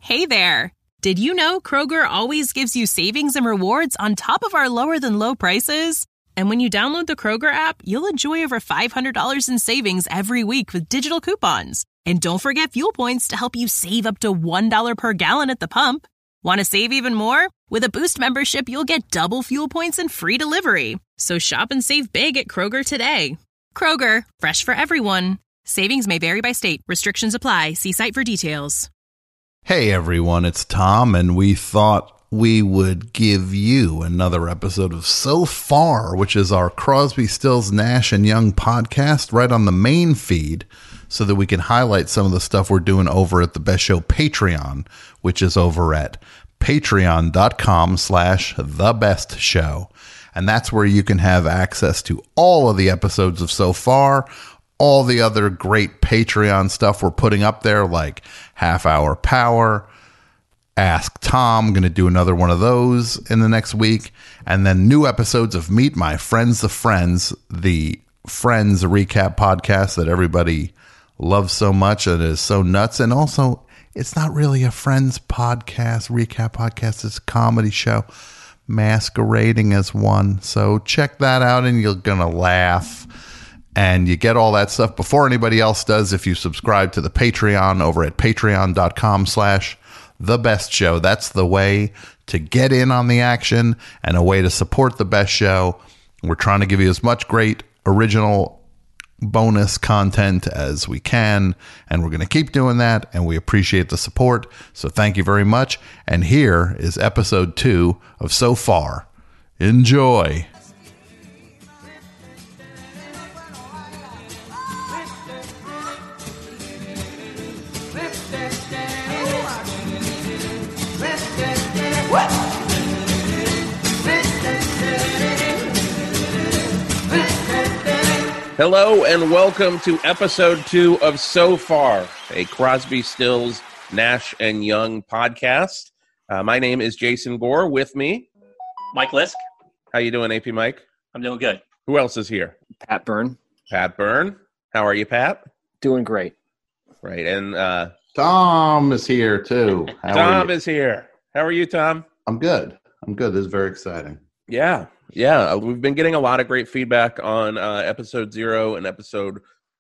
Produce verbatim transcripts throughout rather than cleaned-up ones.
Hey there! Did you know Kroger always gives you savings and rewards on top of our lower-than-low prices? And when you download the Kroger app, you'll enjoy over five hundred dollars in savings every week with digital coupons. And don't forget fuel points to help you save up to one dollar per gallon at the pump. Want to save even more? With a Boost membership, you'll get double fuel points and free delivery. So shop and save big at Kroger today. Kroger, fresh for everyone. Savings may vary by state. Restrictions apply. See site for details. Hey everyone, it's Tom, and we thought we would give you another episode of So Far, which is our Crosby, Stills, Nash and Young podcast right on the main feed, so that we can highlight some of the stuff we're doing over at the Best Show Patreon, which is over at patreon.com slash the best show. And that's where you can have access to all of the episodes of So Far, all the other great Patreon stuff we're putting up there, like Half Hour Power, Ask Tom, going to do another one of those in the next week, and then new episodes of Meet My Friends the Friends, the Friends recap podcast that everybody loves so much and is so nuts. And also, it's not really a Friends podcast, recap podcast, it's a comedy show masquerading as one. So check that out and you're going to laugh. And you get all that stuff before anybody else does if you subscribe to the Patreon over at patreon.com slash the best show. That's the way to get in on the action and a way to support the best show. We're trying to give you as much great original bonus content as we can, and we're going to keep doing that, and we appreciate the support. So thank you very much. And here is episode two of So Far. Enjoy. Hello and welcome to episode two of So Far, a Crosby, Stills, Nash and Young podcast. Uh, my name is Jason Gore. With me, Mike Lisk. How you doing, A P Mike? I'm doing good. Who else is here? Pat Byrne. Pat Byrne. How are you, Pat? Doing great. Right, and uh, Tom is here too. How Tom is here. How are you, Tom? I'm good. I'm good. This is very exciting. Yeah. Yeah, we've been getting a lot of great feedback on uh, episode zero and episode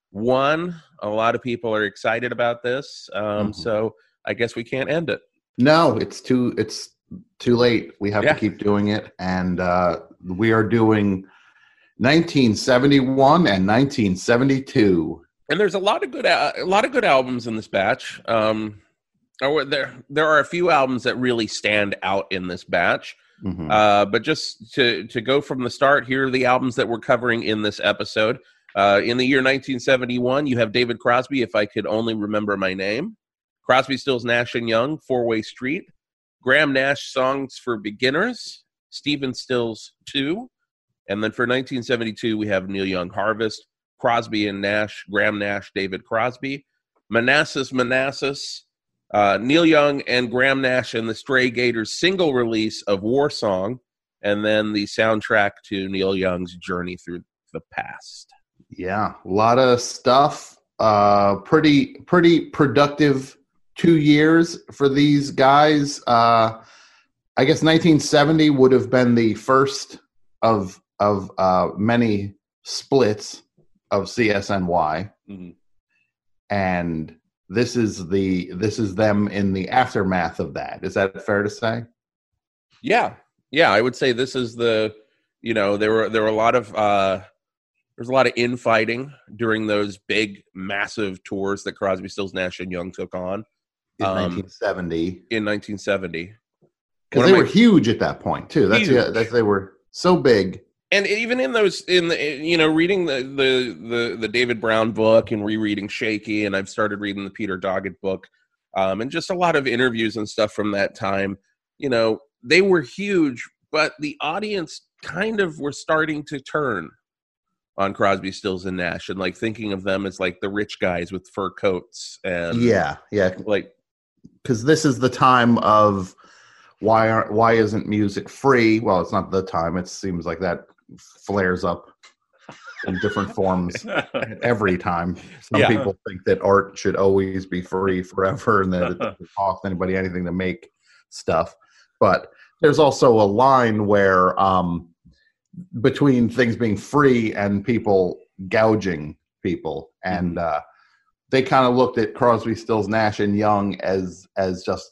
one. A lot of people are excited about this, um, mm-hmm. so I guess we can't end it. No, it's too it's too late. We have yeah. to keep doing it, and uh, we are doing nineteen seventy-one and nineteen seventy-two. And there's a lot of good a lot of good albums in this batch. Um, or there there are a few albums that really stand out in this batch. Mm-hmm. Uh, but just to, to go from the start, here are the albums that we're covering in this episode. Uh, in the year nineteen seventy-one, you have David Crosby, If I Could Only Remember My Name. Crosby, Stills, Nash and Young, Four-Way Street. Graham Nash, Songs for Beginners. Stephen Stills, two. And then for nineteen seventy-two, we have Neil Young, Harvest. Crosby and Nash, Graham Nash, David Crosby. Manassas, Manassas. Uh, Neil Young and Graham Nash and the Stray Gators single release of War Song, and then the soundtrack to Neil Young's Journey Through the Past. Yeah, a lot of stuff. Uh, pretty, pretty productive two years for these guys. Uh, I guess nineteen seventy would have been the first of of uh, many splits of C S N Y, mm-hmm. and This is the this is them in the aftermath of that. Is that fair to say? Yeah, yeah. I would say this is the you know there were there were a lot of uh, there's a lot of infighting during those big massive tours that Crosby, Stills, Nash and Young took on in um, nineteen seventy. In nineteen seventy, because they my, were huge at that point too. That's yeah, that's, they were so big. And even in those, in the, you know, reading the, the, the, the David Brown book and rereading Shaky, and I've started reading the Peter Doggett book, um, and just a lot of interviews and stuff from that time, you know, they were huge, but the audience kind of were starting to turn on Crosby, Stills, and Nash, and like thinking of them as like the rich guys with fur coats. And yeah, yeah. Like, because this is the time of why aren't, why isn't music free? Well, it's not the time. It seems like that flares up in different forms every time. Some Yeah. people think that art should always be free forever and that it doesn't cost anybody anything to make stuff. But there's also a line where um, between things being free and people gouging people, and uh, they kind of looked at Crosby, Stills, Nash and Young as as just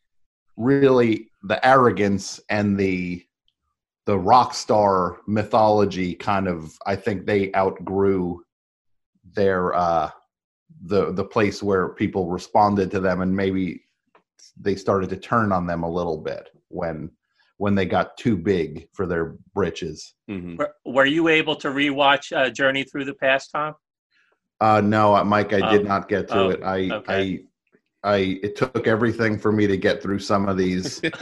really the arrogance and the the rock star mythology kind of. I think they outgrew their uh, the the place where people responded to them, and maybe they started to turn on them a little bit when when they got too big for their britches. Mm-hmm. Were, were you able to rewatch uh, Journey Through the Past, Tom? Uh, no, Mike, I did Oh. not get to Oh, it. I, okay. I, I, it took everything for me to get through some of these. oh,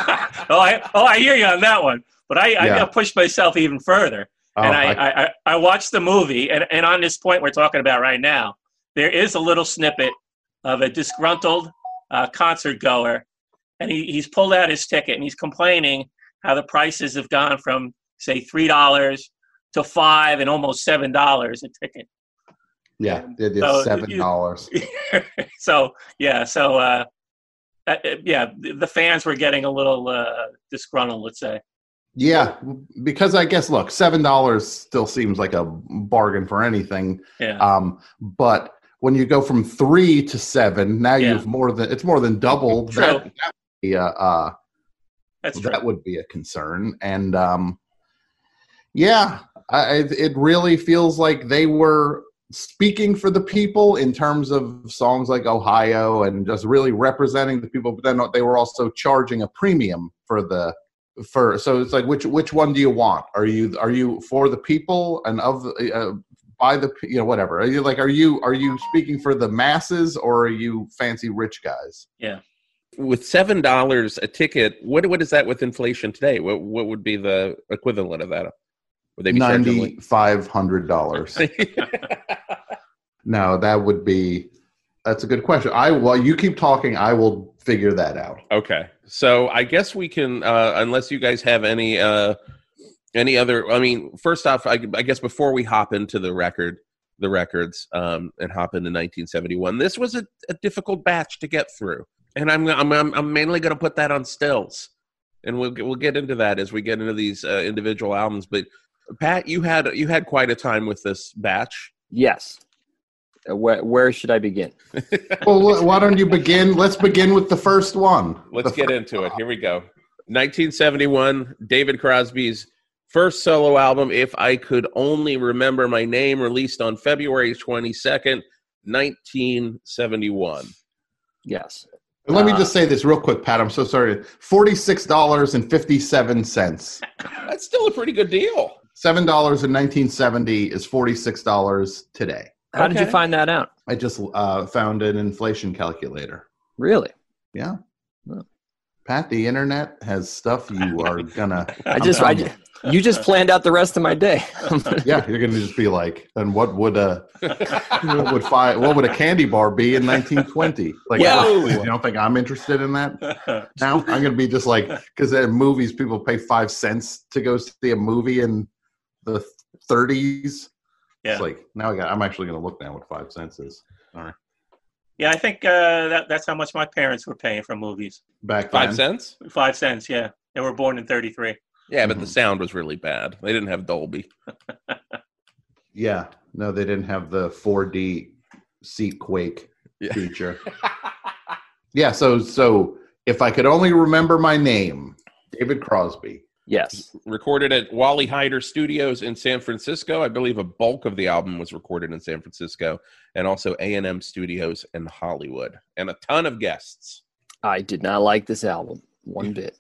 I oh I hear you on that one, but I I Yeah. got pushed myself even further, Oh, and I, I- I, I I watched the movie, and and on this point we're talking about right now, there is a little snippet of a disgruntled uh, concert goer, and he, he's pulled out his ticket and he's complaining how the prices have gone from say three dollars to five and almost seven dollars a ticket. yeah, it is So, seven you- dollars. so yeah, so uh, uh, yeah, the the fans were getting a little uh, disgruntled, let's say. Yeah, because I guess look, seven dollars still seems like a bargain for anything. Yeah. Um, but when you go from three to seven, now Yeah. you've more than it's more than double. True. That, that would be a, uh, That's true. that would be a concern. And um, yeah, I, it really feels like they were speaking for the people in terms of songs like Ohio and just really representing the people. But then they were also charging a premium for the for. So it's like, which which one do you want? Are you are you for the people and of the, uh, by the you know whatever? Are you like are you are you speaking for the masses or are you fancy rich guys? Yeah. With seven dollars a ticket, what what is that with inflation today? What what would be the equivalent of that? Would they be charging Ninety five hundred dollars. like- No, that would be. That's a good question. I while you keep talking, I will figure that out. Okay, so I guess we can, uh, unless you guys have any uh, any other. I mean, first off, I, I guess before we hop into the record, the records, um, and hop into nineteen seventy-one, this was a, a difficult batch to get through, and I'm I'm I'm, I'm mainly going to put that on Stills, and we'll get, we'll get into that as we get into these uh, individual albums. But Pat, you had you had quite a time with this batch. Yes. Uh, Where, where should I begin? Well, wh- why don't you begin? Let's begin with the first one. Let's The get fir- into it. Here we go. nineteen seventy-one, David Crosby's first solo album, If I Could Only Remember My Name, released on February twenty-second, nineteen seventy-one. Yes. Let me Uh, just say this real quick, Pat. I'm so sorry. Forty-six dollars and fifty-seven cents. That's still a pretty good deal. Seven dollars in nineteen seventy is forty-six dollars today. How did you Okay. find that out? I just uh, found an inflation calculator. Really? Yeah. Oh. Pat, the internet has stuff you are gonna. I just, I just, you just planned out the rest of my day. Yeah, you're gonna just be like, and what would a what would five what would a candy bar be in nineteen twenty? Like, Yeah. what, you don't think I'm interested in that? Now I'm gonna be just like, because in movies people pay five cents to go see a movie in the thirties. Yeah. It's like now I got. I'm actually gonna look now what five cents is. All right, Yeah, I think uh, that that's how much my parents were paying for movies. back Five then. cents? Five cents. Yeah, they were born in thirty-three. Yeah, but the Mhm. sound was really bad. They didn't have Dolby. Yeah, no, they didn't have the four D seat quake Yeah. feature. Yeah, so so if I could only remember my name, David Crosby. Yes. Recorded at Wally Hyder Studios in San Francisco. I believe a bulk of the album was recorded in San Francisco, and also A and M Studios in Hollywood, and a ton of guests. I did not like this album one bit.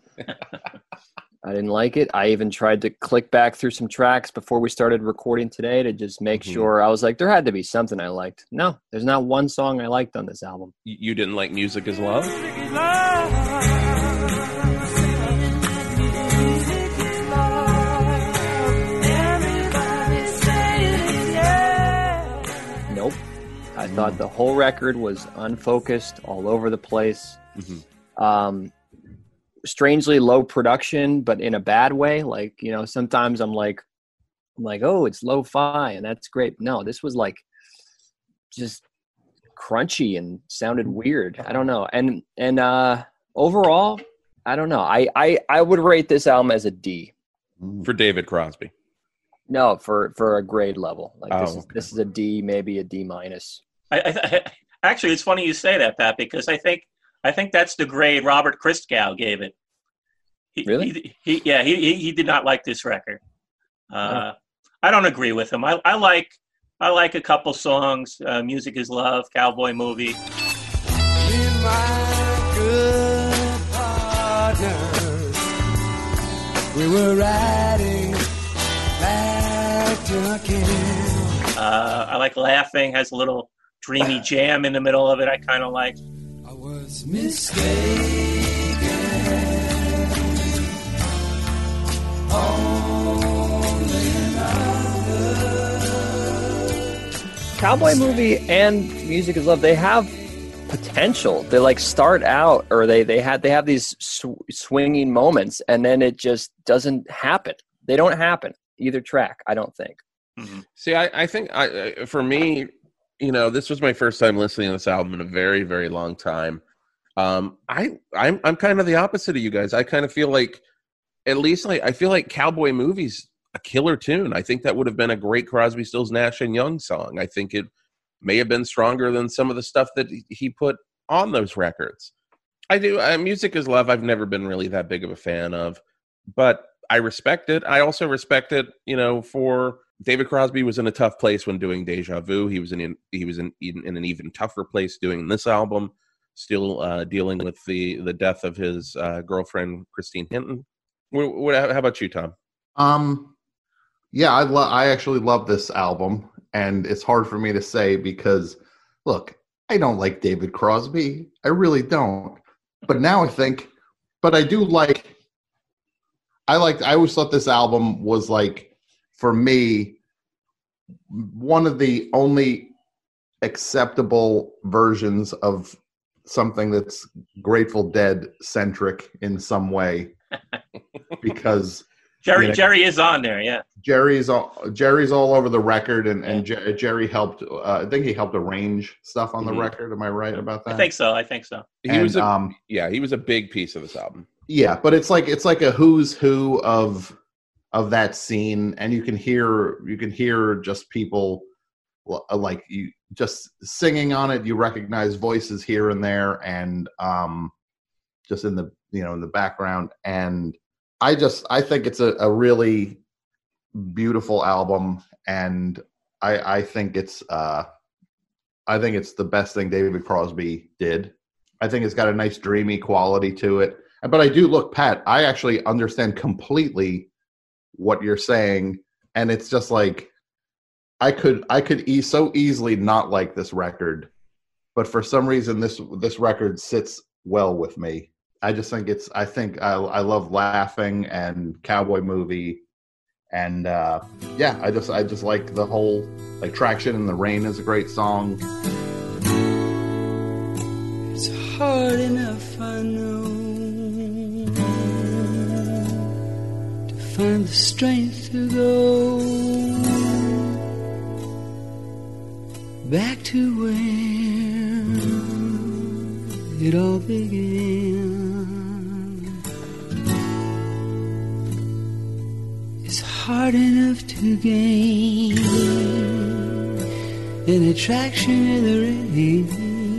I didn't like it. I even tried to click back through some tracks before we started recording today to just make Mhm. sure. I was like, there had to be something I liked. No, there's not one song I liked on this album. Y- You didn't like Music is Love? Nope. I thought the whole record was unfocused, all over the place. Mhm. Um, strangely low production, but in a bad way. Like, you know, sometimes I'm like, I'm like, oh, it's lo-fi, and that's great. No, this was like just crunchy and sounded weird. I don't know. And and uh, overall, I don't know. I, I I would rate this album as a D for David Crosby. No, for for a grade level. Like this Oh, is okay. this is a D, maybe a D minus. I, I, I, actually, it's funny you say that, Pat, because I think I think that's the grade Robert Christgau gave it. He, Really? He, he, yeah, he, he he did not like this record. Uh, I don't agree with him. I, I like I like a couple songs. Uh, Music Is Love, Cowboy Movie. Me and my good partners, we were riding back to camp. Uh, I like Laughing. Has a little dreamy jam in the middle of it. I kind of like. I was mistaken. Cowboy Movie and Music Is Love, they have potential. They like start out, or they they had they have these sw- swinging moments, and then it just doesn't happen. They don't happen either track, I don't think. Mm-hmm. See, I, I think I, for me, you know, this was my first time listening to this album in a very, very long time. Um, I, I'm, I'm kind of the opposite of you guys. I kind of feel like, at least like, I feel like Cowboy Movie's a killer tune. I think that would have been a great Crosby, Stills, Nash and Young song. I think it may have been stronger than some of the stuff that he put on those records. I do. Uh, Music Is Love, I've never been really that big of a fan of, but I respect it. I also respect it, you know, for David Crosby was in a tough place when doing Deja Vu. He was in he was in, in an even tougher place doing this album, still uh, dealing with the, the death of his uh, girlfriend, Christine Hinton. What, what, how about you, Tom? Um, yeah, I love. I actually love this album, and it's hard for me to say because, look, I don't like David Crosby. I really don't. But now I think, but I do like. I like. I always thought this album was like, for me, one of the only acceptable versions of something that's Grateful Dead centric in some way, because Jerry you know, Jerry is on there, yeah. Jerry's all Jerry's all over the record, and and Jer- Jerry helped. Uh, I think he helped arrange stuff on the Mhm. record. Am I right about that? I think so. I think so. He And, was a, um, yeah, he was a big piece of this album. Yeah, but it's like it's like a who's who of of that scene, and you can hear you can hear just people like you just singing on it. You recognize voices here and there, and um, just in the you know in the background. And I just I think it's a, a really beautiful album, and I I think it's uh, I think it's the best thing David Crosby did. I think it's got a nice dreamy quality to it. But I do look, Pat, I actually understand completely what you're saying. And it's just like, I could, I could e- so easily not like this record, but for some reason, this, this record sits well with me. I just think it's, I think I, I love Laughing and Cowboy Movie. And uh, yeah, I just, I just like the whole, like Traction in the Rain is a great song. It's hard enough, I know, to find the strength to go back to where it all began. It's hard enough to gain an attraction in the rain.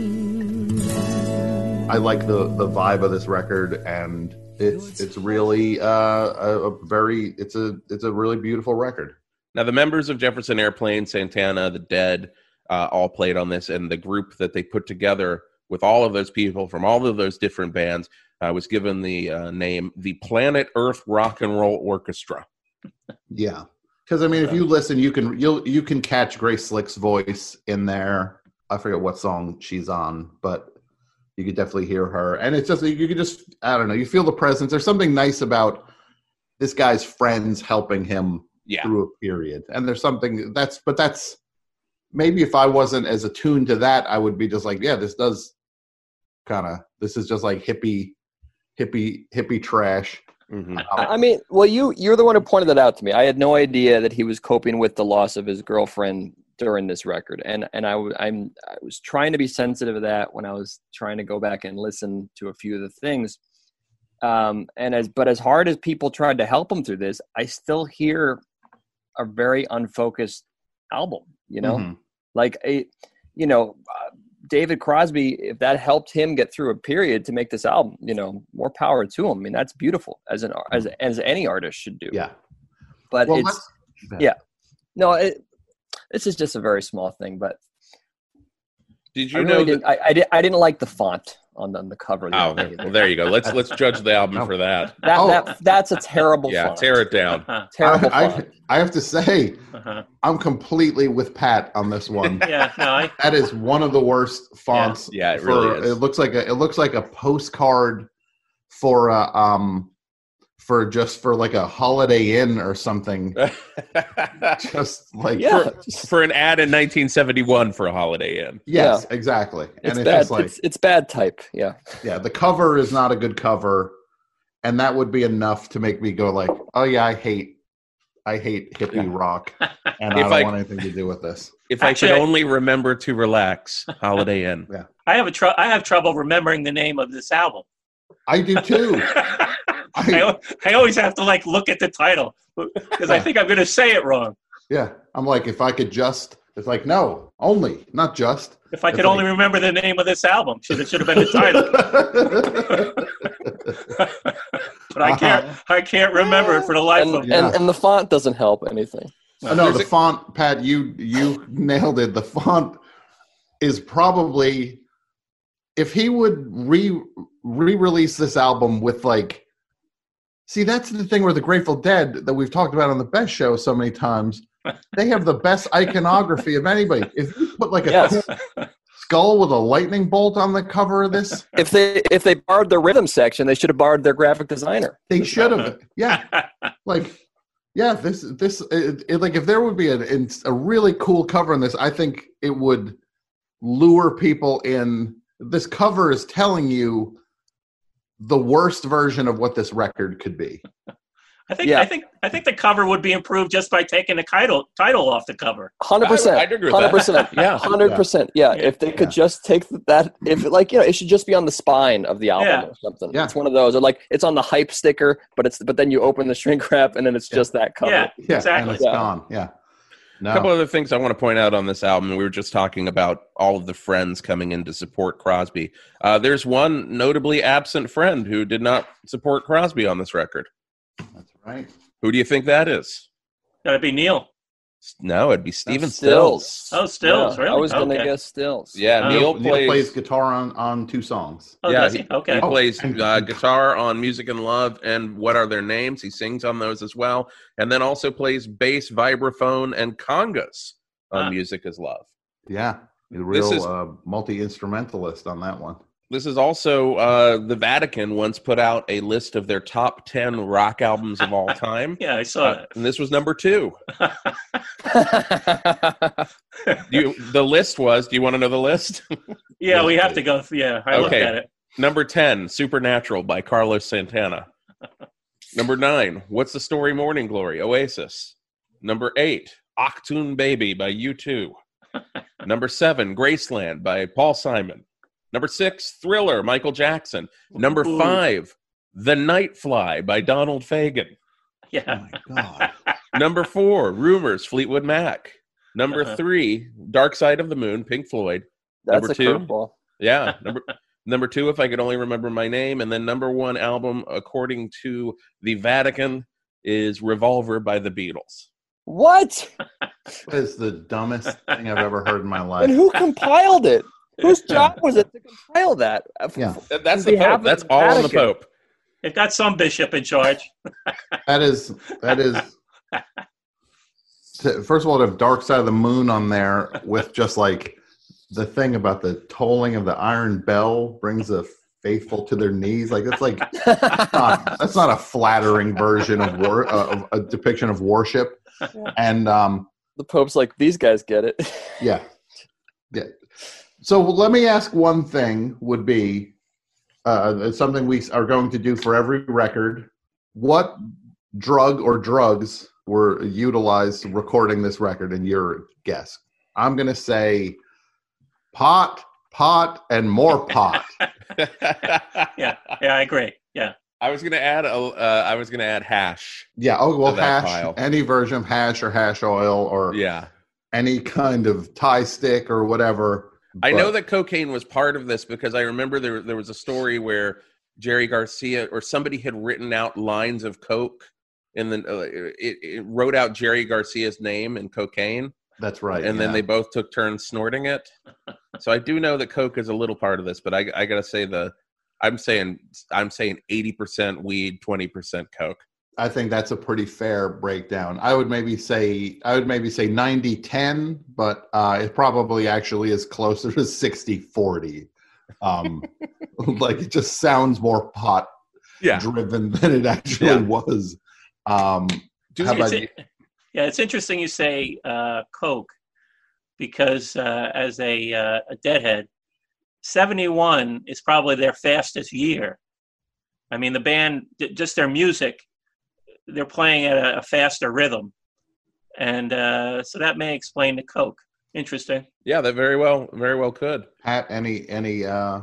I like the, the vibe of this record, and it's it's really uh, a, a very it's a it's a really beautiful record. Now, the members of Jefferson Airplane, Santana, The Dead, uh, all played on this, and the group that they put together with all of those people from all of those different bands uh, was given the uh, name the Planet Earth Rock and Roll Orchestra. Yeah, because I mean, if you listen, you can you'll you can catch Grace Slick's voice in there. I forget what song she's on, but you could definitely hear her, and it's just you could just I don't know, you feel the presence. There's something nice about this guy's friends helping him Yeah. through a period, and there's something that's but that's maybe if I wasn't as attuned to that, I would be just like, yeah, this does kind of this is just like hippie, hippie, hippie trash. Mm-hmm. I I mean, well, you you're the one who pointed that out to me. I had no idea that he was coping with the loss of his girlfriend during this record, and and I w- I'm I was trying to be sensitive of that when I was trying to go back and listen to a few of the things. Um, and as but as hard as people tried to help him through this, I still hear a very unfocused album. You know, Mhm. like a, you know. Uh, David Crosby, if that helped him get through a period to make this album, you know, more power to him. I mean, that's beautiful as an as as any artist should do. Yeah. But Well, it's let's- yeah, no, it, this is just a very small thing. But Did I you really know didn't. that? I, I, did, I didn't like the font on the, on the cover. of the Oh, album either. well, there you go. Let's let's judge the album for that. that, Oh. that that's a terrible Yeah, font. tear it down. Uh-huh. Terrible I, font. I, I have to say, Uh-huh. I'm completely with Pat on this one. Yeah, no, I, That is one of the worst fonts. Yeah, it for- really is. It looks like a it looks like a postcard for a um for just for like a Holiday Inn or something. Just like Yeah, For an ad in nineteen seventy-one for a Holiday Inn. yes, exactly. it's and it's bad. just like it's it's bad type. Yeah. yeah, the cover is not a good cover, and that would be enough to make me go like, oh yeah, I hate I hate hippie rock, and I If don't I- want anything to do with this. If Actually, I I- could only remember to relax, Holiday Inn. I have a tr- I have trouble remembering the name of this album. I do too. I, al- I always have to like look at the title because I think I'm going to say it wrong. Yeah, I'm like, if I could just, it's like, no, only, not just. If I It's could like- only remember the name of this album, should it should have been the title. But I can't. I can't remember it for the life And, of me. Yeah. and and the font doesn't help anything. Oh, no, There's the a- font, Pat, you you nailed it. The font is probably, if he would re re-release this album with like, see, that's the thing where the Grateful Dead that we've talked about on the Best Show so many times, they have the best iconography of anybody. If you put like a Yes. cool skull with a lightning bolt on the cover of this, If they if they borrowed the rhythm section, they should have borrowed their graphic designer. they should have. Yeah, like. Yeah, this this it, it, like if there would be a a really cool cover in this, I think it would lure people in. This cover is telling you the worst version of what this record could be. I think. Yeah. I think. I think the cover would be improved just by taking the title title off the cover. Hundred I- percent. I'd agree with Hundred that. percent. Yeah. Hundred percent. Yeah. Yeah. If they could Yeah. just take that, if like you know, it should just be on the spine of the album Yeah. or something. Yeah. It's one of those, or like it's on the hype sticker, but it's but then you open the shrink wrap and then it's just that cover. Yeah, Yeah, exactly. and it's Yeah. gone. Yeah, no, A couple other things I want to point out on this album. We were just talking about all of the friends coming in to support Crosby. Uh, there's one notably absent friend who did not support Crosby on this record. that's right. Who do you think that is? That'd be Neil. No, it'd be Steven Stills. Stills. Oh, Stills, Yeah, really? I was gonna Okay. guess Stills. Yeah, Oh. Neil, Neil plays, plays guitar on, on two songs. Oh, yeah, does he, he? Okay. he Oh, plays and- uh, guitar on Music and Love and What Are Their Names. He sings on those as well. And then also plays bass, vibraphone, and congas on Huh. Music is Love. Yeah, a real is- uh, multi instrumentalist on that one. This is also uh, the Vatican once put out a list of their top ten rock albums of all time. Yeah, I saw Uh, and this was number two. You, the list was, do you want to know the list? yeah, we have to go. Through, yeah, I looked Okay. at it. Number ten, Supernatural by Carlos Santana. Number nine, What's the Story Morning Glory, Oasis. Number eight, Achtung Baby by U two. Number seven, Graceland by Paul Simon. Number six, Thriller, Michael Jackson. Number Ooh. five, The Nightfly by Donald Fagen. Oh Yeah. my god! Number four, Rumors, Fleetwood Mac. Number Uh-huh. three, Dark Side of the Moon, Pink Floyd. That's Number a two? curveball. Yeah. Number number two, If I Could Only Remember My Name. And then number one album, according to the Vatican, is Revolver by the Beatles. What? That is the dumbest thing I've ever heard in my life. And who compiled it? Whose job was it to compile that? Yeah. That- That's On the behalf Pope. of That's the all on the Vatican. Pope. They've got some bishop in charge. That is that is. to- First of all, to have Dark Side of the Moon on there with just like the thing about the tolling of the iron bell brings the faithful to their knees. Like it's like not, that's not a flattering version of war, uh, of a depiction of worship. And um, The Pope's like, these guys get it. yeah, yeah. So let me ask one thing. Would be uh, it's something we are going to do for every record what drug or drugs were utilized recording this record in your guess? I'm going to say pot, pot, and more pot. yeah, yeah, I agree. Yeah. I was gonna add a. Uh, I was gonna add hash. Yeah. Oh well, to that hash. pile. Any version of hash or hash oil or Yeah. any kind of Thai stick or whatever. I but- know that cocaine was part of this because I remember there there was a story where Jerry Garcia or somebody had written out lines of coke and then uh, it, it wrote out Jerry Garcia's name in cocaine. That's right. And yeah. then they both took turns snorting it. So I do know that coke is a little part of this, but I, I gotta say the. I'm saying I'm saying eighty percent weed, twenty percent coke. I think that's a pretty fair breakdown. I would maybe say I would maybe say ninety ten, but uh, it probably actually is closer to sixty forty. Um, like it just sounds more pot Yeah. driven than it actually Yeah. was. Um, Do how you- about It's, you? yeah, it's interesting you say uh, Coke because uh, as a, uh, a deadhead, seventy-one is probably their fastest year. I mean, the band, just their music, they're playing at a, a faster rhythm. And uh, so that may explain the Coke. Interesting. Yeah, that very well, very well could. Pat, any any uh,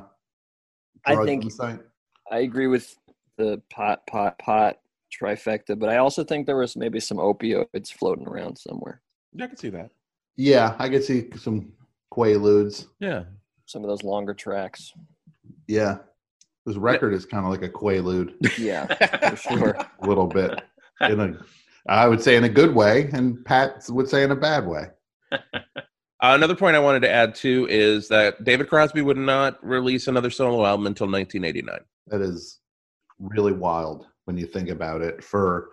I drug think- insight? I agree with the pot, pot, pot trifecta, but I also think there was maybe some opioids floating around somewhere. Yeah, I can see that. Yeah, I could see some Quaaludes. Yeah. Some of those longer tracks. Yeah, this record is kind of like a Quaalude, Yeah, for sure. a little bit. In a, I would say in a good way, and Pat would say in a bad way. Uh, another point I wanted to add too is that David Crosby would not release another solo album until nineteen eighty-nine. That is really wild when you think about it. For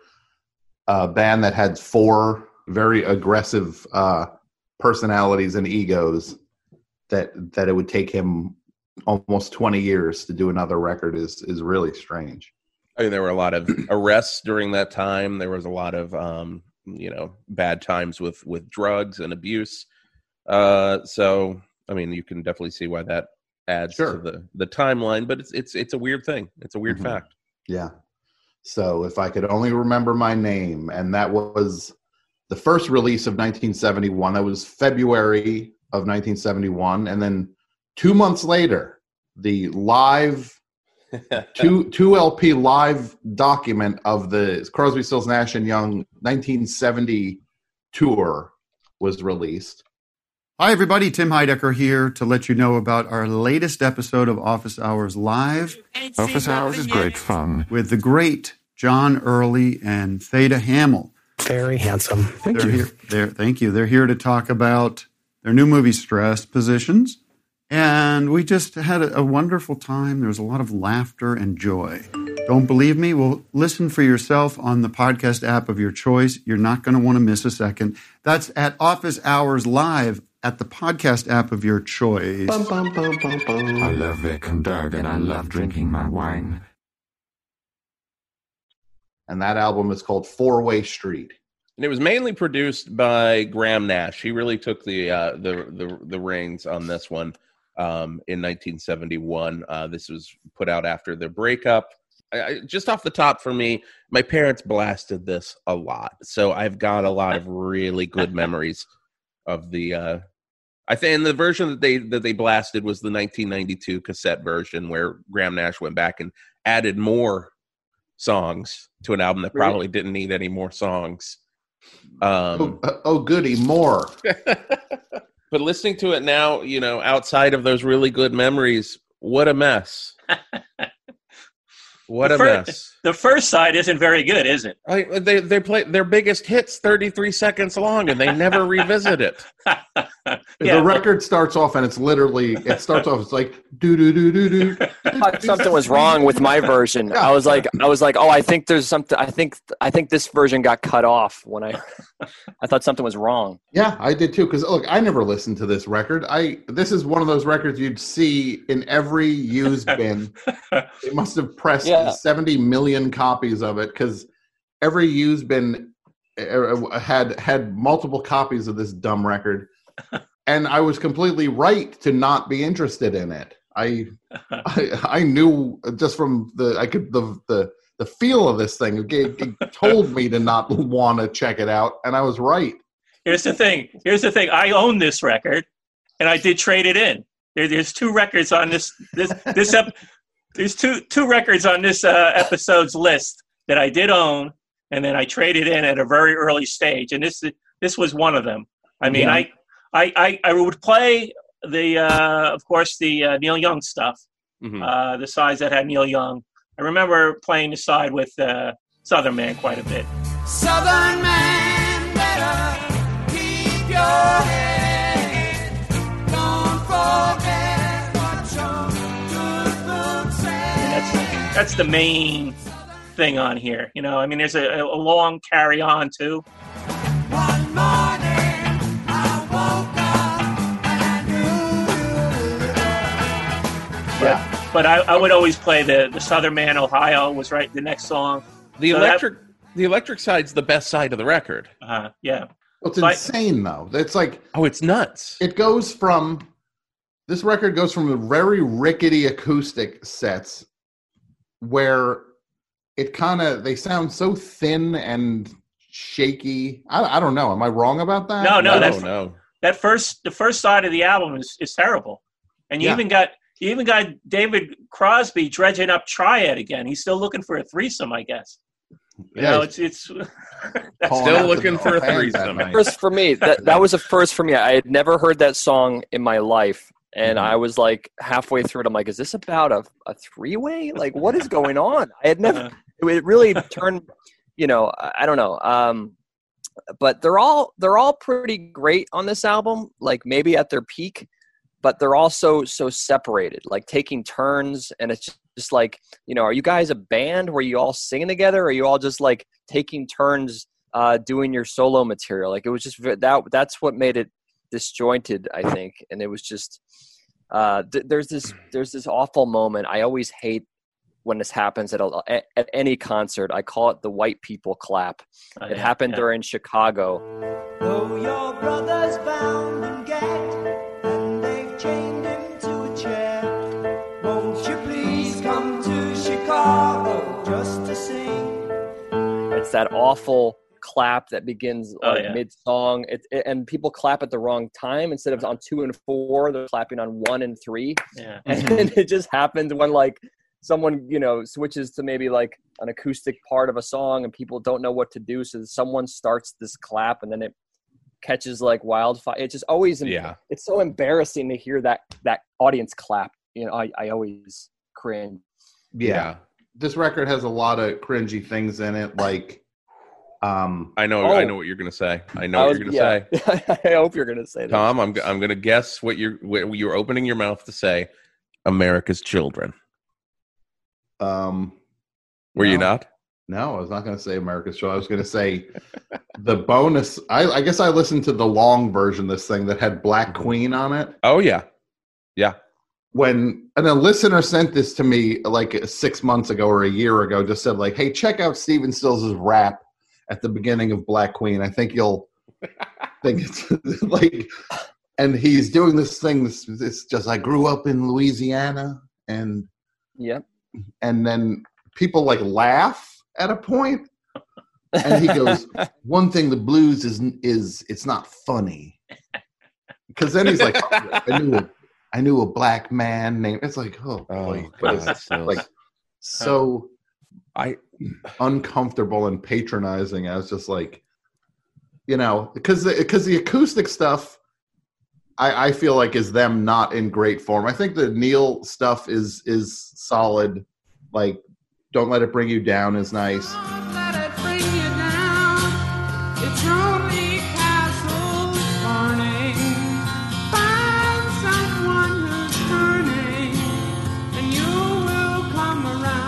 a band that had four very aggressive uh, personalities and egos, that that it would take him almost twenty years to do another record is is really strange. I mean, there were a lot of arrests during that time. There was a lot of, um, you know, bad times with, with drugs and abuse. Uh, so, I mean, you can definitely see why that adds Sure. to the, the timeline. But it's it's it's a weird thing. It's a weird Mhm. fact. Yeah. So if I could only remember my name, and that was the first release of nineteen seventy-one. That was February of nineteen seventy-one, and then two months later, the live two two L P live document of the Crosby, Stills, Nash and Young nineteen seventy tour was released. Hi, everybody. Tim Heidecker here to let you know about our latest episode of Office Hours Live Office Hours is great fun. with the great John Early and Theda Hamill. Very handsome. Thank They're you. Here, they're, thank you. They're here to talk about their new movie, Stress Positions. And we just had a, a wonderful time. There was a lot of laughter and joy. Don't believe me? Well, listen for yourself on the podcast app of your choice. You're not going to want to miss a second. That's at Office Hours Live at the podcast app of your choice. Bum, bum, bum, bum, bum. I love Vic and Doug, and I love drinking my wine. And that album is called Four Way Street. And it was mainly produced by Graham Nash. He really took the uh, the, the the reins on this one um, in nineteen seventy-one. Uh, this was put out after their breakup. I, I, just off the top for me, my parents blasted this a lot, so I've got a lot of really good memories of the. Uh, I think and the version that they that they blasted was the nineteen ninety-two cassette version, where Graham Nash went back and added more songs to an album that Really? probably didn't need any more songs. Um, Oh, uh, oh goody, more. but listening to it now, you know, outside of those really good memories, what a mess. What The a fir- mess. The first side isn't very good, is it? I, they they play their biggest hits thirty-three seconds long, and they never revisit it. The record starts off and it's literally it starts off it's like do do do do do. I thought something was wrong with my version. I was like, I was like, oh, I think there's something. I think, I think this version got cut off when I, I thought something was wrong. Yeah, I did too. Because look, I never listened to this record. I this is one of those records you'd see in every used bin. They must have pressed Yeah. seventy million copies of it because every used bin uh, had had multiple copies of this dumb record, and I was completely right to not be interested in it. I I, I knew just from the I could the the the feel of this thing. It, it told me to not want to check it out, and I was right. Here's the thing. Here's the thing. I own this record, and I did trade it in. There, there's two records on this this this ep- There's two two records on this uh, episode's list that I did own, and then I traded in at a very early stage, and this this was one of them. I mean, yeah. I, I I I would play the uh, of course the uh, Neil Young stuff, mm-hmm. uh, the sides that had Neil Young. I remember playing the side with uh, Southern Man quite a bit. Southern Man, better keep your head. Don't forget what your good book said. That's that's the main thing on here. You know, I mean, there's a, a long carry on too. One morning I woke up and I knew. Yeah. But I, I would always play the, the Southern Man, Ohio was right the next song. The so electric that, the electric side's the best side of the record. Uh, yeah. Well, it's so insane I, though. It's like oh, it's nuts. It goes from this record goes from very rickety acoustic sets where it kind of they sound so thin and shaky. I, I don't know. Am I wrong about that? No, no, no, that's, no. That first the first side of the album is, is terrible, and you yeah. even got. You even got David Crosby dredging up Triad again. He's still looking for a threesome, I guess. You yeah, know, it's it's still looking for a threesome. First for me, that that was a first for me. I had never heard that song in my life, and mm-hmm. I was like halfway through it. I'm like, is this about a a three way? Like, what is going on? I had never. Uh-huh. It really turned. You know, I don't know. Um, but they're all they're all pretty great on this album. Like maybe at their peak. But they're also so separated, like taking turns. And it's just, just like, you know, are you guys a band where you all singing together? Or are you all just like taking turns uh, doing your solo material? Like it was just that that's what made it disjointed, I think. And it was just, uh, th- there's this, there's this awful moment. I always hate when this happens at a, at, at any concert. I call it the white people clap. Oh, it yeah, happened yeah. during Chicago. Though your brother's bound and gagged, chained him to a chair. Won't you please come to Chicago just to sing? It's that awful clap that begins oh, like yeah. mid-song. It, it, and people clap at the wrong time. Instead of on two and four, they're clapping on one and three. Yeah. And it just happens when like someone, you know, switches to maybe like an acoustic part of a song and people don't know what to do. So someone starts this clap and then it catches like wildfire. It's just always yeah. It's so embarrassing to hear that that audience clap. You know, I, I always cringe. Yeah. yeah. This record has a lot of cringy things in it, like um I know oh, I know what you're gonna say. I know I what was, you're gonna yeah. say. I hope you're gonna say that. Tom, I'm I'm gonna guess what you're what you're opening your mouth to say. America's Children. Um Were no. you not? No, I was not going to say America's Children. I was going to say the bonus. I, I guess I listened to the long version of this thing that had Black Queen on it. Oh, yeah. Yeah. When and a listener sent this to me like six months ago or a year ago, just said like, hey, check out Stephen Stills' rap at the beginning of Black Queen. I think you'll think it's like, and he's doing this thing. This, this just, I grew up in Louisiana and, yeah. And then people like laugh at a point, and he goes, one thing the blues is is it's not funny, because then he's like, oh, I knew a, I knew a black man named. It's like, oh, oh God, so, like so I uncomfortable and patronizing. I was just like, you know, because because the, the acoustic stuff, I, I feel like is them not in great form. I think the Neil stuff is is solid, like. Don't Let It Bring You Down is nice. Don't let it bring you down. It's only castles burning. Find someone who's burning, and you will come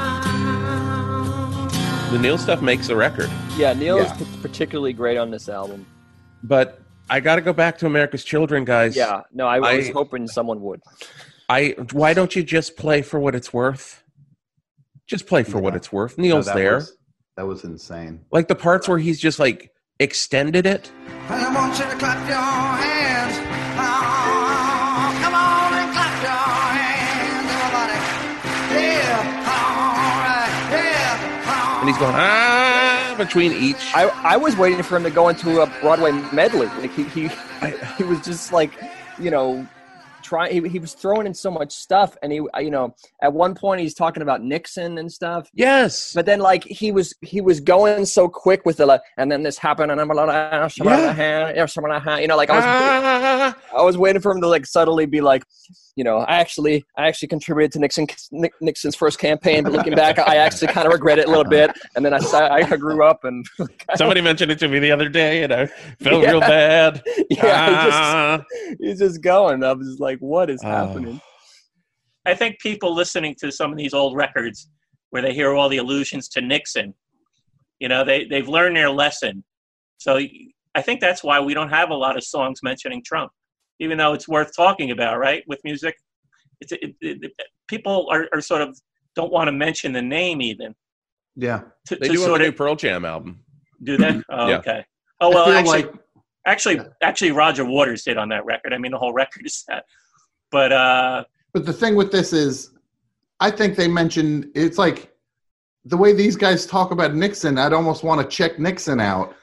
around. The Neil stuff makes a record. Yeah, Neil yeah. is particularly great on this album. But I got to go back to America's Children, guys. Yeah, no, I, I was I, hoping someone would. I. Why don't you just play for what it's worth? Just play for yeah. what it's worth. Neil's no, that there. Was, that was insane. Like the parts where he's just like extended it. I want you to clap your hands. Oh, come on and clap your hands, everybody. Yeah, all right. Yeah, and he's going ah between each. I, I was waiting for him to go into a Broadway medley. Like he he, he was just like, you know, trying. He, he was throwing in so much stuff, and he, you know, at one point he's talking about Nixon and stuff. Yes, but then like he was he was going so quick with the like, and then this happened, and I'm like, yeah. you know, like I was ah. I was waiting for him to like subtly be like, you know, I actually I actually contributed to Nixon Nixon's first campaign, but looking back, I actually kind of regret it a little bit. And then I I grew up and somebody mentioned it to me the other day, and I felt yeah. real bad. Yeah, ah. he's, just, he's just going. I was just like, what is oh. happening? I think people listening to some of these old records where they hear all the allusions to Nixon, you know, they they've learned their lesson. So I think that's why we don't have a lot of songs mentioning Trump. Even though it's worth talking about, right? With music, it's it, it, it, people are, are sort of don't want to mention the name even. Yeah, to, they to do sort a new Pearl Jam album. Do they? Oh, yeah. Okay. Oh well, actually, like, actually, actually, Roger Waters did on that record. I mean, the whole record is that. But uh, but the thing with this is, I think they mentioned it's like the way these guys talk about Nixon. I'd almost want to check Nixon out.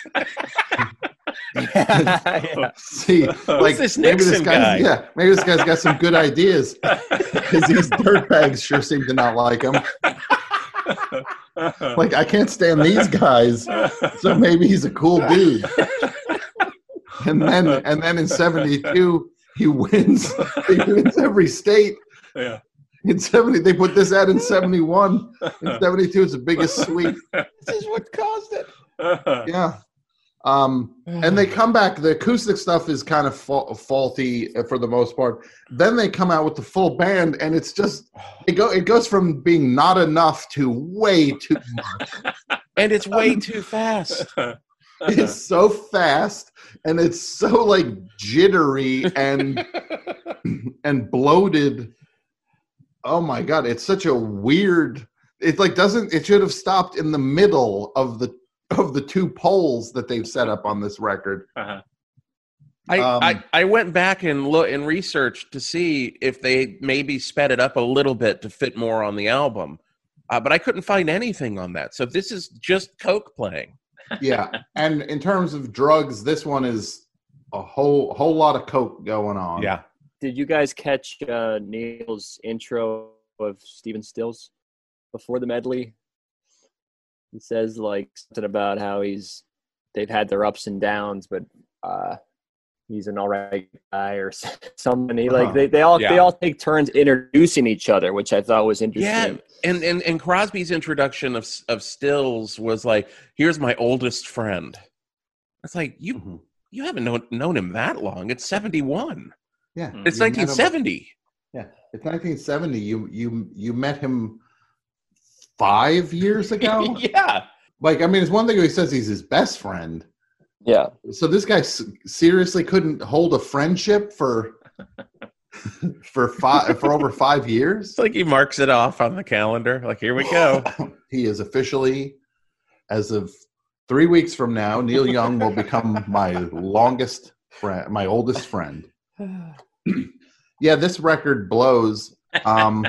yeah. See, like this maybe Nixon this guy's guy? yeah, maybe this guy's got some good ideas because these dirtbags sure seem to not like him. Like I can't stand these guys, so maybe he's a cool dude. And then and then in seventy-two he wins. He wins every state. Yeah. In seventy, they put this out in seventy-one. In seventy-two, it's the biggest sweep. This is what caused it. Yeah. Um, and they come back. The acoustic stuff is kind of fa- faulty for the most part. Then they come out with the full band, and it's just it go it goes from being not enough to way too much, and it's way too fast. It's so fast, and it's so like jittery and and bloated. Oh my god, it's such a weird. It like doesn't. It should have stopped in the middle of the. of the two poles that they've set up on this record. Uh-huh. I, um, I I went back and look and researched to see if they maybe sped it up a little bit to fit more on the album, uh, but I couldn't find anything on that. So this is just Coke playing. Yeah, and in terms of drugs, this one is a whole whole lot of Coke going on. Yeah. Did you guys catch uh, Neil's intro of Stephen Stills before the medley? He says like something about how he's they've had their ups and downs, but uh, he's an all right guy or something. He, like they, they all yeah. they all take turns introducing each other, which I thought was interesting. Yeah, and and, and Crosby's introduction of of Stills was like, "Here's my oldest friend." It's like you mm-hmm. you haven't known known him that long. It's seventy-one. Yeah, mm-hmm. It's nineteen seventy. Yeah, it's nineteen seventy. You you you met him five years ago? Yeah. Like, I mean, it's one thing he says he's his best friend. Yeah. So this guy s- seriously couldn't hold a friendship for for five for over five years? It's like he marks it off on the calendar. Like, here we go. He is officially, as of three weeks from now, Neil Young will become my longest friend, my oldest friend. Yeah, this record blows. Um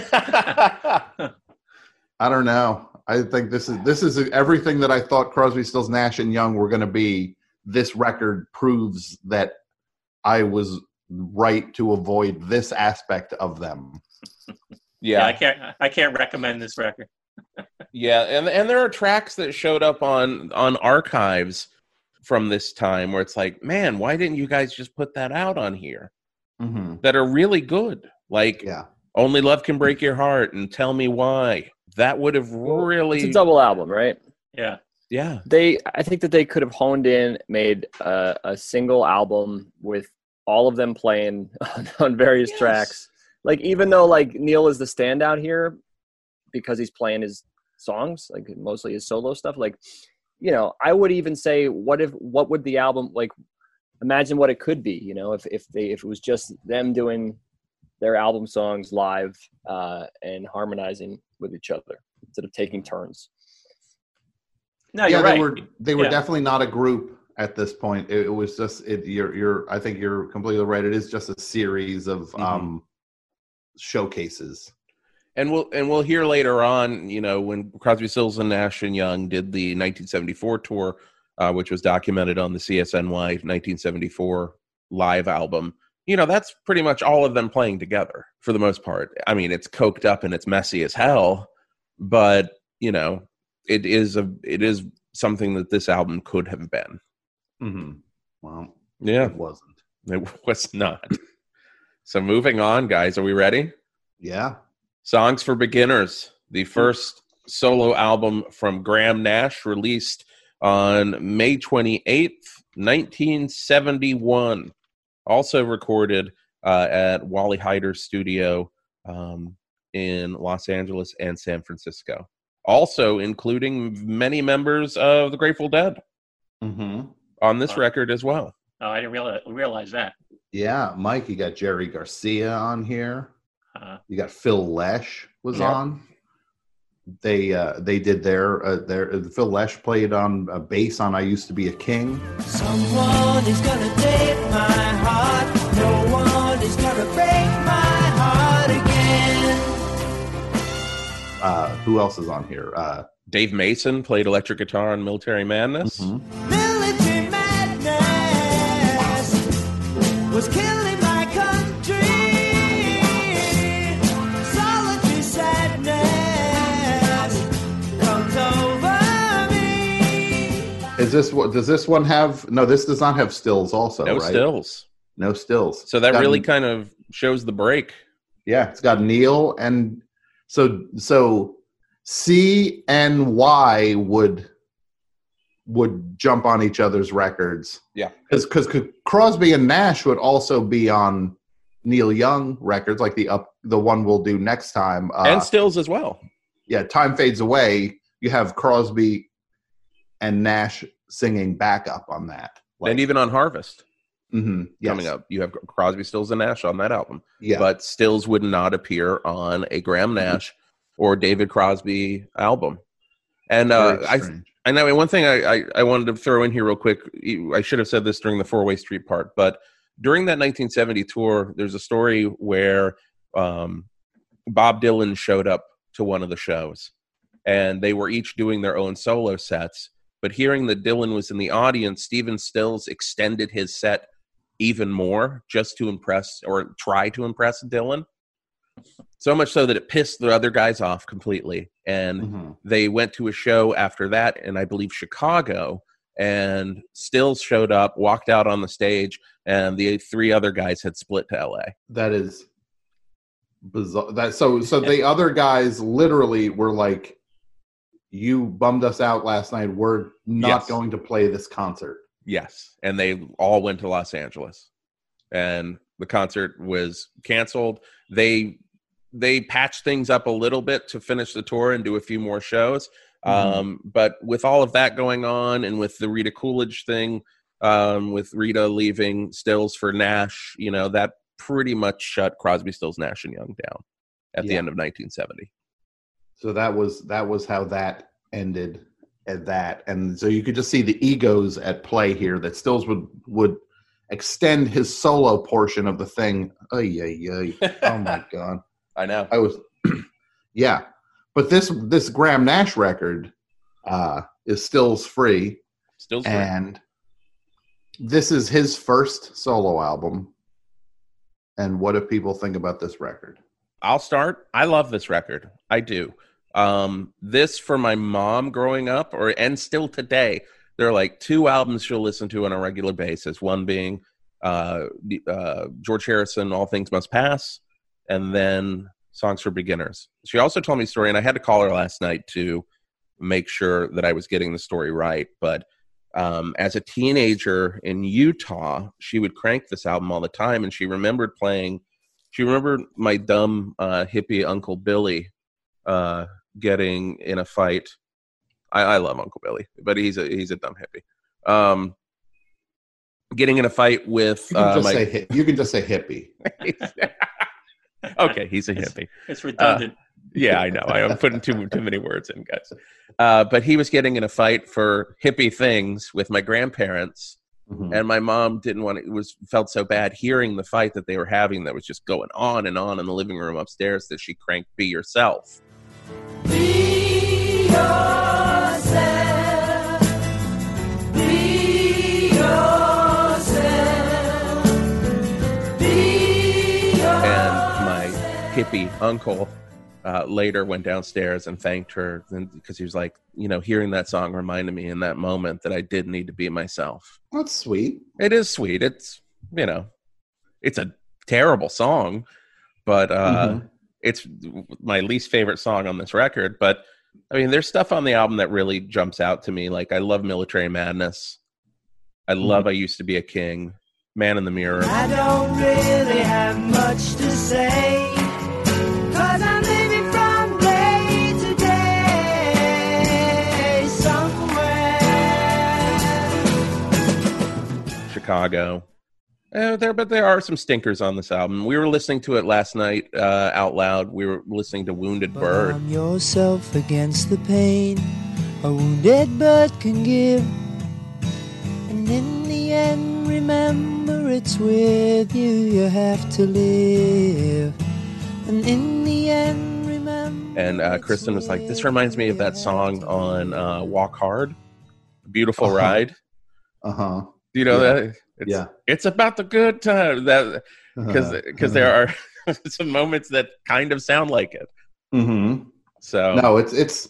I don't know. I think this is this is everything that I thought Crosby, Stills, Nash and Young were going to be. This record proves that I was right to avoid this aspect of them. Yeah, yeah I can't. I can't recommend this record. Yeah, and and there are tracks that showed up on on archives from this time where it's like, man, why didn't you guys just put that out on here? Mm-hmm. That are really good, like yeah. Only Love Can Break Your Heart and Tell Me Why. That would have really... It's a double album, right? Yeah. Yeah. They, I think that they could have honed in, made a, a single album with all of them playing on, on various yes. tracks. Like, even though, like, Neil is the standout here because he's playing his songs, like, mostly his solo stuff, like, you know, I would even say, what if, what would the album, like, imagine what it could be, you know, if, if they, if it was just them doing their album songs live uh, and harmonizing with each other instead of taking turns. No, yeah, you're right. they were they were yeah. definitely not a group at this point. It, it was just it. You're you're. I think you're completely right. It is just a series of mm-hmm. um, showcases. And we'll and we'll hear later on, you know, when Crosby, Stills and Nash and Young did the nineteen seventy-four tour, uh, which was documented on the C S N Y nineteen seventy-four live album. You know, that's pretty much all of them playing together for the most part. I mean, it's coked up and it's messy as hell, but you know, it is a it is something that this album could have been. Mm-hmm. Well, yeah, it wasn't. It was not. So moving on, guys, are we ready? Yeah. Songs for Beginners, the first solo album from Graham Nash, released on May twenty-eighth, nineteen seventy-one. Also recorded uh, at Wally Heider's studio um, in Los Angeles and San Francisco. Also including many members of the Grateful Dead mm-hmm. on this Oh. record as well. Oh, I didn't realize, realize that. Yeah, Mike, you got Jerry Garcia on here. Uh, You got Phil Lesh was Yep. on. They uh, they did their uh, their uh, Phil Lesh played on a bass on "I Used to Be a King." Someone is gonna take my heart. No one is gonna break my heart again. Uh, who else is on here? Uh, Dave Mason played electric guitar on Military Madness. mhm. Military madness was killing my country. Solitary sadness comes over me. Is this what? Does this one have? No, this does not have stills. Also, No right? stills. No stills. So that Got- really kind of shows the break. yeah, it's got Neil and so so C and Y would would jump on each other's records. Yeah. Because because Crosby and Nash would also be on Neil Young records, like the up the one we'll do next time. Uh, And Stills as well. yeah, Time Fades Away. You have Crosby and Nash singing backup on that. And even on Harvest mhm, yes. coming up, you have Crosby, Stills, and Nash on that album. Yeah. But Stills would not appear on a Graham Nash or David Crosby album. And uh, Very I strange. I know one thing I, I, I wanted to throw in here real quick. I should have said this during the Four-Way Street part, but during that nineteen seventy tour, there's a story where um, Bob Dylan showed up to one of the shows, and they were each doing their own solo sets. But hearing that Dylan was in the audience, Stephen Stills extended his set even more just to impress or try to impress Dylan. So much so that it pissed the other guys off completely. And Mhm. they went to a show after that in, I believe, Chicago, and Stills showed up, walked out on the stage, and the three other guys had split to L A. That is bizarre. That so so the other guys literally were like, "You bummed us out last night. We're not Yes. going to play this concert." Yes, and they all went to Los Angeles, and the concert was canceled. They they patched things up a little bit to finish the tour and do a few more shows. Mhm. Um, but with all of that going on, and with the Rita Coolidge thing, um, with Rita leaving Stills for Nash, you know, that pretty much shut Crosby, Stills, Nash and Young down at the Yeah. end of nineteen seventy. So that was that was how that ended at that, and so you could just see the egos at play here. That Stills would would extend his solo portion of the thing. Ay, ay, ay. Oh my god! I know. I was, yeah. But this this Graham Nash record uh, is Stills free, Stills free. and this is his first solo album. And what do people think about this record? I'll start. I love this record. I do. Um, this for my mom growing up, or and still today, there are like two albums she'll listen to on a regular basis. One being uh, uh, George Harrison, "All Things Must Pass," and then "Songs for Beginners." She also told me a story, and I had to call her last night to make sure that I was getting the story right. But um, as a teenager in Utah, she would crank this album all the time, and she remembered playing. She remembered my dumb uh, hippie Uncle Billy uh, getting in a fight. I, I love Uncle Billy, but he's a he's a dumb hippie. Um, getting in a fight with You can, uh, just, my. say, hi- you can just say hippie. Okay, he's a hippie. it's redundant. Yeah, I know. I am putting too too many words in, guys. Uh, but he was getting in a fight for hippie things with my grandparents, Mm-hmm. And my mom didn't want it, it was felt so bad hearing the fight that they were having that was just going on and on in the living room upstairs that she cranked Be Yourself. Be yourself. Be yourself. Be yourself. And my hippie uncle uh, later went downstairs and thanked her because he was like, you know, hearing that song reminded me in that moment that I did need to be myself. That's sweet. It is sweet. It's, you know, it's a terrible song, but uh, mm-hmm. it's my least favorite song on this record. But I mean, there's stuff on the album that really jumps out to me. Like I love Military Madness. I love mm-hmm. I Used to Be a King. Man in the Mirror. I don't really have much to say, 'cause I'm living from day to day somewhere. Chicago. Uh, there, but there are some stinkers on this album. We were listening to it last night uh, out loud. We were listening to Wounded but Bird. Arm yourself against the pain a wounded bird can give, and in the end, remember it's with you you have to live. And in the end, remember. And uh, Kristen was like, "This reminds me of that song on uh, Walk Hard, Beautiful uh-huh. Ride." Uh huh. Do you know yeah. that? It's, yeah. It's about the good time that because because uh-huh. there are some moments that kind of sound like it. Mm-hmm. So no, it's it's.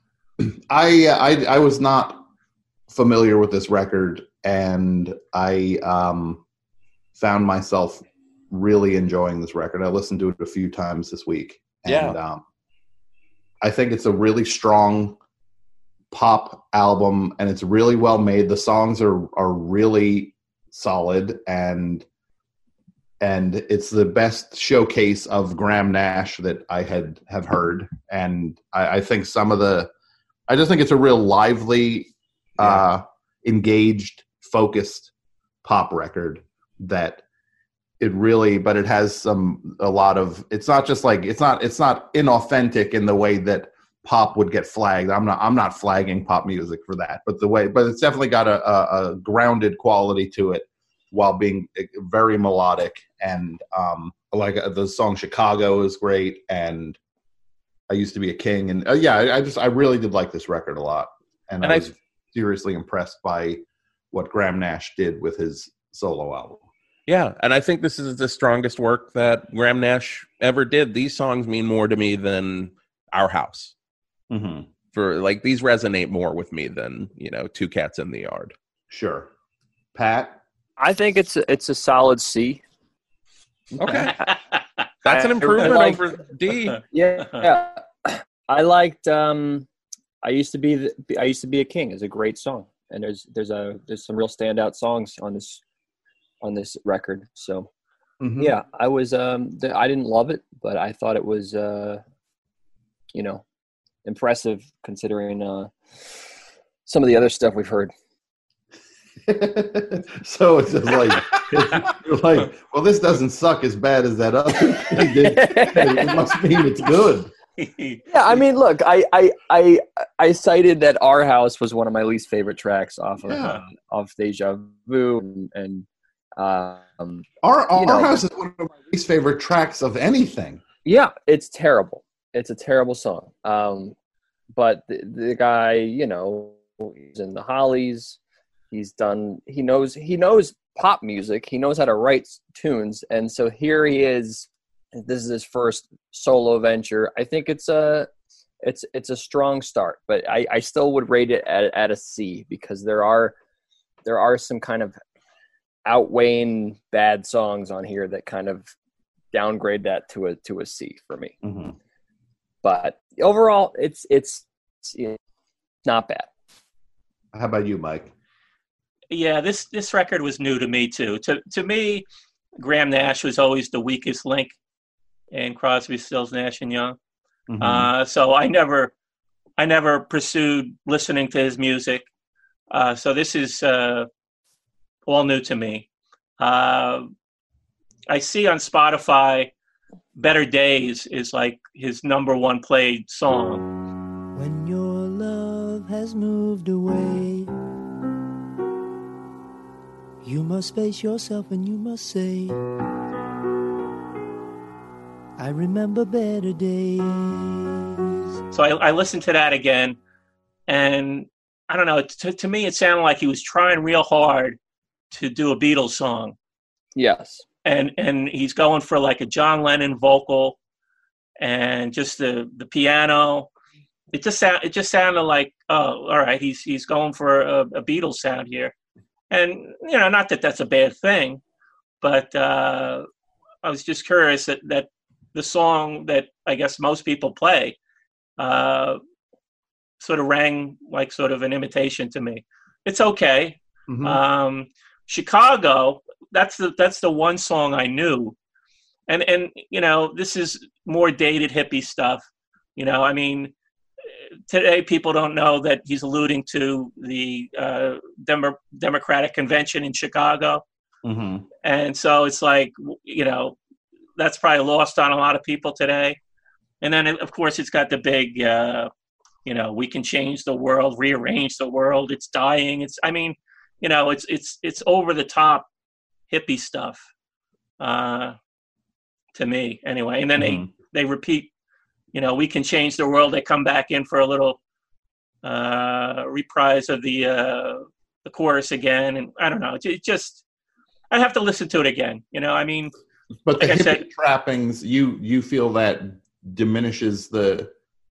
I I I was not familiar with this record, and I um, found myself really enjoying this record. I listened to it a few times this week, and yeah. um, I think it's a really strong pop album, and it's really well made. The songs are are really solid, and and it's the best showcase of Graham Nash that I had have heard. And I, I think some of the, I just think it's a real lively, yeah. uh, engaged, focused pop record that it really, but it has some a lot of. It's not just like it's not it's not inauthentic in the way that pop would get flagged. I'm not I'm not flagging pop music for that, but the way, but it's definitely got a, a, a grounded quality to it while being very melodic. And um, like uh, the song Chicago is great, and I Used to Be a King, and uh, yeah, I, I just I really did like this record a lot, and, and I was I, seriously impressed by what Graham Nash did with his solo album. Yeah, and I think this is the strongest work that Graham Nash ever did. These songs mean more to me than Our House. Mm-hmm. For like these resonate more with me than, you know, Two Cats in the Yard. Sure. Pat? I think it's a, it's a solid C. Okay. That's an improvement liked, over D. Yeah, yeah. I liked um I used to be the, I used to be a king is a great song. And there's there's a there's some real standout songs on this on this record. So mm-hmm. yeah, I was um the, I didn't love it, but I thought it was uh you know, impressive considering uh, some of the other stuff we've heard. So it's just like, it's, you're like, well, this doesn't suck as bad as that other thing did. It must mean it's good. Yeah, I mean, look, I, I I I cited that Our House was one of my least favorite tracks off of yeah. uh, off Deja Vu, and, and um, Our Our know, House is one of my least favorite tracks of anything. Yeah, it's terrible. It's a terrible song. Um, but the, the guy, you know, he's in the Hollies. He's done, he knows, he knows pop music. He knows how to write tunes. And so here he is. This is his first solo venture. I think it's a, it's, it's a strong start, but I, I still would rate it at, at a C because there are, there are some kind of outweighing bad songs on here that kind of downgrade that to a, to a C for me. Mm-hmm. But overall, it's, it's it's not bad. How about you, Mike? Yeah, this this record was new to me too. To to me, Graham Nash was always the weakest link in Crosby, Stills, Nash and Young. Mm-hmm. Uh, so I never I never pursued listening to his music. Uh, so this is uh, all new to me. Uh, I see on Spotify, Better Days is like his number one played song. When your love has moved away, You must face yourself and you must say, I remember better days. So I, I listened to that again, and I don't know, to, to me it sounded like he was trying real hard to do a Beatles song. Yes. And and he's going for like a John Lennon vocal, and just the, the piano. It just sound, it just sounded like, oh, all right, he's he's going for a, a Beatles sound here. And, you know, not that that's a bad thing, but uh, I was just curious that, that the song that I guess most people play uh, sort of rang like sort of an imitation to me. It's okay. Mm-hmm. Um, Chicago, that's the that's the one song I knew. And, and you know, this is more dated hippie stuff. You know, I mean, today people don't know that he's alluding to the uh, Demo- Democratic Convention in Chicago. Mm-hmm. And so it's like, you know, that's probably lost on a lot of people today. And then, of course, it's got the big, uh, you know, we can change the world, rearrange the world. It's dying. It's, I mean, you know, it's it's it's over the top hippie stuff uh, to me anyway. And then mm-hmm. they they repeat, you know, we can change the world. They come back in for a little uh, reprise of the uh, the chorus again, and I don't know. It, it just I have to listen to it again. You know, I mean. But the like hippie said, trappings, you you feel that diminishes the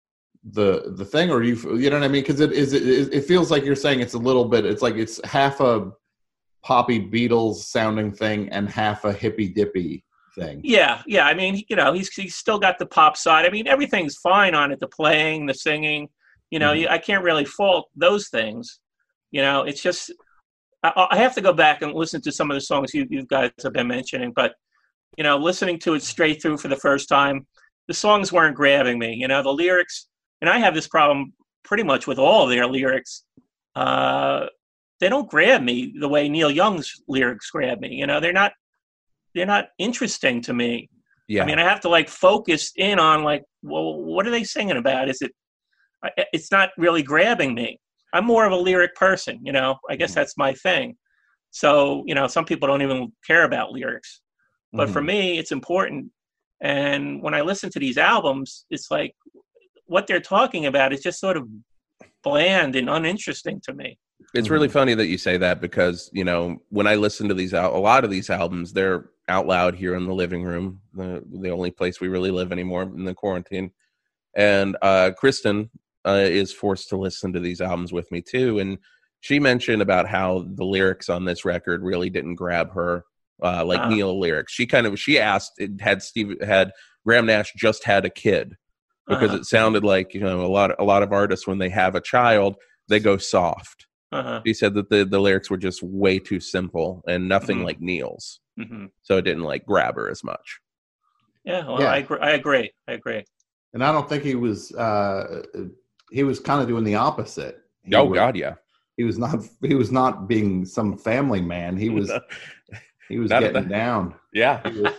the the thing, or you you know what I mean? Because it is it, it feels like you're saying it's a little bit. It's like it's half a poppy Beatles sounding thing and half a hippy dippy thing. Yeah, yeah. I mean, you know, he's he's still got the pop side. I mean, everything's fine on it. The playing, the singing. You know, mm-hmm. I can't really fault those things. You know, it's just I, I have to go back and listen to some of the songs you, you guys have been mentioning, but. You know, listening to it straight through for the first time, the songs weren't grabbing me. You know, the lyrics, and I have this problem pretty much with all of their lyrics. Uh, they don't grab me the way Neil Young's lyrics grab me. You know, they're not, they're not interesting to me. Yeah. I mean, I have to like focus in on like, well, what are they singing about? Is it? It's not really grabbing me. I'm more of a lyric person. You know, I guess that's my thing. So, you know, some people don't even care about lyrics. But mm-hmm. for me, it's important. And when I listen to these albums, it's like what they're talking about is just sort of bland and uninteresting to me. It's really funny that you say that because, you know, when I listen to these, al- a lot of these albums, they're out loud here in the living room, the, the only place we really live anymore in the quarantine. And uh, Kristen uh, is forced to listen to these albums with me too. And she mentioned about how the lyrics on this record really didn't grab her. Uh, like uh, Neil lyrics. She kind of, she asked, it had Steve, had Graham Nash just had a kid because uh-huh. it sounded like, you know, a lot of, a lot of artists, when they have a child, they go soft. Uh-huh. She said that the, the lyrics were just way too simple and nothing mm-hmm. like Neil's. Mm-hmm. So it didn't like grab her as much. Yeah. Well, yeah. I, agree, I agree. I agree. And I don't think he was, uh, he was kind of doing the opposite. He oh was, God. Yeah. He was not, he was not being some family man. He was, He was Not getting down. Yeah. He was,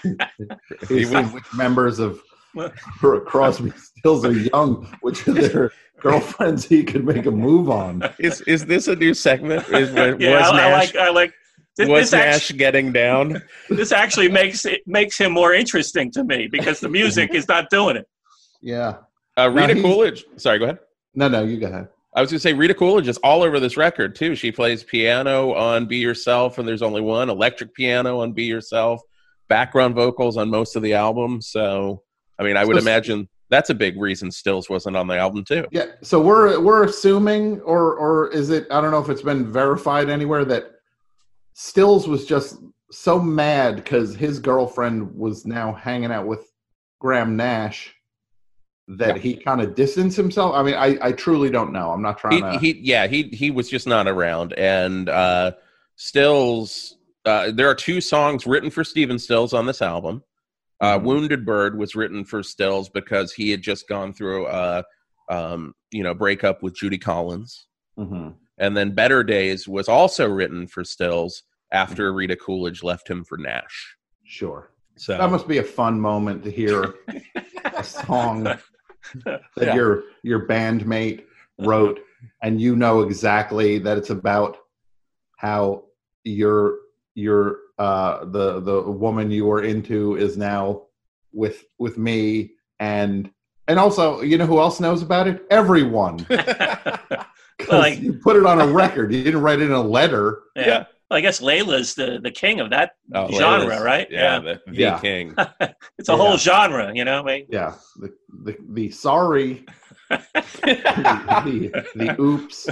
he was seeing which members of Crosby, Stills are young, which of their girlfriends he could make a move on. Is is this a new segment? Is, was yeah, I, Nash, I like. I like. This, was this Nash actually, getting down? This actually makes it makes him more interesting to me because the music is not doing it. Yeah. Uh, Rita no, Coolidge. Sorry, go ahead. No, no, you go ahead. I was going to say Rita Coolidge is all over this record, too. She plays piano on Be Yourself, and there's only one. Electric piano on Be Yourself. Background vocals on most of the album. So, I mean, I would so, imagine that's a big reason Stills wasn't on the album, too. Yeah, so we're we're assuming, or or is it, I don't know if it's been verified anywhere, that Stills was just so mad because his girlfriend was now hanging out with Graham Nash that yeah. he kind of distanced himself. I mean, I, I truly don't know. I'm not trying he, to. He, yeah, he he was just not around. And uh, Stills, uh, there are two songs written for Stephen Stills on this album. Uh, mm-hmm. Wounded Bird was written for Stills because he had just gone through a um, you know breakup with Judy Collins. Mm-hmm. And then Better Days was also written for Stills after mm-hmm. Rita Coolidge left him for Nash. Sure. So that must be a fun moment to hear a song that yeah. your your bandmate wrote, and you know exactly that it's about how your your uh, the the woman you were into is now with with me, and and also, you know who else knows about it? Everyone. Well, like, you put it on a record. You didn't write it in a letter. yeah. Yeah. Well, I guess Layla's the, the king of that Oh, genre, Layla's- right? Yeah, the, the Yeah. king. It's a Yeah. whole genre, you know. I mean, Yeah, the the, the sorry, the, the, the oops.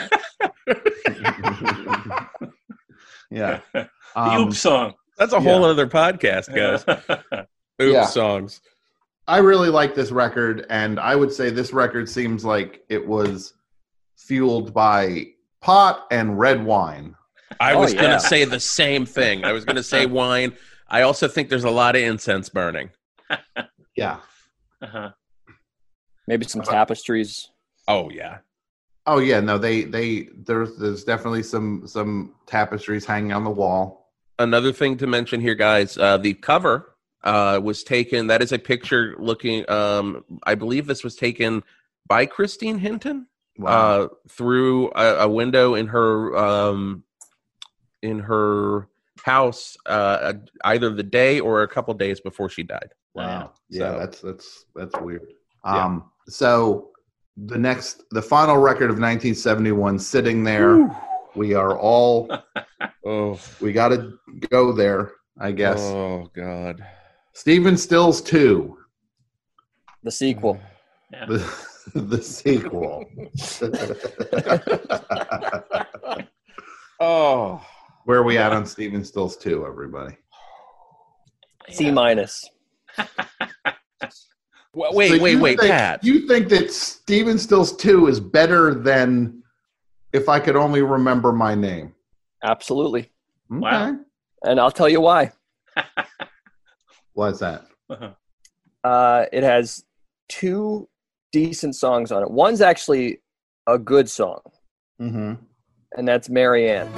Yeah, the Um, Oops song. That's a whole Yeah. other podcast, guys. Oops Yeah. songs. I really like this record, and I would say this record seems like it was fueled by pot and red wine. I Oh, was yeah. going to say the same thing. I was going to say wine. I also think there's a lot of incense burning. Yeah. Uh-huh. Maybe some tapestries. Oh, yeah. Oh yeah. No, they they there's there's definitely some some tapestries hanging on the wall. Another thing to mention here, guys, uh, the cover uh, was taken. That is a picture looking, um, I believe this was taken by Christine Hinton Wow. uh, through a, a window in her um, in her house, uh, either the day or a couple days before she died. Wow. Yeah, So- that's that's that's weird. Yeah. Um so the next the final record of nineteen seventy-one sitting there. We are all Oh, we got to go there, I guess. Oh God. Stephen Stills two, The sequel. Yeah. the, the sequel. Oh. Where are we at on Stephen Stills two, everybody? C minus. Well, wait, So wait, you wait, think, Pat. You think that Stephen Stills two is better than If I Could Only Remember My Name? Absolutely. Okay. Wow. And I'll tell you why. Why's that? Uh, it has two decent songs on it. One's actually a good song, Mm-hmm. and that's Marianne.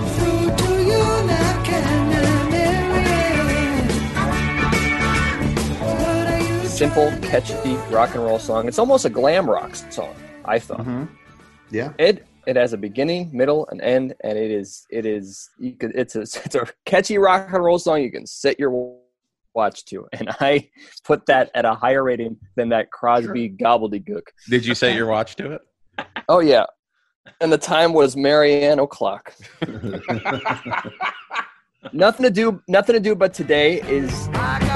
Simple, catchy rock and roll song. It's almost a glam rock song, I thought. Mm-hmm. Yeah. It it has a beginning, middle, and end, and it is it is you could it's a it's a catchy rock and roll song you can set your watch to, and I put that at a higher rating than that Crosby gobbledygook. Did you set your watch to it? Oh yeah, and the time was Marianne o'clock. Nothing to do, nothing to do. But today is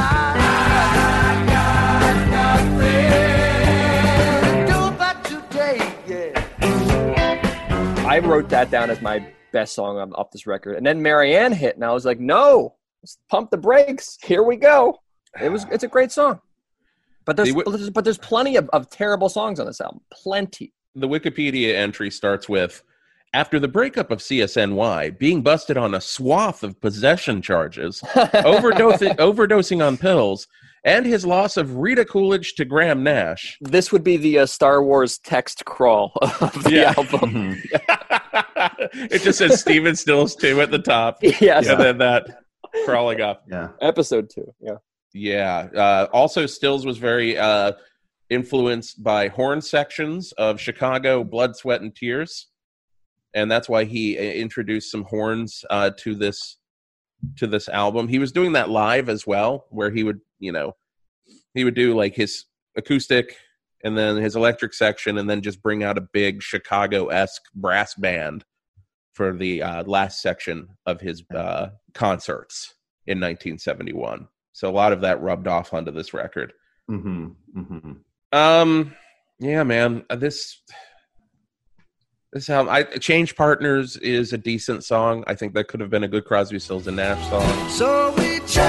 I wrote that down as my best song on, off this record, and then Marianne hit, and I was like, no, let's pump the brakes. Here we go. It was it's a great song, but there's The wi- but there's plenty of, of terrible songs on this album. Plenty. The Wikipedia entry starts with, after the breakup of C S N Y, being busted on a swath of possession charges, overdosing, overdosing on pills, and his loss of Rita Coolidge to Graham Nash. This would be the uh, Star Wars text crawl of the Yeah. album. It just says Stephen Stills two at the top, Yes, and then that crawling up. Yeah. episode two. Yeah. Yeah. Uh, also, Stills was very uh, influenced by horn sections of Chicago Blood, Sweat, and Tears. And that's why he uh, introduced some horns uh, to this to this album. He was doing that live as well, where he would, you know, he would do like his acoustic and then his electric section, and then just bring out a big Chicago-esque brass band for the uh, last section of his uh, concerts in nineteen seventy-one. So a lot of that rubbed off onto this record. Mm-hmm. Mm-hmm. Um, yeah, man, uh, this this album, I Change Partners is a decent song. I think that could have been a good Crosby, Stills and Nash song. So we change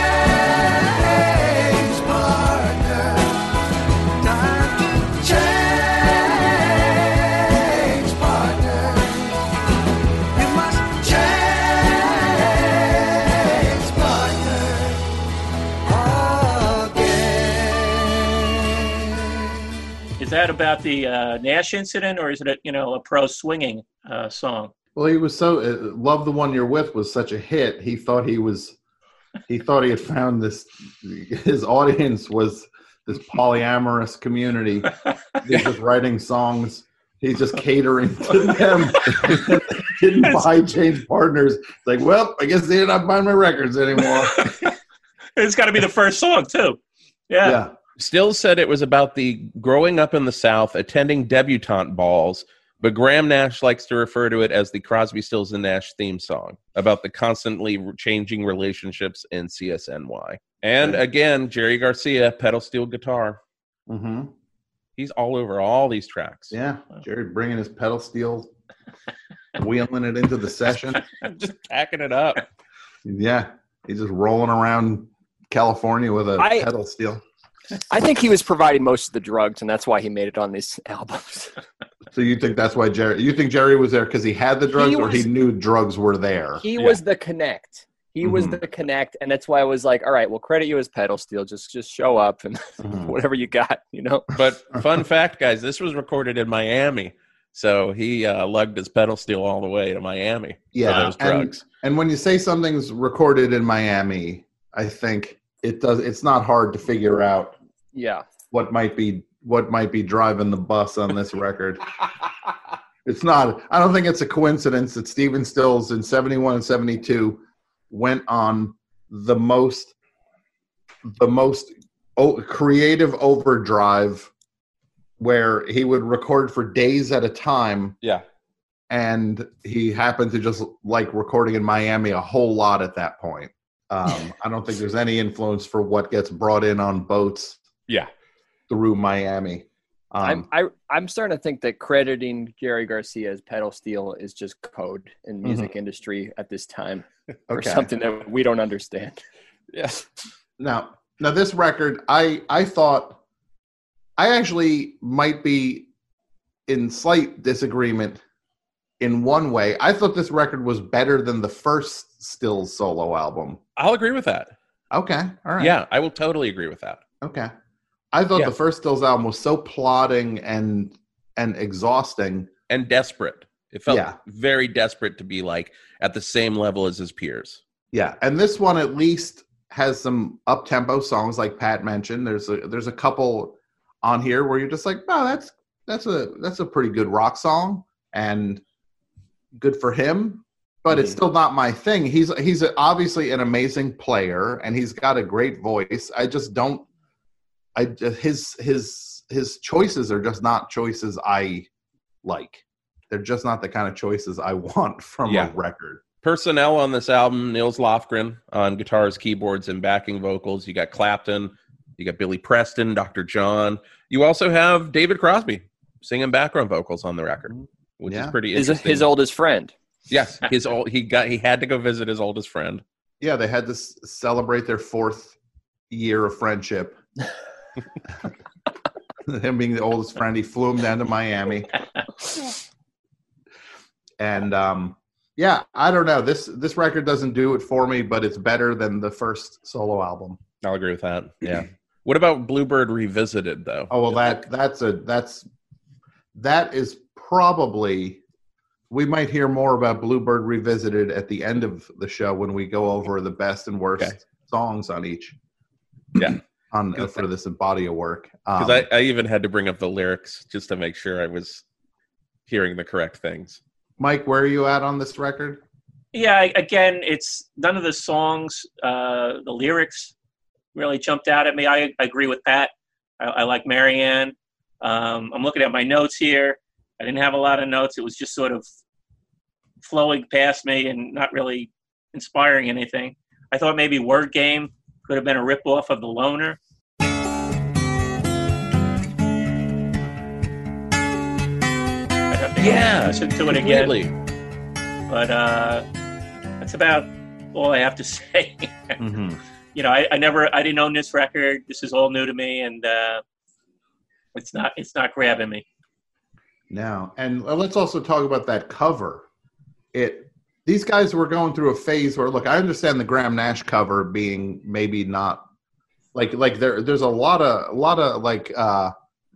partners. Time to change partners. You must change partners again. Is that about the uh, Nash incident, or is it a, you know a pro swinging uh, song? Well, he was so uh, "Love the One You're With" was such a hit. He thought he was, he thought he had found this. His audience was this polyamorous community. He was writing songs He's just catering to them. Didn't buy change partners. It's like, well, I guess they're not buying my records anymore. It's got to be the first song too. Yeah. Yeah. Stills said it was about the growing up in the South, attending debutante balls, but Graham Nash likes to refer to it as the Crosby, Stills, and Nash theme song about the constantly changing relationships in C S N Y. And again, Jerry Garcia, pedal steel guitar. Mm-hmm. He's all over all these tracks. Yeah, Jerry bringing his pedal steel, wheeling it into the session. Just packing it up. Yeah, he's just rolling around California with a I, pedal steel. I think he was providing most of the drugs, and that's why he made it on these albums. So you think that's why Jerry? You think Jerry was there because he had the drugs, He or was- he knew drugs were there? He Yeah. was the connect. He was Mhm. the connect, and that's why I was like, all right, we'll credit you as pedal steel. Just just show up and Mhm. whatever you got, you know? But fun fact, guys, this was recorded in Miami. So he uh, lugged his pedal steel all the way to Miami Yeah, for those drugs. And, and when you say something's recorded in Miami, I think it does. It's not hard to figure out Yeah. what might be what might be driving the bus on this record. It's not. I don't think it's a coincidence that Stephen Stills in seventy-one and seventy-two went on the most the most o- creative overdrive, where he would record for days at a time, Yeah. and he happened to just like recording in Miami a whole lot at that point. Um, I don't think there's any influence for what gets brought in on boats Yeah. through Miami. Um, I'm I, I'm starting to think that crediting Jerry Garcia as pedal steel is just code in music industry at this time, or Okay. something that we don't understand. Yeah. Now, now this record, I I thought, I actually might be in slight disagreement in one way. I thought this record was better than the first Stills solo album. I'll agree with that. Okay, all right. Yeah, I will totally agree with that. Okay. I thought Yeah. the first Stills album was so plodding and and exhausting. And desperate. It felt Yeah. very desperate to be like at the same level as his peers. Yeah, and this one at least has some up tempo songs, like Pat mentioned. There's a there's a couple on here where you're just like, oh, that's that's a that's a pretty good rock song, and good for him. But it's still not my thing. He's he's obviously an amazing player, and he's got a great voice. I just don't. I just, his his his choices are just not choices I like. They're just not the kind of choices I want from Yeah. a record. Personnel on this album: Nils Lofgren on guitars, keyboards, and backing vocals. You got Clapton, you got Billy Preston, Doctor John. You also have David Crosby singing background vocals on the record, which Yeah. is pretty His, interesting. his oldest friend. yes, his old he got he had to go visit his oldest friend. Yeah, they had to s- celebrate their fourth year of friendship. Him being the oldest friend, he flew him down to Miami. And um, yeah, I don't know. This this record doesn't do it for me, but it's better than the first solo album. I'll agree with that. Yeah. What about Bluebird Revisited, though? Oh well, that that's a that's that is probably. We might hear more about Bluebird Revisited at the end of the show when we go over the best and worst Okay. songs on each. Yeah. on uh, for this body of work. Because Um, I, I even had to bring up the lyrics just to make sure I was hearing the correct things. Mike, where are you at on this record? Yeah, I- again, it's none of the songs, uh, the lyrics really jumped out at me. I, I agree with Pat. I, I like Marianne. Um, I'm looking at my notes here. I didn't have a lot of notes. It was just sort of flowing past me and not really inspiring anything. I thought maybe Word Game could have been a ripoff of The Loner. I'd have to go Yeah, listen to it again. Completely. But uh, that's about all I have to say. Mm-hmm. You know, I, I never, I didn't own this record. This is all new to me, and uh, it's not, it's not grabbing me. Now, and let's also talk about that cover. It these guys were going through a phase where, look, I understand the Graham Nash cover being maybe not like like there. There's a lot of a lot of like uh,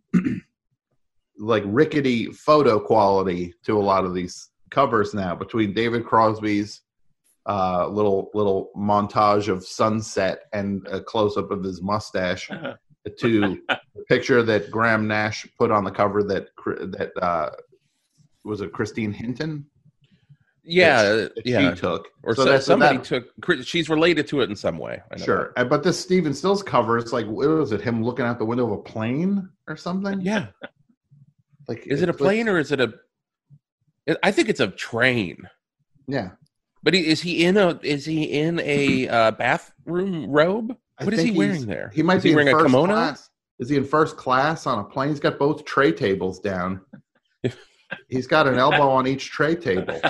like rickety photo quality to a lot of these covers now. Between David Crosby's uh, little little montage of sunset and a close up of his mustache, Uh-huh. to the picture that Graham Nash put on the cover that that uh, was it Christine Hinton? Yeah, that she, that yeah. she took. Or so so, that, so somebody that, took. She's related to it in some way. I know sure, that. Uh, but this Stephen Stills cover, it's like, what was it? Him looking out the window of a plane or something? Yeah. Like, is it a plane or is it a? I think it's a train. Yeah. But he, is he in a? Is he in a uh, bathroom robe? I What is he think wearing he's- there? He might is be he wearing in a first kimono. class. Is he in first class on a plane? He's got both tray tables down. He's got an elbow on each tray table.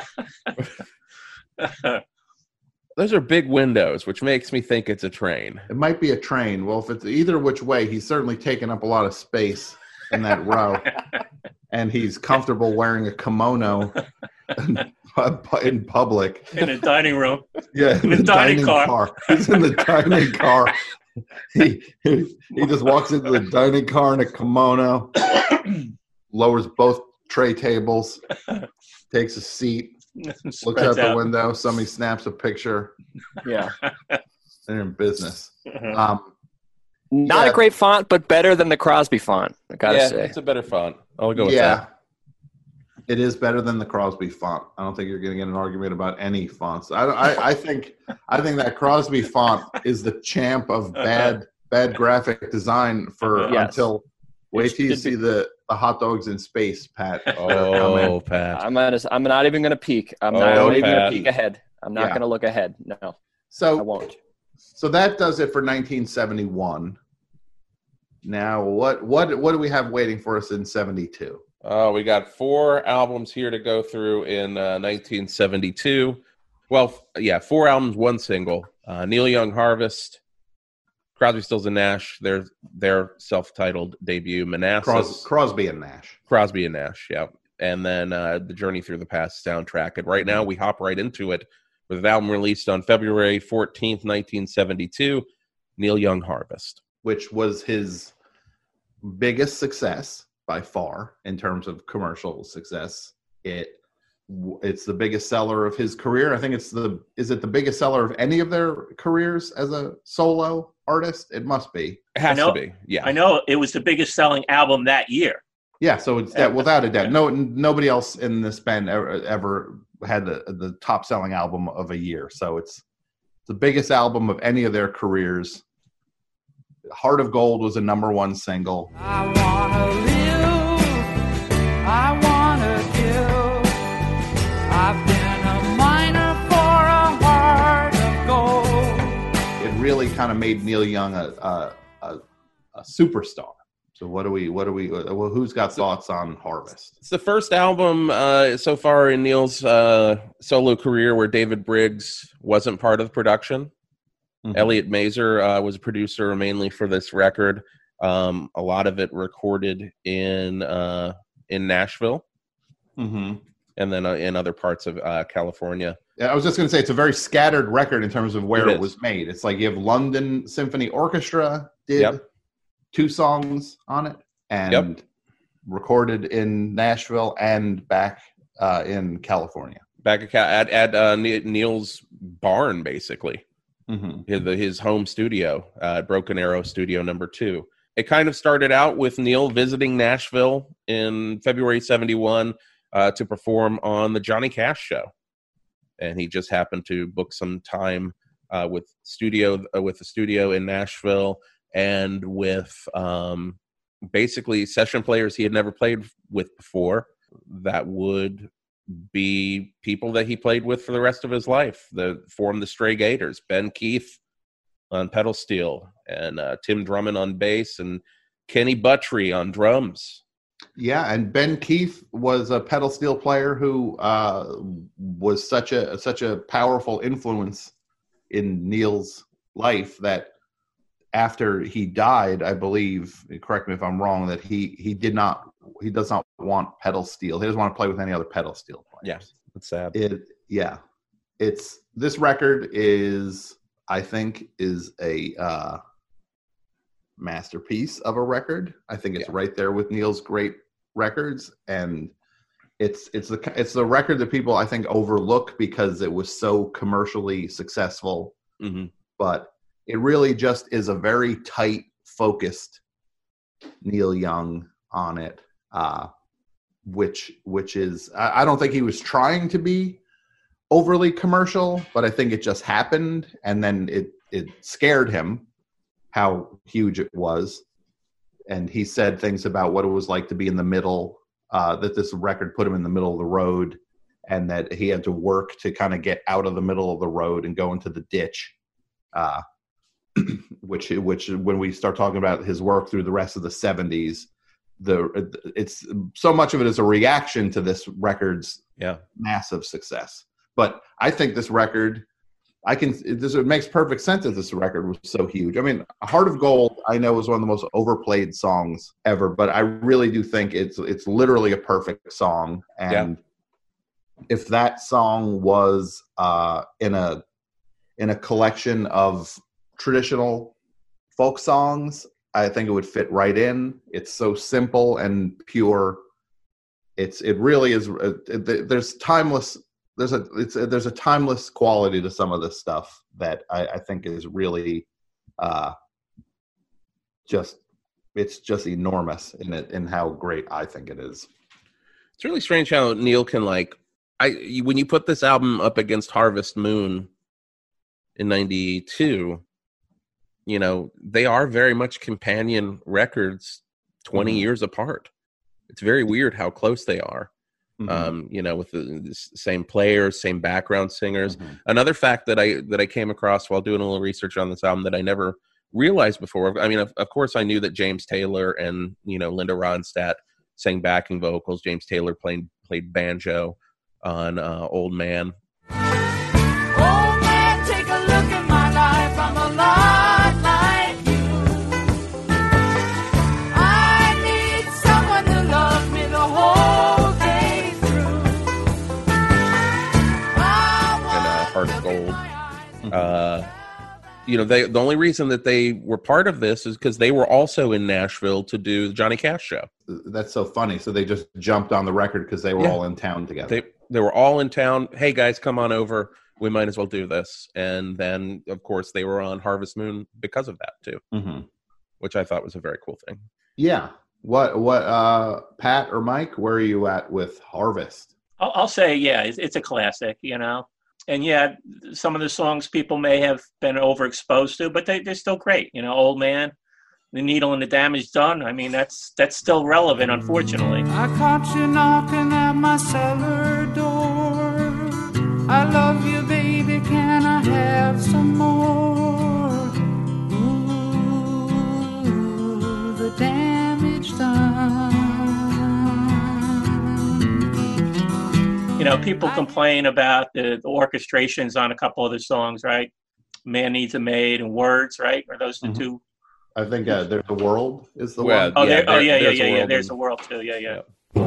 Those are big windows, which makes me think it's a train. It might be a train. Well, if it's either which way, he's certainly taking up a lot of space in that row. And he's comfortable wearing a kimono in, in public. In a dining room. Yeah, in, in the dining, dining car. car. He's in the dining car. He, he he just walks into the dining car in a kimono, lowers both tray tables, takes a seat, looks out the out. window. Somebody snaps a picture. Yeah, they're in business. Um, Not yeah. a great font, but better than the Crosby font. I gotta yeah, say, it's a better font. I'll go with yeah. that. It is better than the Crosby font. I don't think you're going to get an argument about any fonts. I, I, I think I think that Crosby font is the champ of bad bad graphic design for yes. until wait till you see the, the hot dogs in space, Pat. Oh, Pat. I'm not, I'm not even going to peek. I'm oh, not Pat. even going to peek ahead. I'm not yeah. going to look ahead. No, so I won't. So that does it for nineteen seventy-one. Now, what what what do we have waiting for us in seventy-two? Uh, we got four albums here to go through in uh, nineteen seventy-two. Well, yeah, four albums, one single. Uh, Neil Young Harvest, Crosby, Stills and Nash, their their self-titled debut, Manassas. Cros- Crosby and Nash. Crosby and Nash, yeah. And then uh, the Journey Through the Past soundtrack. And right now we hop right into it with an album released on February fourteenth, nineteen seventy-two, Neil Young Harvest. Which was his biggest success by far in terms of commercial success. It it's the biggest seller of his career. I think it's the is it the biggest seller of any of their careers as a solo artist? It must be. It has know, to be. Yeah. I know it was the biggest selling album that year. Yeah, so it's that without a doubt. No nobody else in this band ever, ever had the, the top selling album of a year. So it's the biggest album of any of their careers. Heart of Gold was a number one single. I wanna live, I wanna give. I've been a miner for a heart of gold. It really kind of made Neil Young a, a, a, a superstar. So what do we, what do we, well, who's got thoughts on Harvest? It's the first album uh, so far in Neil's uh, solo career where David Briggs wasn't part of the production. Mm-hmm. Elliot Mazer uh, was a producer mainly for this record. Um, a lot of it recorded in uh, in Nashville, mm-hmm. and then uh, in other parts of uh, California. Yeah, I was just going to say it's a very scattered record in terms of where it, it was made. It's like you have London Symphony Orchestra did yep. two songs on it, and yep. recorded in Nashville and back uh, in California, back at at uh, Neil's barn, basically. Mm-hmm. His, his home studio, uh, Broken Arrow Studio Number Two. It kind of started out with Neil visiting Nashville in February seventy-one uh, to perform on the Johnny Cash Show, and he just happened to book some time uh, with studio uh, with the studio in Nashville and with um, basically session players he had never played with before that would be people that he played with for the rest of his life. The formed the Stray Gators, Ben Keith on pedal steel, and uh, Tim Drummond on bass, and Kenny Buttrey on drums. Yeah, and Ben Keith was a pedal steel player who uh, was such a such a powerful influence in Neil's life that after he died, I believe, correct me if I'm wrong, that he he did not he does not want pedal steel. He doesn't want to play with any other pedal steel players. Yeah, that's sad. It yeah, it's this record is I think is a uh, masterpiece of a record. I think it's yeah. right there with Neil's great records, and it's it's the it's the record that people I think overlook because it was so commercially successful. Mm-hmm. But it really just is a very tight, focused Neil Young on it. Uh, which which is I, I don't think he was trying to be overly commercial, but I think it just happened, and then it it scared him how huge it was. And he said things about what it was like to be in the middle, uh, that this record put him in the middle of the road, and that he had to work to kind of get out of the middle of the road and go into the ditch. Uh, which, which when we start talking about his work through the rest of the seventies, the it's so much of it is a reaction to this record's yeah. massive success. But I think this record, I can it, this, it makes perfect sense that this record was so huge. I mean, Heart of Gold, I know, is one of the most overplayed songs ever, but I really do think it's it's literally a perfect song. And yeah. if that song was uh, in a in a collection of traditional folk songs, I think it would fit right in. It's so simple and pure. It's it really is. It, there's timeless. There's a it's a, there's a timeless quality to some of this stuff that I, I think is really, uh, just it's just enormous in it in how great I think it is. It's really strange how Neil can like I when you put this album up against Harvest Moon in ninety-two, you know, they are very much companion records twenty mm-hmm. years apart. It's very weird how close they are. Mm-hmm. Um, you know, with the, the same players, same background singers. Mm-hmm. Another fact that I that I came across while doing a little research on this album that I never realized before. I mean, of, of course, I knew that James Taylor and you know Linda Ronstadt sang backing vocals. James Taylor played played banjo on uh, "Old Man." Old man, take a look at my life. I'm a lot like you. I need someone to love me the whole day through. And uh, Heart of Gold. Uh, you know, they the only reason that they were part of this is because they were also in Nashville to do the Johnny Cash show. That's so funny. So they just jumped on the record because they were yeah. all in town together. They they were all in town. Hey guys, come on over. We might as well do this. And then, of course, they were on Harvest Moon because of that too, mm-hmm. which I thought was a very cool thing. Yeah. What what uh, Pat or Mike? Where are you at with Harvest? I'll, I'll say yeah, it's, it's a classic. You know. And yeah, some of the songs people may have been overexposed to, but they, they're still great. You know, Old Man, The Needle and the Damage Done. I mean, that's that's still relevant, unfortunately. I caught you knocking at my cellar door. I love you, baby, can I have some more? Ooh, the damage done. You know, people complain about the, the orchestrations on a couple of the songs, right? Man Needs a Maid and Words, right? Are those the mm-hmm. two? I think uh, There's a World is the well, one. Oh, yeah, there, oh yeah, yeah, yeah, yeah. And... There's a World too. Yeah, yeah. yeah.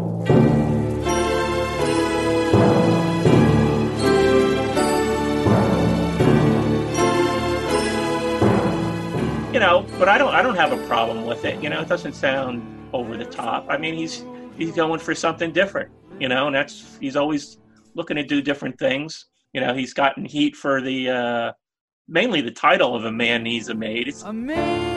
You know, but I don't. I don't have a problem with it. You know, it doesn't sound over the top. I mean, he's he's going for something different. You know, and that's he's always looking to do different things. You know, he's gotten heat for the uh, mainly the title of A Man Needs a Maid. It's a maid.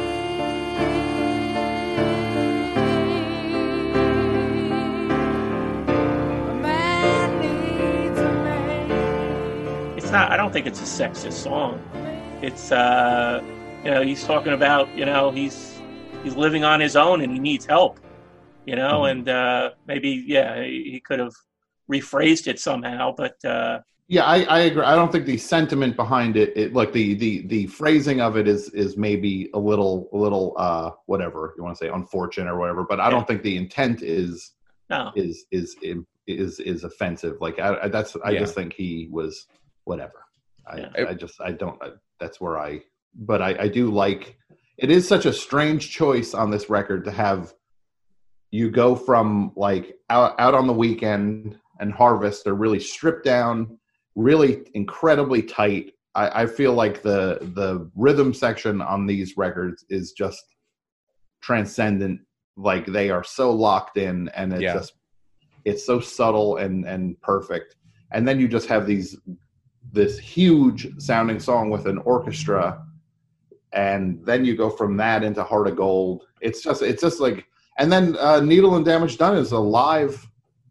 A man needs a maid. It's not. I don't think it's a sexist song. It's uh, you know, he's talking about you know he's he's living on his own and he needs help. You know, mm-hmm. and uh, maybe, yeah, he could have rephrased it somehow, but... Uh, yeah, I, I agree. I don't think the sentiment behind it, it like the, the, the phrasing of it is is maybe a little, a little uh, whatever, you want to say unfortunate or whatever, but I yeah. don't think the intent is no. is, is, is, is offensive. Like, I, I that's, I yeah. just think he was whatever. I, yeah. I, I just, I don't, I, that's where I, but I, I do like, it is such a strange choice on this record to have you go from like out, out on the Weekend and Harvest. They're really stripped down, really incredibly tight. I, I feel like the the rhythm section on these records is just transcendent. Like they are so locked in, and it's yeah. just it's so subtle and and perfect. And then you just have these this huge sounding song with an orchestra, and then you go from that into Heart of Gold. It's just it's just like. And then uh, Needle and Damage Done is a live,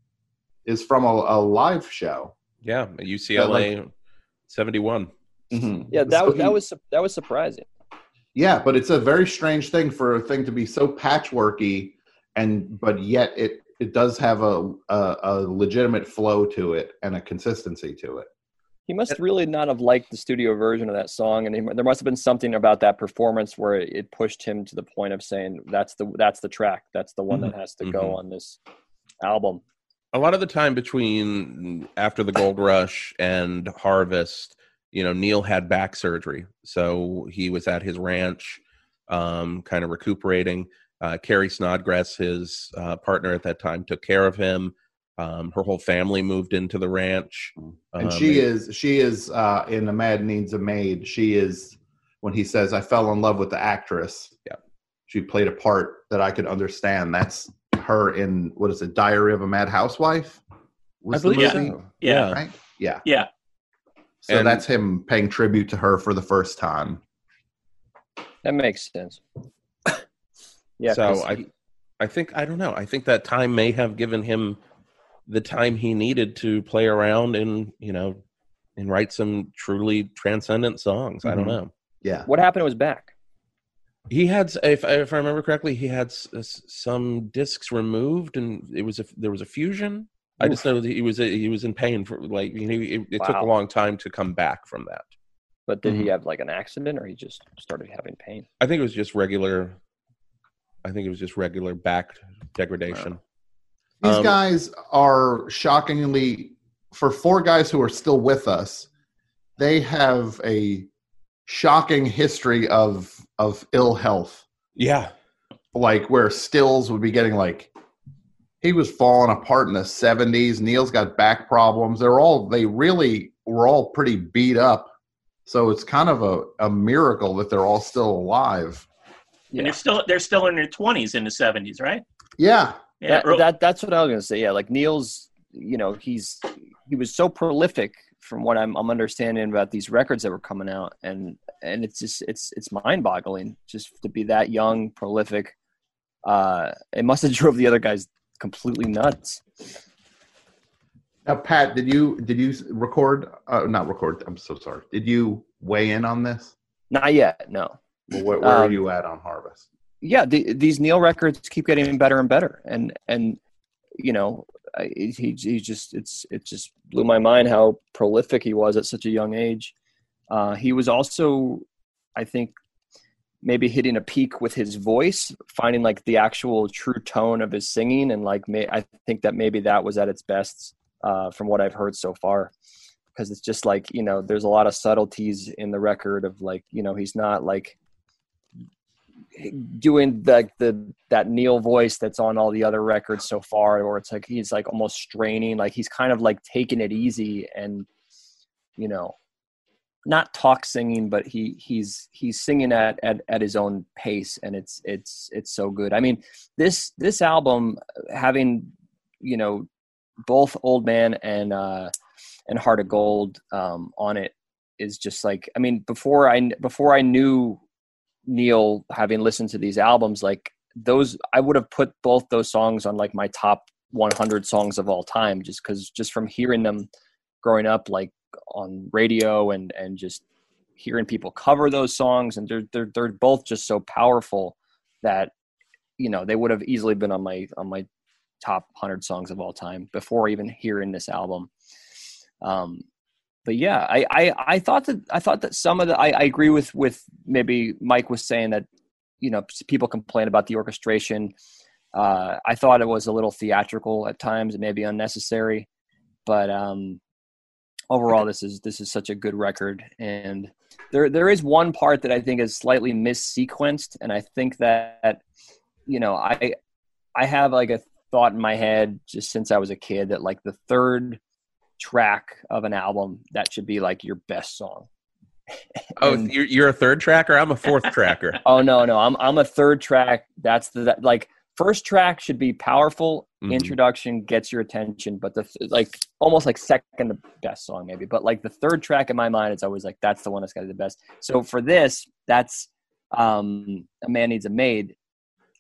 is from a, a live show. Yeah, U C L A like, seventy-one. Mm-hmm. Yeah, that so was he, that was that was surprising. Yeah, but it's a very strange thing for a thing to be so patchworky, and but yet it it does have a a, a legitimate flow to it and a consistency to it. He must really not have liked the studio version of that song, and he, there must have been something about that performance where it, it pushed him to the point of saying, "That's the that's the track. That's the one Mm-hmm. that has to mm-hmm. go on this album." A lot of the time between after the Gold Rush and Harvest, you know, Neil had back surgery, so he was at his ranch, um, kind of recuperating. Uh, Carrie Snodgrass, his uh, partner at that time, took care of him. Um, her whole family moved into the ranch, and um, she is she is uh, in A Man Needs a Maid. She is when he says, "I fell in love with the actress." Yeah, she played a part that I could understand. That's her in what is it, Diary of a Mad Housewife? Was I believe the movie? so. Yeah, right. Yeah, yeah. So And- that's him paying tribute to her for the first time. That makes sense. Yeah. So 'cause I, he- I think I don't know. I think that time may have given him the time he needed to play around and you know, and write some truly transcendent songs. I don't Mhm. know. Yeah. what happened to his back? He had, if if I remember correctly, he had s- s- some discs removed, and it was a, there was a fusion. I just know that he was he was in pain for like you know it, it took a Wow. long time to come back from that. But did Mhm. he have like an accident, or he just started having pain? I think it was just regular. I think it was just regular back degradation. These Um, guys are shockingly, for four guys who are still with us, they have a shocking history of of ill health. Yeah, Like where Stills would be getting like, he was falling apart in the seventies. Neil's got back problems. They're all, they really were all pretty beat up. So it's kind of a, a miracle that they're all still alive. Yeah. And they're still they're still in their twenties in the seventies, right? Yeah. Yeah, that, early- that that's what I was gonna say. Yeah, like Neil's, you know, he's he was so prolific from what I'm I'm understanding about these records that were coming out, and and it's just it's it's mind boggling just to be that young, prolific. Uh, it must have drove the other guys completely nuts. Now, Pat, did you did you record? Uh, not record. I'm so sorry. Did you weigh in on this? Not yet, no. Well, where where are Um, you at on Harvest? Yeah, the, these Neil records keep getting better and better, and and you know, I, he he just it's it just blew my mind how prolific he was at such a young age. Uh, he was also, I think, maybe hitting a peak with his voice, finding like the actual true tone of his singing, and like may, I think that maybe that was at its best uh, from what I've heard so far, because it's just like, you know, there's a lot of subtleties in the record of like, you know, he's not like doing the, the that Neil voice that's on all the other records so far, or it's like he's like almost straining, like he's kind of like taking it easy and, you know, not talk singing, but he he's he's singing at, at at his own pace, and it's it's it's so good. I mean, this this album, having, you know, both Old Man and uh and Heart of Gold um on it is just like, I mean, before I before I knew Neil, having listened to these albums, like those, I would have put both those songs on like my top one hundred songs of all time, just because just from hearing them growing up, like on radio and and just hearing people cover those songs, and they're they're they're both just so powerful that, you know, they would have easily been on my on my top one hundred songs of all time before even hearing this album. Um, but yeah, I, I, I thought that I thought that some of the I, I agree with with maybe Mike was saying that, you know, people complain about the orchestration. Uh, I thought it was a little theatrical at times and maybe unnecessary, but um, overall, this is this is such a good record. And there there is one part that I think is slightly missequenced, and I think that, you know, I I have like a thought in my head just since I was a kid that like the third track of an album, that should be like your best song. Oh, And- you're, you're a third tracker. I'm a fourth tracker. oh no no I'm I'm a third track. That's the that, like first track should be powerful. Mhm. Introduction gets your attention, but the th- like almost like second to best song maybe, but like the third track in my mind, it's always like that's the one that's got to be the best. So for this, that's um A Man Needs a Maid.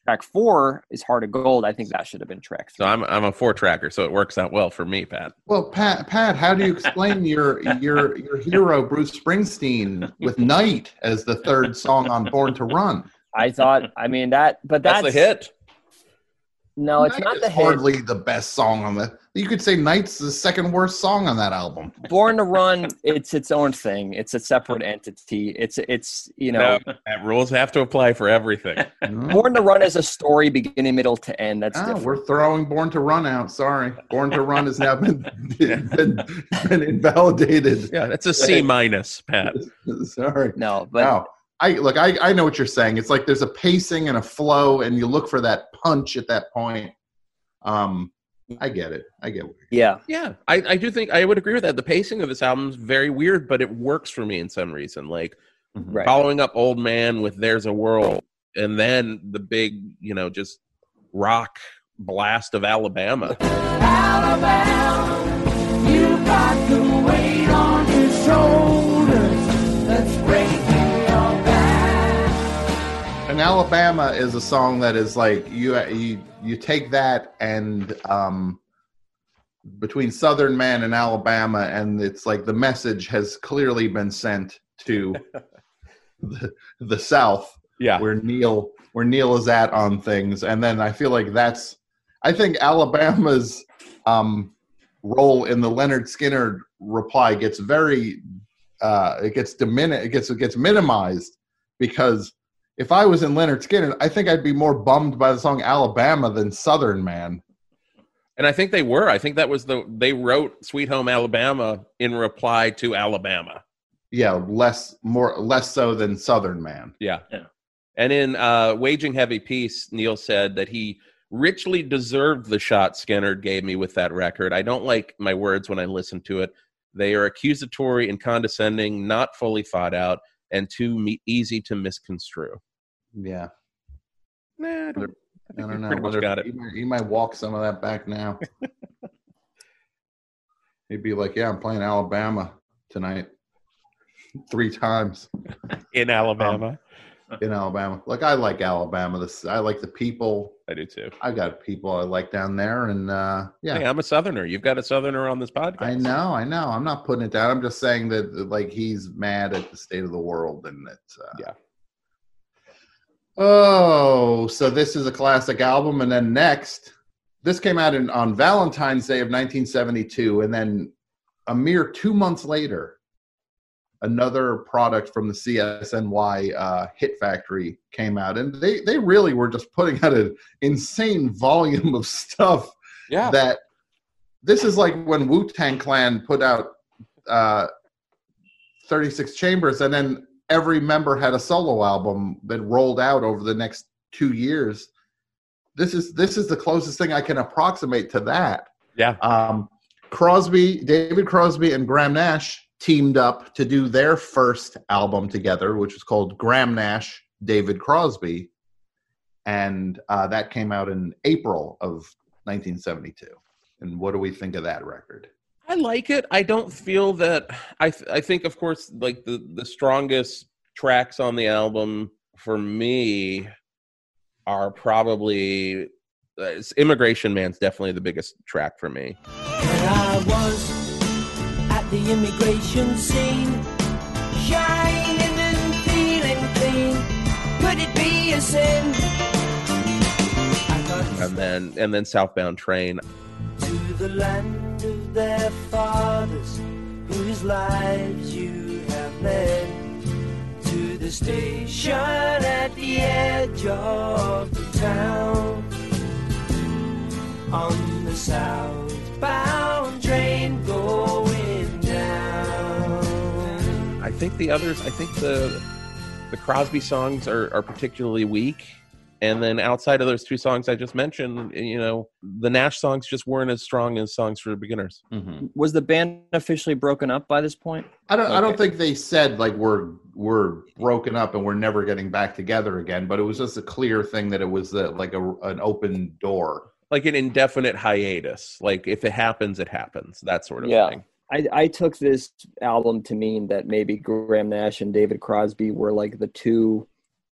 track four is Heart of Gold. I think that should have been track three. So I'm I'm a four tracker, so it works out well for me, Pat. Well, Pat, Pat, how do you explain your your your hero Bruce Springsteen with "Night" as the third song on Born to Run? I thought, I mean that, but that's, That's the hit. No, it's Night not is the hit. hardly the best song on the. You could say "Night's" the second worst song on that album. Born to Run, it's its own thing. It's a separate entity. It's it's you know. No, that rules have to apply for everything. Born to Run is a story beginning, middle to end. That's Oh, different. we're throwing Born to Run out. Sorry. Born to Run has now been, been, been invalidated. Yeah, that's a C minus, Pat. Sorry. No, but No. I look, I, I know what you're saying. It's like there's a pacing and a flow, and you look for that punch at that point. Um, I get it. I get it. yeah, Yeah, I, I do think I would agree with that. The pacing of this album is very weird, but it works for me in some reason. Like right. following up Old Man with There's a World, and then the big, you know, just rock blast of Alabama. Alabama, you got the weight on your shoulders. Let's break your back. And Alabama is a song that is like you you you take that and um, between Southern Man and Alabama, and it's like the message has clearly been sent to the, the South. Yeah. where Neil where Neil is at on things, and then I feel like that's I think Alabama's um, role in the Leonard Skinner reply gets very uh, it gets diminished it gets it gets minimized, because if I was in Leonard Skinner, I think I'd be more bummed by the song Alabama than Southern Man. And I think they were. I think that was the they wrote Sweet Home Alabama in reply to Alabama. Yeah, less more less so than Southern Man. Yeah. Yeah. And in uh, Waging Heavy Peace, Neil said that he richly deserved the shot Skinner gave me with that record. I don't like my words when I listen to it. They are accusatory and condescending, not fully thought out, and too me- easy to misconstrue. Yeah. Nah, I don't, I don't know. pretty much Whether- got it. He might, he might walk some of that back now. He'd be like, yeah, I'm playing Alabama tonight. Three times In Alabama. um, in Alabama. Like, I like Alabama. This I like the people. I do too. I got people I like down there. And uh, yeah, Hey, I'm a Southerner. You've got a Southerner on this podcast. I know, I know. I'm not putting it down. I'm just saying that, like, he's mad at the state of the world, and it's uh, Yeah. Oh, so this is a classic album, and then next, this came out in, on Valentine's Day of nineteen seventy-two, and then a mere two months later, another product from the C S N Y uh, Hit Factory came out, and they they really were just putting out an insane volume of stuff. Yeah. That this is like when Wu-Tang Clan put out uh, thirty-six Chambers, and then every member had a solo album that rolled out over the next two years. This is this is the closest thing I can approximate to that. Yeah. Um, Crosby, David Crosby, and Graham Nash teamed up to do their first album together, which was called Graham Nash, David Crosby, and uh, that came out in April of nineteen seventy-two. And what do we think of that record? I like it. I don't feel that I th- I think of course like the the strongest tracks on the album for me are probably uh, Immigration Man's definitely the biggest track for me. When I was at the immigration scene, shining and feeling clean, could it be a sin? I got And then and then Southbound Train. to the land of their fathers, whose lives you have led, to the station at the edge of the town, on the southbound train going down. I think the others I think the the Crosby songs are, are particularly weak. And then outside of those two songs I just mentioned, you know, the Nash songs just weren't as strong as Songs for Beginners. Mm-hmm. Was the band officially broken up by this point? I don't. I don't Okay. think they said like we're we're broken up and we're never getting back together again. But it was just a clear thing that it was a, like a, an open door. Like an indefinite hiatus. Like if it happens, it happens. That sort of Yeah. thing. I, I took this album to mean that maybe Graham Nash and David Crosby were like the two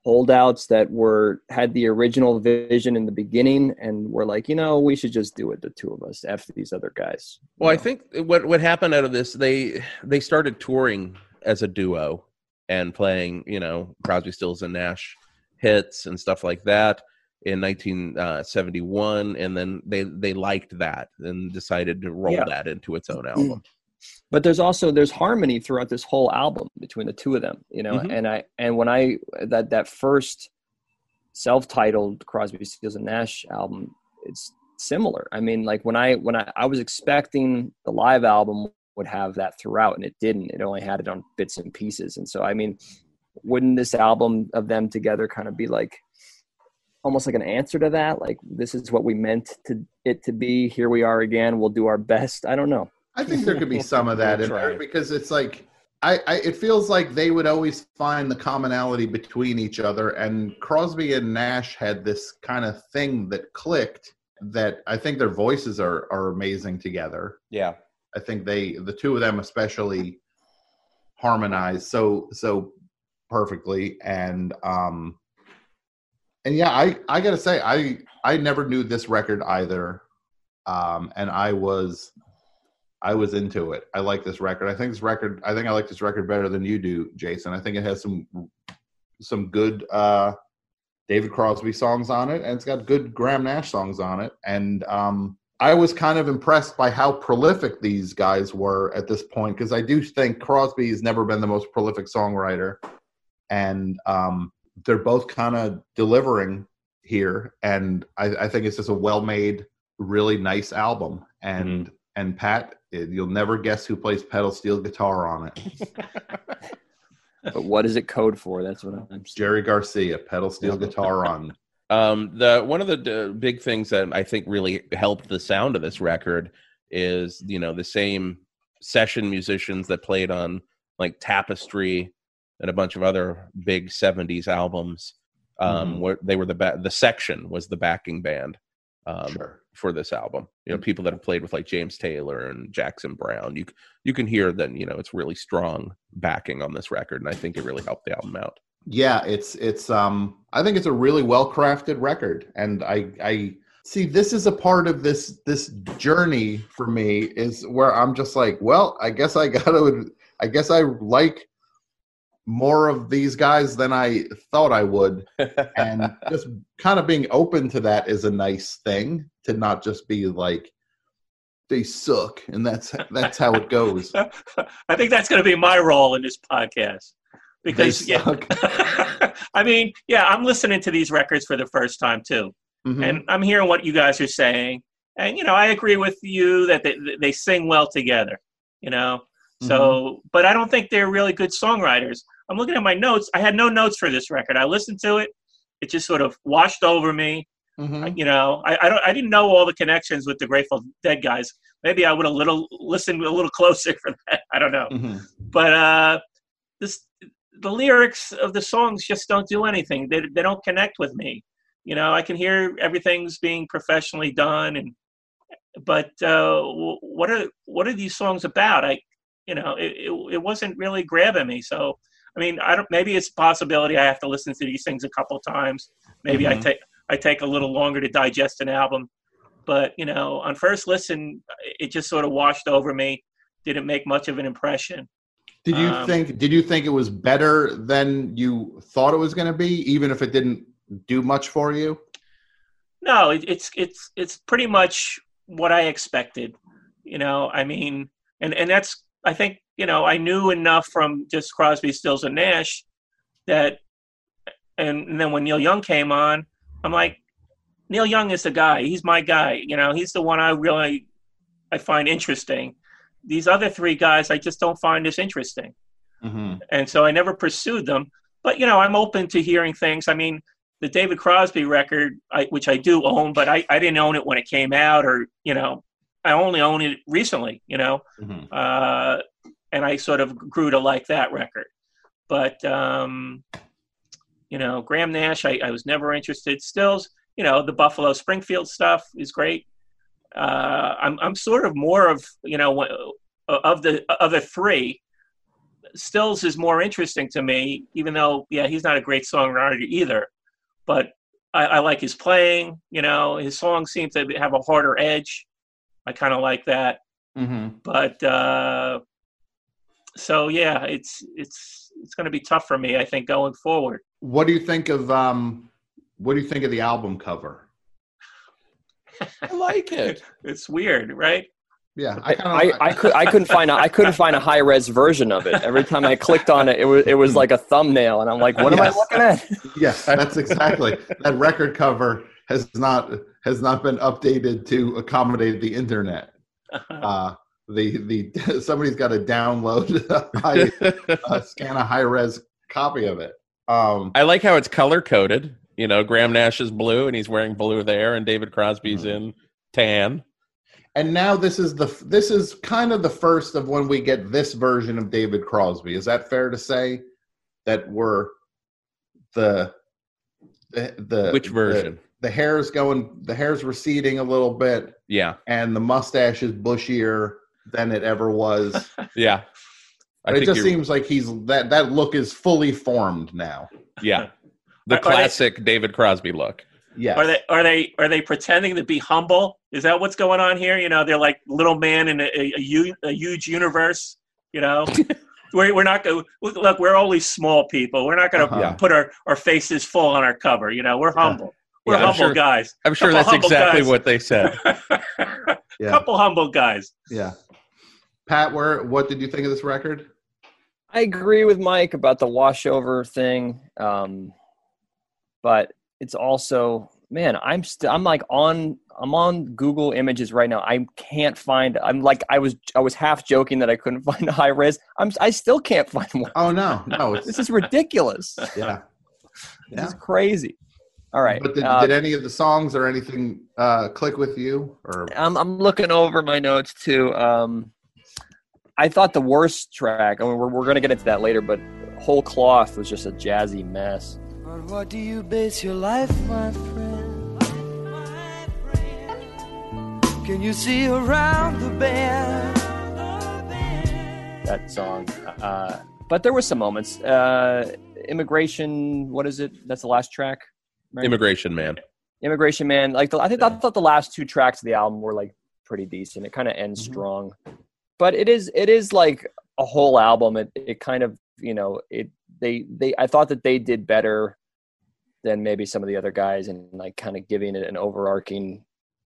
holdouts that were had the original vision in the beginning and were like, you know, we should just do it, the two of us, F these other guys. Well, know? I think what what happened out of this, they they started touring as a duo and playing, you know, Crosby, Stills and Nash hits and stuff like that in nineteen seventy-one, and then they they liked that and decided to roll Yeah. that into its own album. But there's also there's harmony throughout this whole album between the two of them, you know. Mhm. And I and when I that that first self-titled Crosby, Stills and Nash album, it's similar. I mean, like when I when I, I was expecting the live album would have that throughout, and it didn't. It only had it on bits and pieces. And so, I mean, wouldn't this album of them together kind of be like almost like an answer to that? Like, this is what we meant to it to be. Here we are again. We'll do our best. I don't know. I think there could be some of that in there because it's like I, I it feels like they would always find the commonality between each other, and Crosby and Nash had this kind of thing that clicked that I think their voices are are amazing together. Yeah. I think they the two of them especially harmonize so so perfectly, and um and yeah, I I got to say I I never knew this record either. Um and I was I was into it. I like this record. I think this record. I think I like this record better than you do, Jason. I think it has some some good uh, David Crosby songs on it, and it's got good Graham Nash songs on it. And um, I was kind of impressed by how prolific these guys were at this point, because I do think Crosby has never been the most prolific songwriter, and um, they're both kind of delivering here. And I, I think it's just a well-made, really nice album. And mm-hmm. and Pat, you'll never guess who plays pedal steel guitar on it. But what is it code for? That's what I'm saying. Jerry Garcia, pedal steel guitar on. Um, the one of the uh, big things that I think really helped the sound of this record is, you know, the same session musicians that played on like Tapestry and a bunch of other big seventies albums. Um, mm-hmm. where they were the ba- the Section was the backing band. Um, sure. For this album, you know, people that have played with like James Taylor and Jackson Browne, you you can hear that, you know, it's really strong backing on this record, and I think it really helped the album out. Yeah, it's it's um I think it's a really well crafted record, and I I see this is a part of this this journey for me is where I'm just like, well, I guess I gotta I guess I like more of these guys than I thought I would. And just kind of being open to that is a nice thing, to not just be like, they suck, and that's that's how it goes. I think that's going to be my role in this podcast. Because, yeah, I mean, yeah, I'm listening to these records for the first time, too. Mm-hmm. And I'm hearing what you guys are saying. And, you know, I agree with you that they, they sing well together, you know. So, mm-hmm. but I don't think they're really good songwriters. I'm looking at my notes. I had no notes for this record. I listened to it. It just sort of washed over me. Mm-hmm. You know, I I, don't, I didn't know all the connections with the Grateful Dead guys. Maybe I would have little listened a little closer for that. I don't know. Mm-hmm. But uh, this the lyrics of the songs just don't do anything. They they don't connect with me. You know, I can hear everything's being professionally done, and but uh, what are what are these songs about? I you know, it, it it wasn't really grabbing me. So. I mean, I don't. Maybe it's a possibility I have to listen to these things a couple times. Maybe mm-hmm. I take I take a little longer to digest an album. But you know, on first listen, it just sort of washed over me. Didn't make much of an impression. Did you um, think? Did you think it was better than you thought it was going to be, even if it didn't do much for you? No, it, it's it's it's pretty much what I expected. You know, I mean, and and that's I think. You know, I knew enough from just Crosby, Stills, and Nash that, and, and then when Neil Young came on, I'm like, Neil Young is the guy. He's my guy. You know, he's the one I really, I find interesting. These other three guys, I just don't find as interesting. Mm-hmm. And so I never pursued them. But, you know, I'm open to hearing things. I mean, the David Crosby record, I, which I do own, but I, I didn't own it when it came out, or, you know, I only own it recently, you know. Mm-hmm. Uh, And I sort of grew to like that record. But, um, you know, Graham Nash, I, I was never interested. Stills, you know, the Buffalo Springfield stuff is great. Uh, I'm I'm sort of more of, you know, of the of the three, Stills is more interesting to me, even though, yeah, he's not a great songwriter either. But I, I like his playing. You know, his songs seem to have a harder edge. I kind of like that. Mm-hmm. But uh, so yeah, it's it's it's going to be tough for me, I think, going forward. What do you think of um? What do you think of the album cover? I like it. It's weird, right? Yeah, I, kinda, I, I could I couldn't find a I couldn't find a high res version of it. Every time I clicked on it, it was it was like a thumbnail, and I'm like, what am Yes. I looking at? Yes, that's exactly that record cover has not has not been updated to accommodate the internet. Uh, the the somebody's got to download a high, uh, scan a high res copy of it. Um, I like how it's color coded. You know, Graham Nash is blue and he's wearing blue there, and David Crosby's mm-hmm. in tan. And now this is the this is kind of the first of when we get this version of David Crosby. Is that fair to say that we're the the, the which version? The, the hair's going, the hair's receding a little bit. Yeah, and the mustache is bushier than it ever was. Yeah, I it just seems like he's that that look is fully formed now. Yeah, the are, classic are they, David Crosby look. Yes. Are they are they are they pretending to be humble? Is that what's going on here? You know, they're like little man in a, a, a, a huge universe. You know, we're we're not going. Look, we're only small people. We're not going to uh-huh. put our, our faces full on our cover. You know, we're humble. We're yeah, humble I'm sure, guys. I'm sure Couple that's exactly guys. what they said. Yeah. Couple humble guys. Yeah. Pat, where what did you think of this record? I agree with Mike about the washover thing, um, but it's also, man, I'm still I'm like on I'm on Google Images right now. I can't find. I'm like I was I was half joking that I couldn't find a high res. I'm I still can't find one. Oh no, no, it's, this is ridiculous. Yeah, this yeah. is crazy. All right. But did, uh, did any of the songs or anything uh, click with you? Or I'm I'm looking over my notes too. Um, I thought the worst track. I mean, we're we're gonna get into that later, but Whole Cloth was just a jazzy mess. On what do you base your life, my friend? Can you see around the bend? That song. Uh, but there were some moments. Uh, Immigration. What is it? That's the last track. Right? Immigration Man. Immigration Man. Like the, I think I thought the last two tracks of the album were like pretty decent. It kind of ends Mm-hmm. strong, but it is it is like a whole album. It it kind of you know it they they I thought that they did better than maybe some of the other guys, and like kind of giving it an overarching,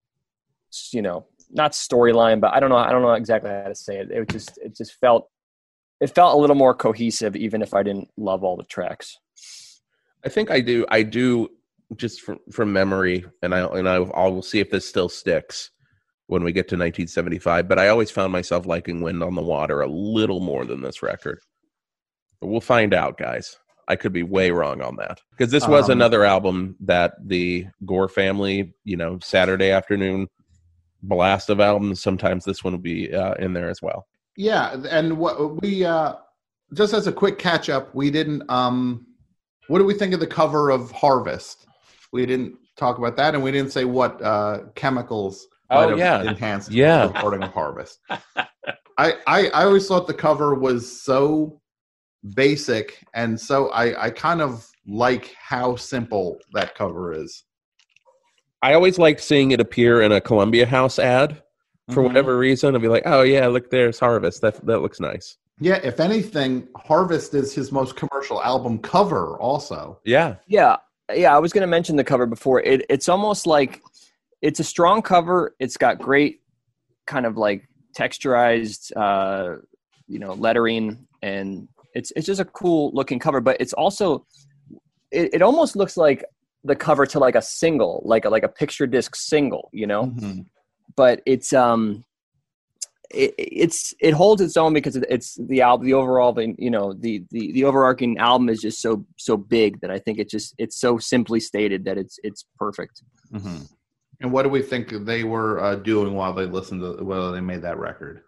you know, not storyline, but I don't know I don't know exactly how to say it. It just it just felt it felt a little more cohesive, even if I didn't love all the tracks. I think I do. I do. Just from, from memory, and I and I, I will see if this still sticks when we get to nineteen seventy-five. But I always found myself liking "Wind on the Water" a little more than this record. But we'll find out, guys. I could be way wrong on that, because this was Um, another album that the Gore family, you know, Saturday afternoon blast of albums. Sometimes this one will be uh, in there as well. yeah, and what we uh, just as a quick catch up, we didn't. Um, what do we think of the cover of Harvest? We didn't talk about that, and we didn't say what uh, chemicals Oh, might have yeah. enhanced Yeah. the recording of Harvest. I, I I always thought the cover was so basic, and so I, I kind of like how simple that cover is. I always liked seeing it appear in a Columbia House ad for Mhm. whatever reason. I'd be like, oh yeah, look, there's Harvest. That that looks nice. Yeah, if anything, Harvest is his most commercial album cover also. Yeah. Yeah, yeah. I was going to mention the cover before. It, it's almost like it's a strong cover. It's got great kind of like texturized, uh, you know, lettering, and it's it's just a cool looking cover. But it's also it, it almost looks like the cover to like a single, like a, like a picture disc single, you know. Mm-hmm. But it's um. It, it's it holds its own because it's the album, the overall, you know, the, the the overarching album is just so so big that I think it just it's so simply stated that it's it's perfect. Mm-hmm. And what do we think they were uh, doing while they listened to while they made that record?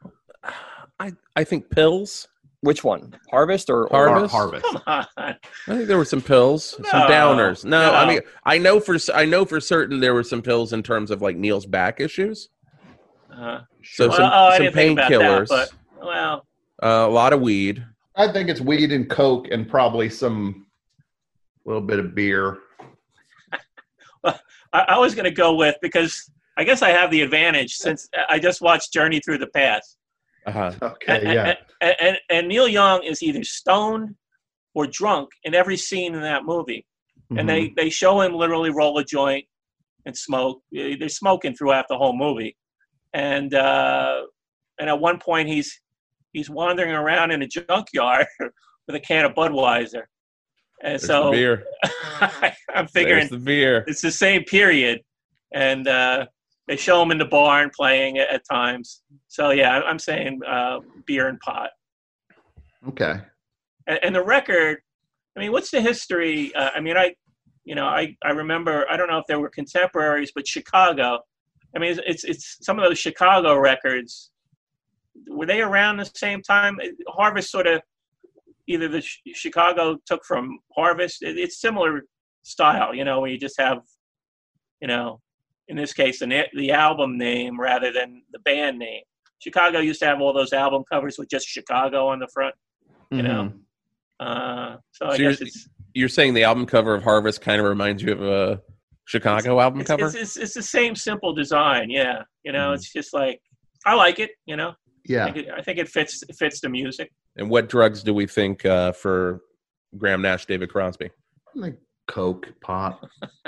I I think pills. Which one, Harvest or, or Harvest? Harvest. Come on. I think there were some pills, some No, downers. No, no. I mean I know for I know for certain there were some pills in terms of like Neil's back issues. Uh, So well, some, oh, I some didn't think about painkillers, that, but well, uh, a lot of weed. I think it's weed and Coke and probably some little bit of beer. Well, I, I was going to go with, because I guess I have the advantage since I just watched Journey Through the Past. Uh-huh. Okay, and, yeah. And, and, and Neil Young is either stoned or drunk in every scene in that movie. Mm-hmm. And they, they show him literally roll a joint and smoke. They're smoking throughout the whole movie. And uh, and at one point he's he's wandering around in a junkyard with a can of Budweiser. And There's so the beer. I'm figuring There's the beer. it's the same period. And uh, they show him in the barn playing at, at times. So yeah, I'm saying uh, beer and pot. Okay. And, and the record, I mean, what's the history? Uh, I mean, I, you know, I, I remember, I don't know if they were contemporaries, but Chicago, I mean, it's, it's, it's some of those Chicago records, were they around the same time? Harvest sort of, either the Ch- Chicago took from Harvest, it, it's similar style, you know, where you just have, you know, in this case, the, na- the album name rather than the band name. Chicago used to have all those album covers with just Chicago on the front, you Mm-hmm. know. Uh, so, I So you're, guess it's you're saying the album cover of Harvest kind of reminds you of a Chicago album it's, cover? It's, it's, it's the same simple design, yeah. You know, Mhm. it's just like, I like it, you know. Yeah. I think it, I think it fits it fits the music. And what drugs do we think uh, for Graham Nash, David Crosby? Like Coke, pot.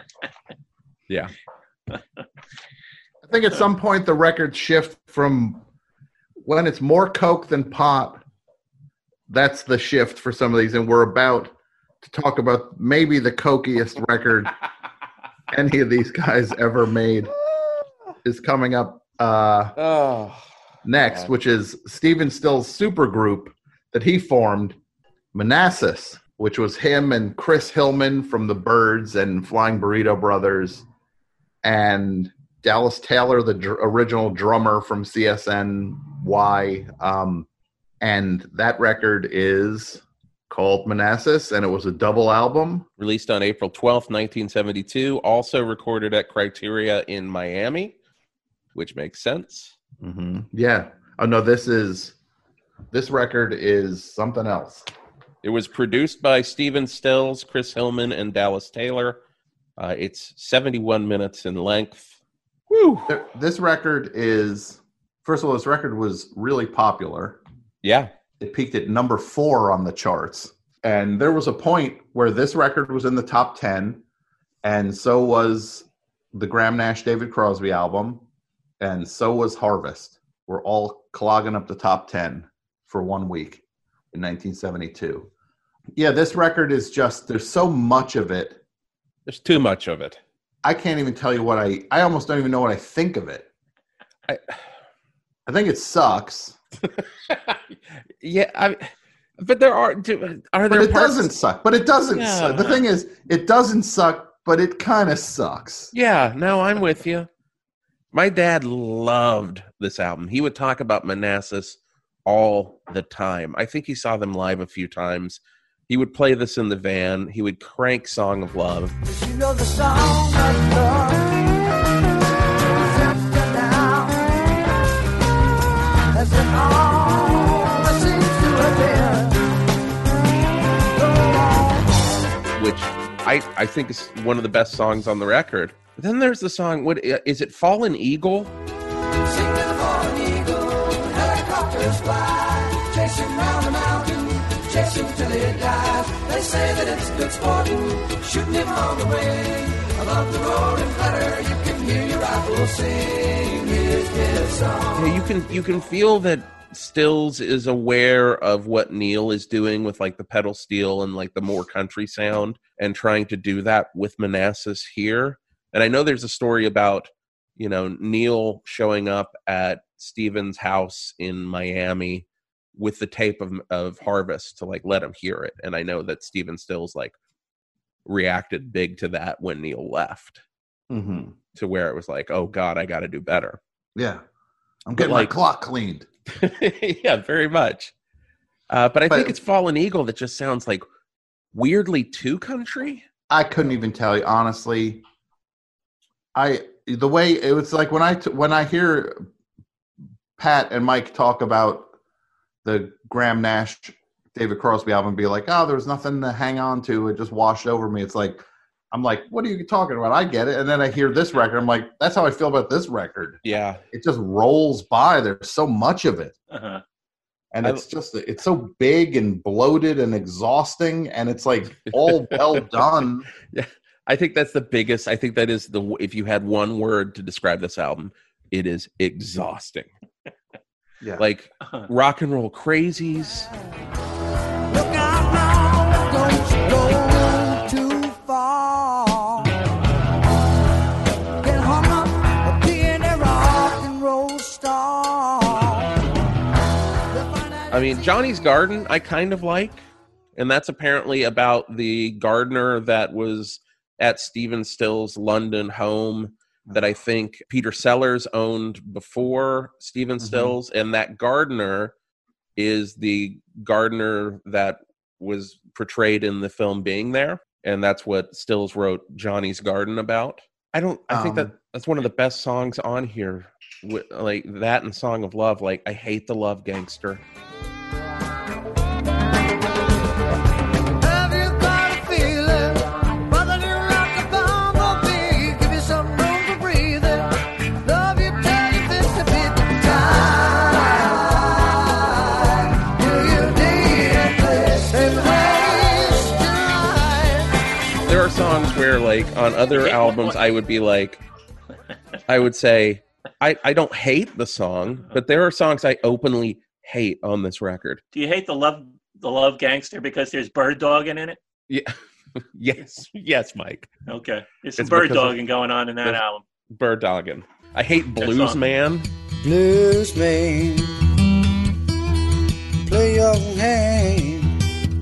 Yeah. I think at some point the records shift from when it's more Coke than pot. That's the shift for some of these. And we're about to talk about maybe the cokiest record any of these guys ever made is coming up uh, Oh. next, God. which is Stephen Still's supergroup that he formed, Manassas, which was him and Chris Hillman from the Byrds and Flying Burrito Brothers, and Dallas Taylor, the dr- original drummer from C S N Y. Um, and that record is called Manassas, and it was a double album. Released on April twelfth, nineteen seventy-two. Also recorded at Criteria in Miami, which makes sense. Mm-hmm. Yeah. Oh, no, this is, this record is something else. It was produced by Stephen Stills, Chris Hillman, and Dallas Taylor. Uh, it's seventy-one minutes in length. Woo! There- This record is, first of all, this record was really popular. Yeah. It peaked at number four on the charts. And there was a point where this record was in the top ten, and so was the Graham Nash David Crosby album, and so was Harvest. We're all clogging up the top ten for one week in nineteen seventy-two. Yeah, this record is just, there's so much of it. There's too much of it. I can't even tell you what I, I almost don't even know what I think of it. I, I think it sucks. yeah, I, but there are, do, are there But it parts- doesn't suck. But it doesn't Yeah. suck. The thing is, it doesn't suck, but it kind of sucks. Yeah, no, I'm with you. My dad loved this album. He would talk about Manassas all the time. I think he saw them live a few times. He would play this in the van. He would crank Song of Love. You know the song of love. Tempted now. As it all seems to have been. Go on. Which I, I think is one of the best songs on the record. But then there's the song, what is it, Fallen Eagle? Sing to the fallen eagle, helicopters fly, chasing round the mountain, chasing till he dies. They say that it's good sporting, shooting him on the wing. Above the roaring thunder, you can hear your rifle sing his death song. Yeah, you can you can feel that Stills is aware of what Neil is doing with like the pedal steel and like the more country sound, and trying to do that with Manassas here. And I know there's a story about, you know, Neil showing up at Stephen's house in Miami with the tape of of Harvest to like let him hear it. And I know that Stephen Stills like reacted big to that when Neil left, Mm-hmm. to where it was like, oh God, I got to do better. Yeah. I'm But getting like- my clock cleaned. Yeah, very much. Uh, but I But- think it's Fallen Eagle that just sounds like weirdly too country. I couldn't even tell you, honestly. I the way it was like when I t- when I hear Pat and Mike talk about the Graham Nash David Crosby album and be like, oh, there's nothing to hang on to. It just washed over me. It's like, I'm like, what are you talking about? I get it. And then I hear this record. I'm like, that's how I feel about this record. Yeah. It just rolls by. There's so much of it. Uh-huh. And it's just, it's so big and bloated and exhausting. And it's like all well done. Yeah. I think that's the biggest, I think that is the, if you had one word to describe this album, it is exhausting. Yeah. Like Rock and Roll Crazies. Look out now, don't you go too far. Get hung up being a rock and roll star. I mean, Johnny's Garden, I kind of like. And that's apparently about the gardener that was at Stephen Stills' London home that I think Peter Sellers owned before Stephen Mm-hmm. Stills. And that gardener is the gardener that was portrayed in the film Being There. And that's what Stills wrote Johnny's Garden about. I don't, I think Um, that that's one of the best songs on here. With, like that and Song of Love. Like, I hate the Love Gangster. Have you got a feeling? Brother, you like a bumblebee. Give you some room to breathe in. Love you till you fifty fifty time. Do you need a place and waste your life? There are songs where, like, on other albums, I would be like, I would say, I, I don't hate the song, but there are songs I openly hate on this record. Do you hate the love the Love Gangster because there's bird dogging in it? Yeah. yes. Yes, Mike. Okay. There's some It's bird because of- dogging going on in that there's- album. Bird dogging. I hate Blues song. Man. Blues man, play your hand.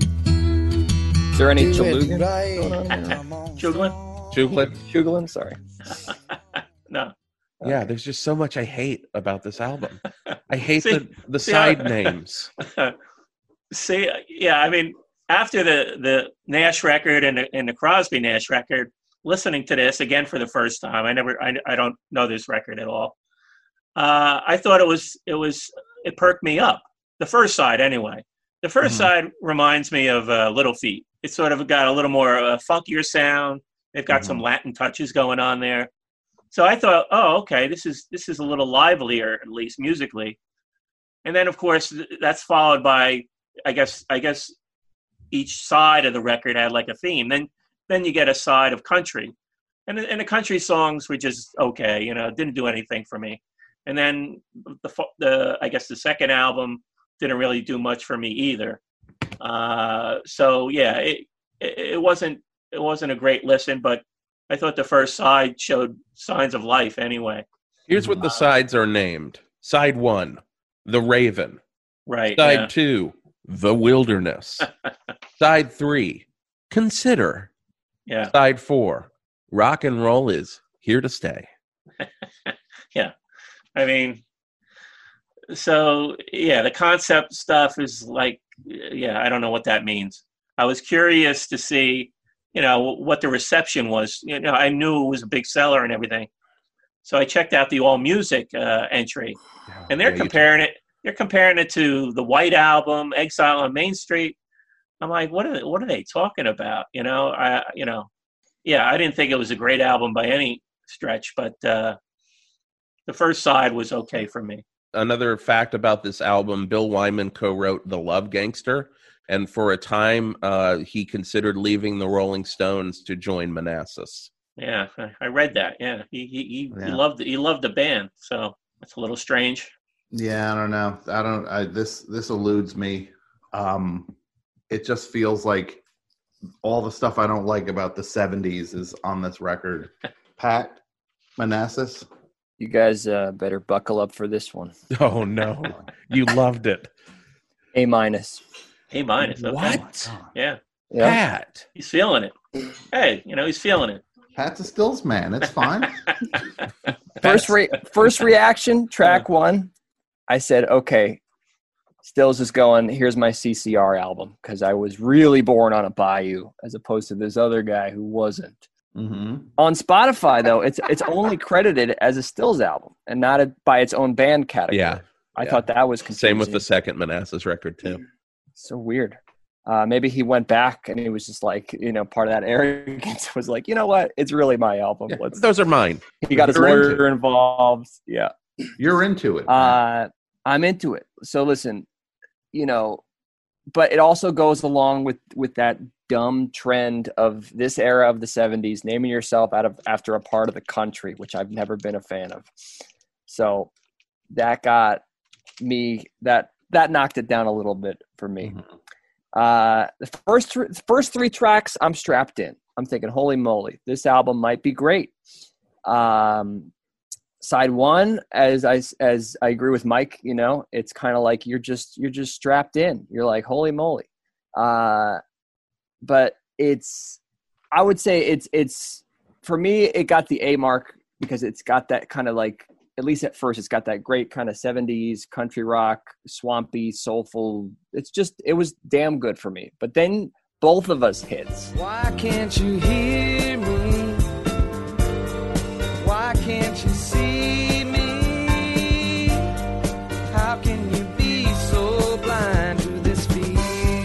Is there any Do it Chalugan right. going on here? Come on, Juglin? Juglet. Shuglin? Sorry. No. Yeah, there's just so much I hate about this album. I hate See- the, the see, side I- names. See, yeah, I mean, after the, the Nash record and the, and the Crosby Nash record, listening to this again for the first time, I never, I, I don't know this record at all. Uh, I thought it was, it was, it perked me up. The first side, anyway. The 1st Mm-hmm. side reminds me of uh, Little Feat. It's sort of got a little more uh, funkier sound. They've got Mm-hmm. some Latin touches going on there. So I thought, oh, okay, this is this is a little livelier, at least musically. And then, of course, th- that's followed by, I guess, I guess, each side of the record had like a theme. Then, then you get a side of country, and the- and the country songs were just okay, you know, didn't do anything for me. And then the fo- the I guess the second album didn't really do much for me either. Uh, so yeah, it, it it wasn't it wasn't a great listen, but I thought the first side showed signs of life anyway. Here's what the sides are named. Side one, The Raven. Right. Side yeah. two, The Wilderness. Side three, Consider. Yeah. Side four, Rock and Roll is Here to Stay. Yeah. I mean, so yeah, the concept stuff is like, yeah, I don't know what that means. I was curious to see, you know, what the reception was. You know, I knew it was a big seller and everything. So I checked out the All Music uh, entry, and they're Yeah, you comparing it. They're comparing it to the White Album, Exile on Main Street. I'm like, what are they, what are they talking about? You know, I you know, yeah, I didn't think it was a great album by any stretch, but uh, the first side was okay for me. Another fact about this album, Bill Wyman co-wrote The Love Gangster, and for a time uh, he considered leaving the Rolling Stones to join Manassas. Yeah, I, I read that. Yeah, he he he, he Yeah. loved he loved the band, so that's a little strange. Yeah, I don't know. I don't. I, this this eludes me. Um, it just feels like all the stuff I don't like about the seventies is on this record. Pat Manassas. You guys uh, better buckle up for this one. Oh no, you loved it. A minus. A minus. Okay. What? Yeah, Yeah. Pat. he's feeling it. Hey, you know, he's feeling it. Pat's a Stills man. It's fine. First re- first reaction, track one. I said, okay, Stills is going, here's my C C R album, because I was really born on a bayou as opposed to this other guy who wasn't. Mm-hmm. On Spotify, though, it's it's only credited as a Stills album and not a, by its own band category. Yeah. I yeah. thought that was confusing. Same with the second Manassas record too. So weird. Uh, maybe he went back and he was just like, you know, part of that arrogance was like, you know what? It's really my album. Yeah, Let's, those are mine. He got his You're into lawyer involved. Yeah. You're into it. Uh, I'm into it. So listen, you know, but it also goes along with, with that dumb trend of this era of the seventies, naming yourself out of after a part of the country, which I've never been a fan of. So that got me, that, that knocked it down a little bit for me. Mm-hmm. Uh, the first th- first three tracks, I'm strapped in. I'm thinking, holy moly, this album might be great. Um, side one, as I as I agree with Mike, you know, it's kind of like you're just you're just strapped in. You're like, holy moly. Uh, but it's, I would say it's it's for me, it got the A mark because it's got that kind of like, at least at first, it's got that great kind of seventies country rock, swampy, soulful. It's just, it was damn good for me. But then both of us hits. Why can't you hear me? Why can't you see me? How can you be so blind to this feeling?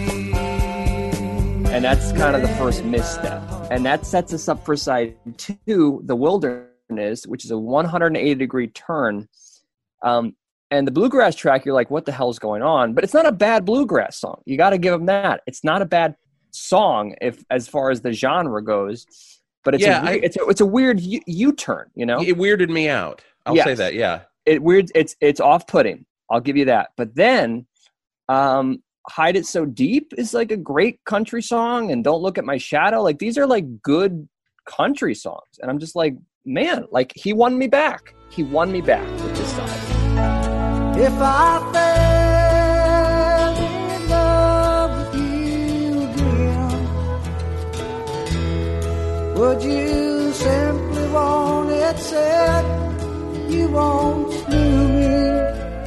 And that's kind of the first misstep. And that sets us up for side two, The Wilderness, which is a one hundred eighty degree turn. Um, and the bluegrass track, you're like, what the hell's going on? But it's not a bad bluegrass song. You got to give them that. It's not a bad song if as far as the genre goes, but it's yeah, a, I, it's a, it's a weird U- U-turn, you know? It weirded me out. I'll yes. say that. Yeah. It weird. It's, it's off-putting. I'll give you that. But then, um, Hide It So Deep is like a great country song, and Don't Look at My Shadow. Like, these are like good country songs. And I'm just like, man, like he won me back. He won me back with this side. If I fell in love with you again, would you simply want it said? You won't slew me.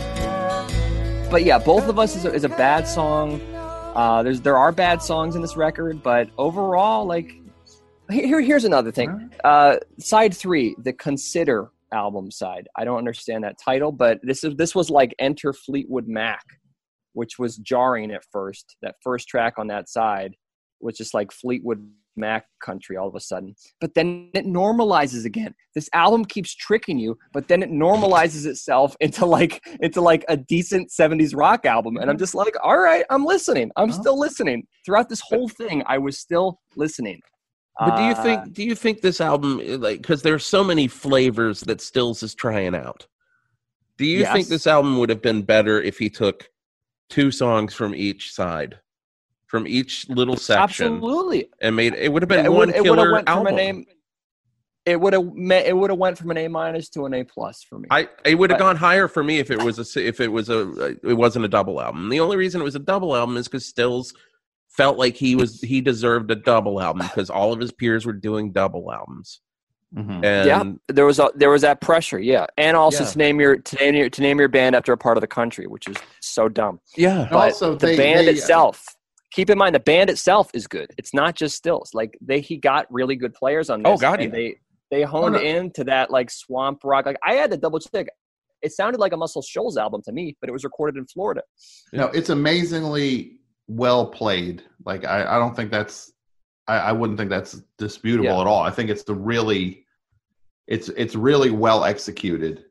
But yeah, Both of Us is a, is a bad song. Uh, there's there are bad songs in this record, but overall, like, Here, here's another thing. Uh, side three, the Consider album side. I don't understand that title, but this is this was like Enter Fleetwood Mac, which was jarring at first. That first track on that side was just like Fleetwood Mac country all of a sudden. But then it normalizes again. This album keeps tricking you, but then it normalizes itself into like into like a decent seventies rock album. And I'm just like, all right, I'm listening. I'm oh. still listening. Throughout this whole thing, I was still listening. But do you Uh, think do you think this album, like, because there's so many flavors that Stills is trying out? Do you Yes. think this album would have been better if he took two songs from each side, from each little section, Absolutely, and made it would have been it one would, it would killer have went album? from an A, it would have it would have went from an A minus to an A plus for me. I it would have But- gone higher for me if it was a if it was a it wasn't a double album. The only reason it was a double album is because Stills felt like he was he deserved a double album because all of his peers were doing double albums. Mm-hmm. And yeah, there was a, there was that pressure, yeah, and also Yeah. to name your to name your to name your band after a part of the country, which is so dumb. yeah, But Also, the they- band they- itself, keep in mind, the band itself is good. It's not just Stills. Like they he got really good players on this. Oh, God, and yeah. they they honed Oh, no. into that like swamp rock. Like I had to double check. It sounded like a Muscle Shoals album to me, but it was recorded in Florida. No, it's amazingly well played. Like I, I don't think that's I, I wouldn't think that's disputable Yeah. at all. I think it's the really it's it's really well executed.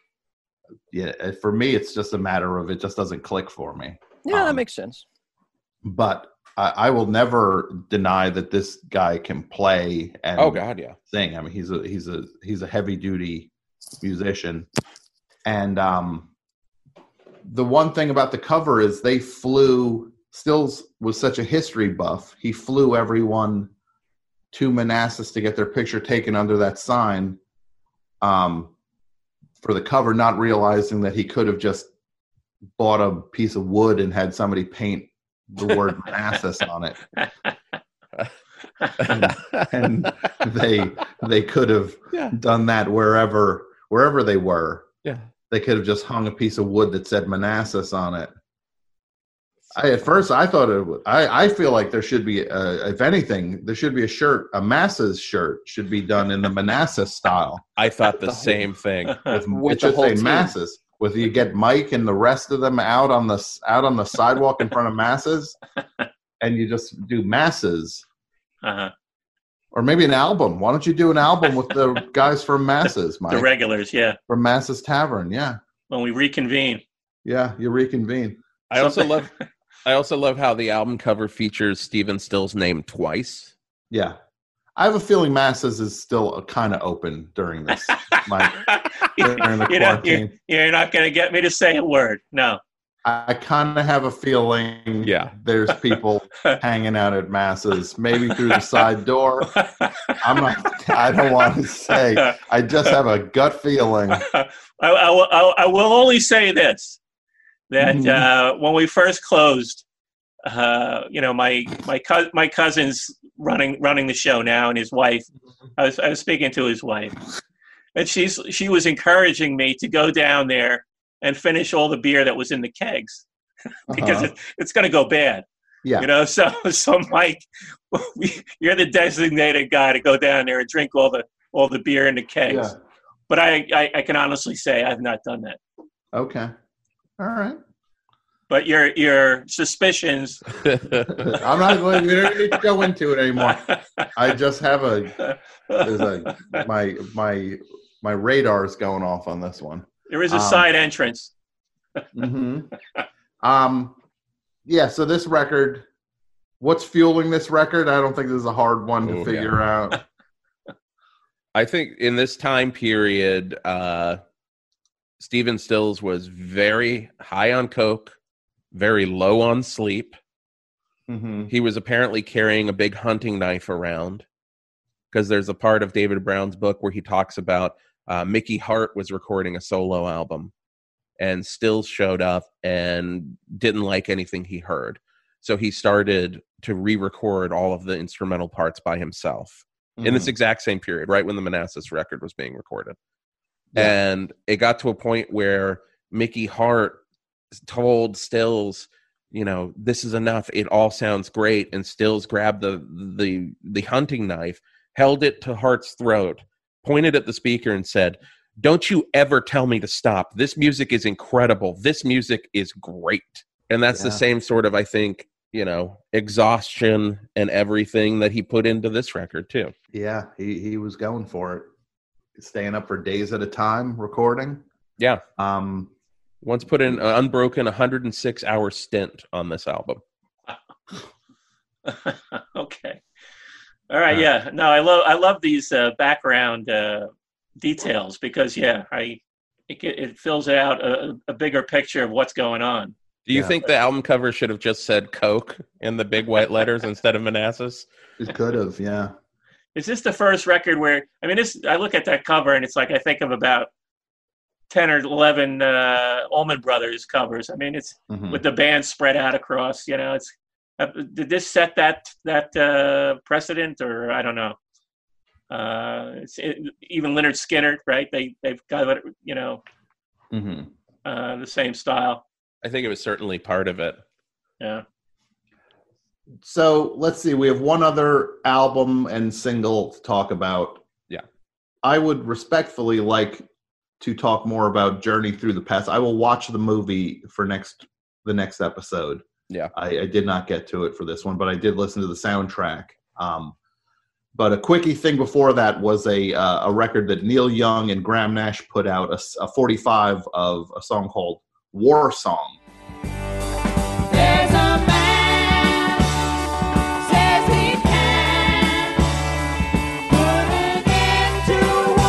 Yeah, for me it's just a matter of it just doesn't click for me. Yeah, that Um, makes sense. But I, I will never deny that this guy can play and oh god, yeah. sing. I mean, he's a he's a he's a heavy duty musician, and um, the one thing about the cover is they flew. Stills was such a history buff. He flew everyone to Manassas to get their picture taken under that sign um, for the cover, not realizing that he could have just bought a piece of wood and had somebody paint the word Manassas on it. And, and they they could have Yeah. done that wherever wherever they were. Yeah. They could have just hung a piece of wood that said Manassas on it. I, at first, I thought it. Would, I I feel like there should be, a, if anything, there should be a shirt, a Masses shirt, should be done in the Manassas style. I thought the same thing. With, With it the should whole say team. Masses. With you get Mike and the rest of them out on the out on the sidewalk in front of Masses, and you just do Masses. Uh-huh. Or maybe an album. Why don't you do an album with the guys from Masses, Mike? The regulars, yeah. From Masses Tavern, yeah. When we reconvene. Yeah, you reconvene. I also love I also love how the album cover features Stephen Still's name twice. Yeah. I have a feeling Masses is still kind of open during this, Mike. During the you know, quarantine. you're, you're not going to get me to say a word. No. I kind of have a feeling yeah. there's people hanging out at Masses, maybe through the side door. I'm not, I don't want to say. I just have a gut feeling. I, I, will- I, I will only say this, that Mhm. uh, when we first closed, uh, you know, my my co- my cousin's running running the show now, and his wife. I was I was speaking to his wife, and she's she was encouraging me to go down there and finish all the beer that was in the kegs because Uh-huh. it, it's going to go bad. Yeah. You know, so so Mike, we, you're the designated guy to go down there and drink all the all the beer in the kegs. Yeah. But I, I I can honestly say I've not done that. Okay. All right. But your your suspicions. I'm not going. We don't need to go into it anymore. I just have a. There's a my my my radar's going off on this one. There is a Um, side entrance. hmm Um, yeah. So this record, what's fueling this record? I don't think this is a hard one to Oh, figure yeah. out. I think in this time period, uh, Stephen Stills was very high on coke, very low on sleep. Mm-hmm. He was apparently carrying a big hunting knife around because there's a part of David Brown's book where he talks about uh, Mickey Hart was recording a solo album and Stills showed up and didn't like anything he heard. So he started to re-record all of the instrumental parts by himself in this exact same period, right when the Manassas record was being recorded. Yeah. And it got to a point where Mickey Hart told Stills, you know, this is enough. It all sounds great. And Stills grabbed the the the hunting knife, held it to Hart's throat, pointed at the speaker and said, "Don't you ever tell me to stop. This music is incredible. This music is great." And that's Yeah. the same sort of, I think, you know, exhaustion and everything that he put into this record too. Yeah, he he was going for it, staying up for days at a time recording. Yeah. Um, Once put in an unbroken one hundred six hour stint on this album. Okay. All right. Yeah. No, I love I love these uh, background uh, details because yeah, I it, it fills out a, a bigger picture of what's going on. Do you Yeah. think the album cover should have just said Coke in the big white letters instead of Manassas? it could have, yeah. Is this the first record where I mean this? I look at that cover and it's like I think of about ten or eleven uh, Allman Brothers covers. I mean, it's Mhm. with the band spread out across. You know, it's uh, did this set that that uh, precedent, or I don't know. Uh, it's it, even Leonard Skinner, right? They they've got you know Mm-hmm. uh, the same style. I think it was certainly part of it. Yeah. So let's see. We have one other album and single to talk about. Yeah. I would respectfully like to talk more about Journey Through the Past. I will watch the movie for next the next episode. Yeah. I, I did not get to it for this one, but I did listen to the soundtrack. Um, but a quickie thing before that was a uh, a record that Neil Young and Graham Nash put out, a, a forty-five of a song called War Song. There's a man says he can put an end to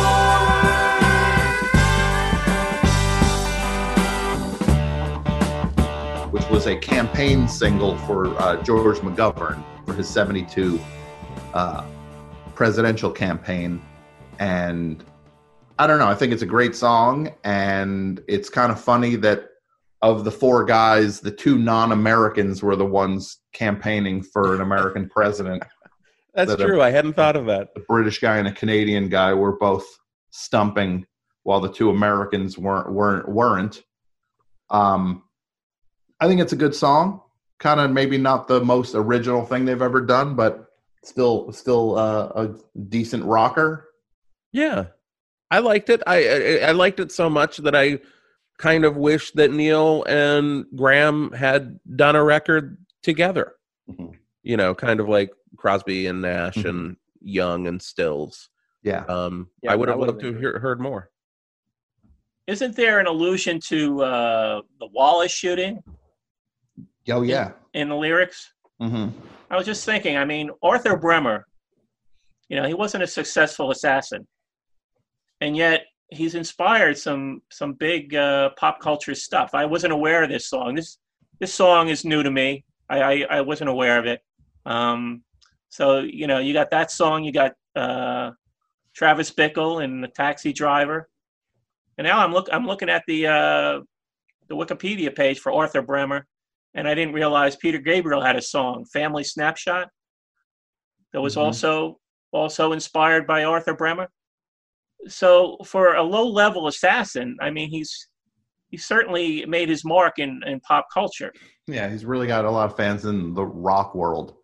war. Which was a campaign single for uh, George McGovern for his seventy-two uh, presidential campaign. And I don't know, I think it's a great song, and it's kind of funny that of the four guys, the two non-Americans were the ones campaigning for an American president. That's That a- true. I hadn't thought of that. A British guy and a Canadian guy were both stumping, while the two Americans weren't weren't weren't. Um, I think it's a good song. Kind of maybe not the most original thing they've ever done, but still still uh, a decent rocker. Yeah. I liked it. I, I I liked it so much that I kind of wish that Neil and Graham had done a record together. Mhm. you know, kind of like Crosby and Nash Mhm. and Young and Stills. Yeah. Um, Yeah, I would that have would've loved to been have hear, heard more. Isn't there an allusion to uh, the Wallace shooting Oh, yeah. in the lyrics? hmm I was just thinking, I mean, Arthur Bremer, you know, he wasn't a successful assassin. And yet he's inspired some some big uh, pop culture stuff. I wasn't aware of this song. This this song is new to me. I, I, I wasn't aware of it. Um, so, you know, you got that song. You got uh, Travis Bickle and The Taxi Driver. And now I'm look I'm looking at the uh, the Wikipedia page for Arthur Bremer, and I didn't realize Peter Gabriel had a song, Family Snapshot, that was Mhm. also also inspired by Arthur Bremer. So for a low-level assassin, I mean, he's he certainly made his mark in, in pop culture. Yeah, he's really got a lot of fans in the rock world.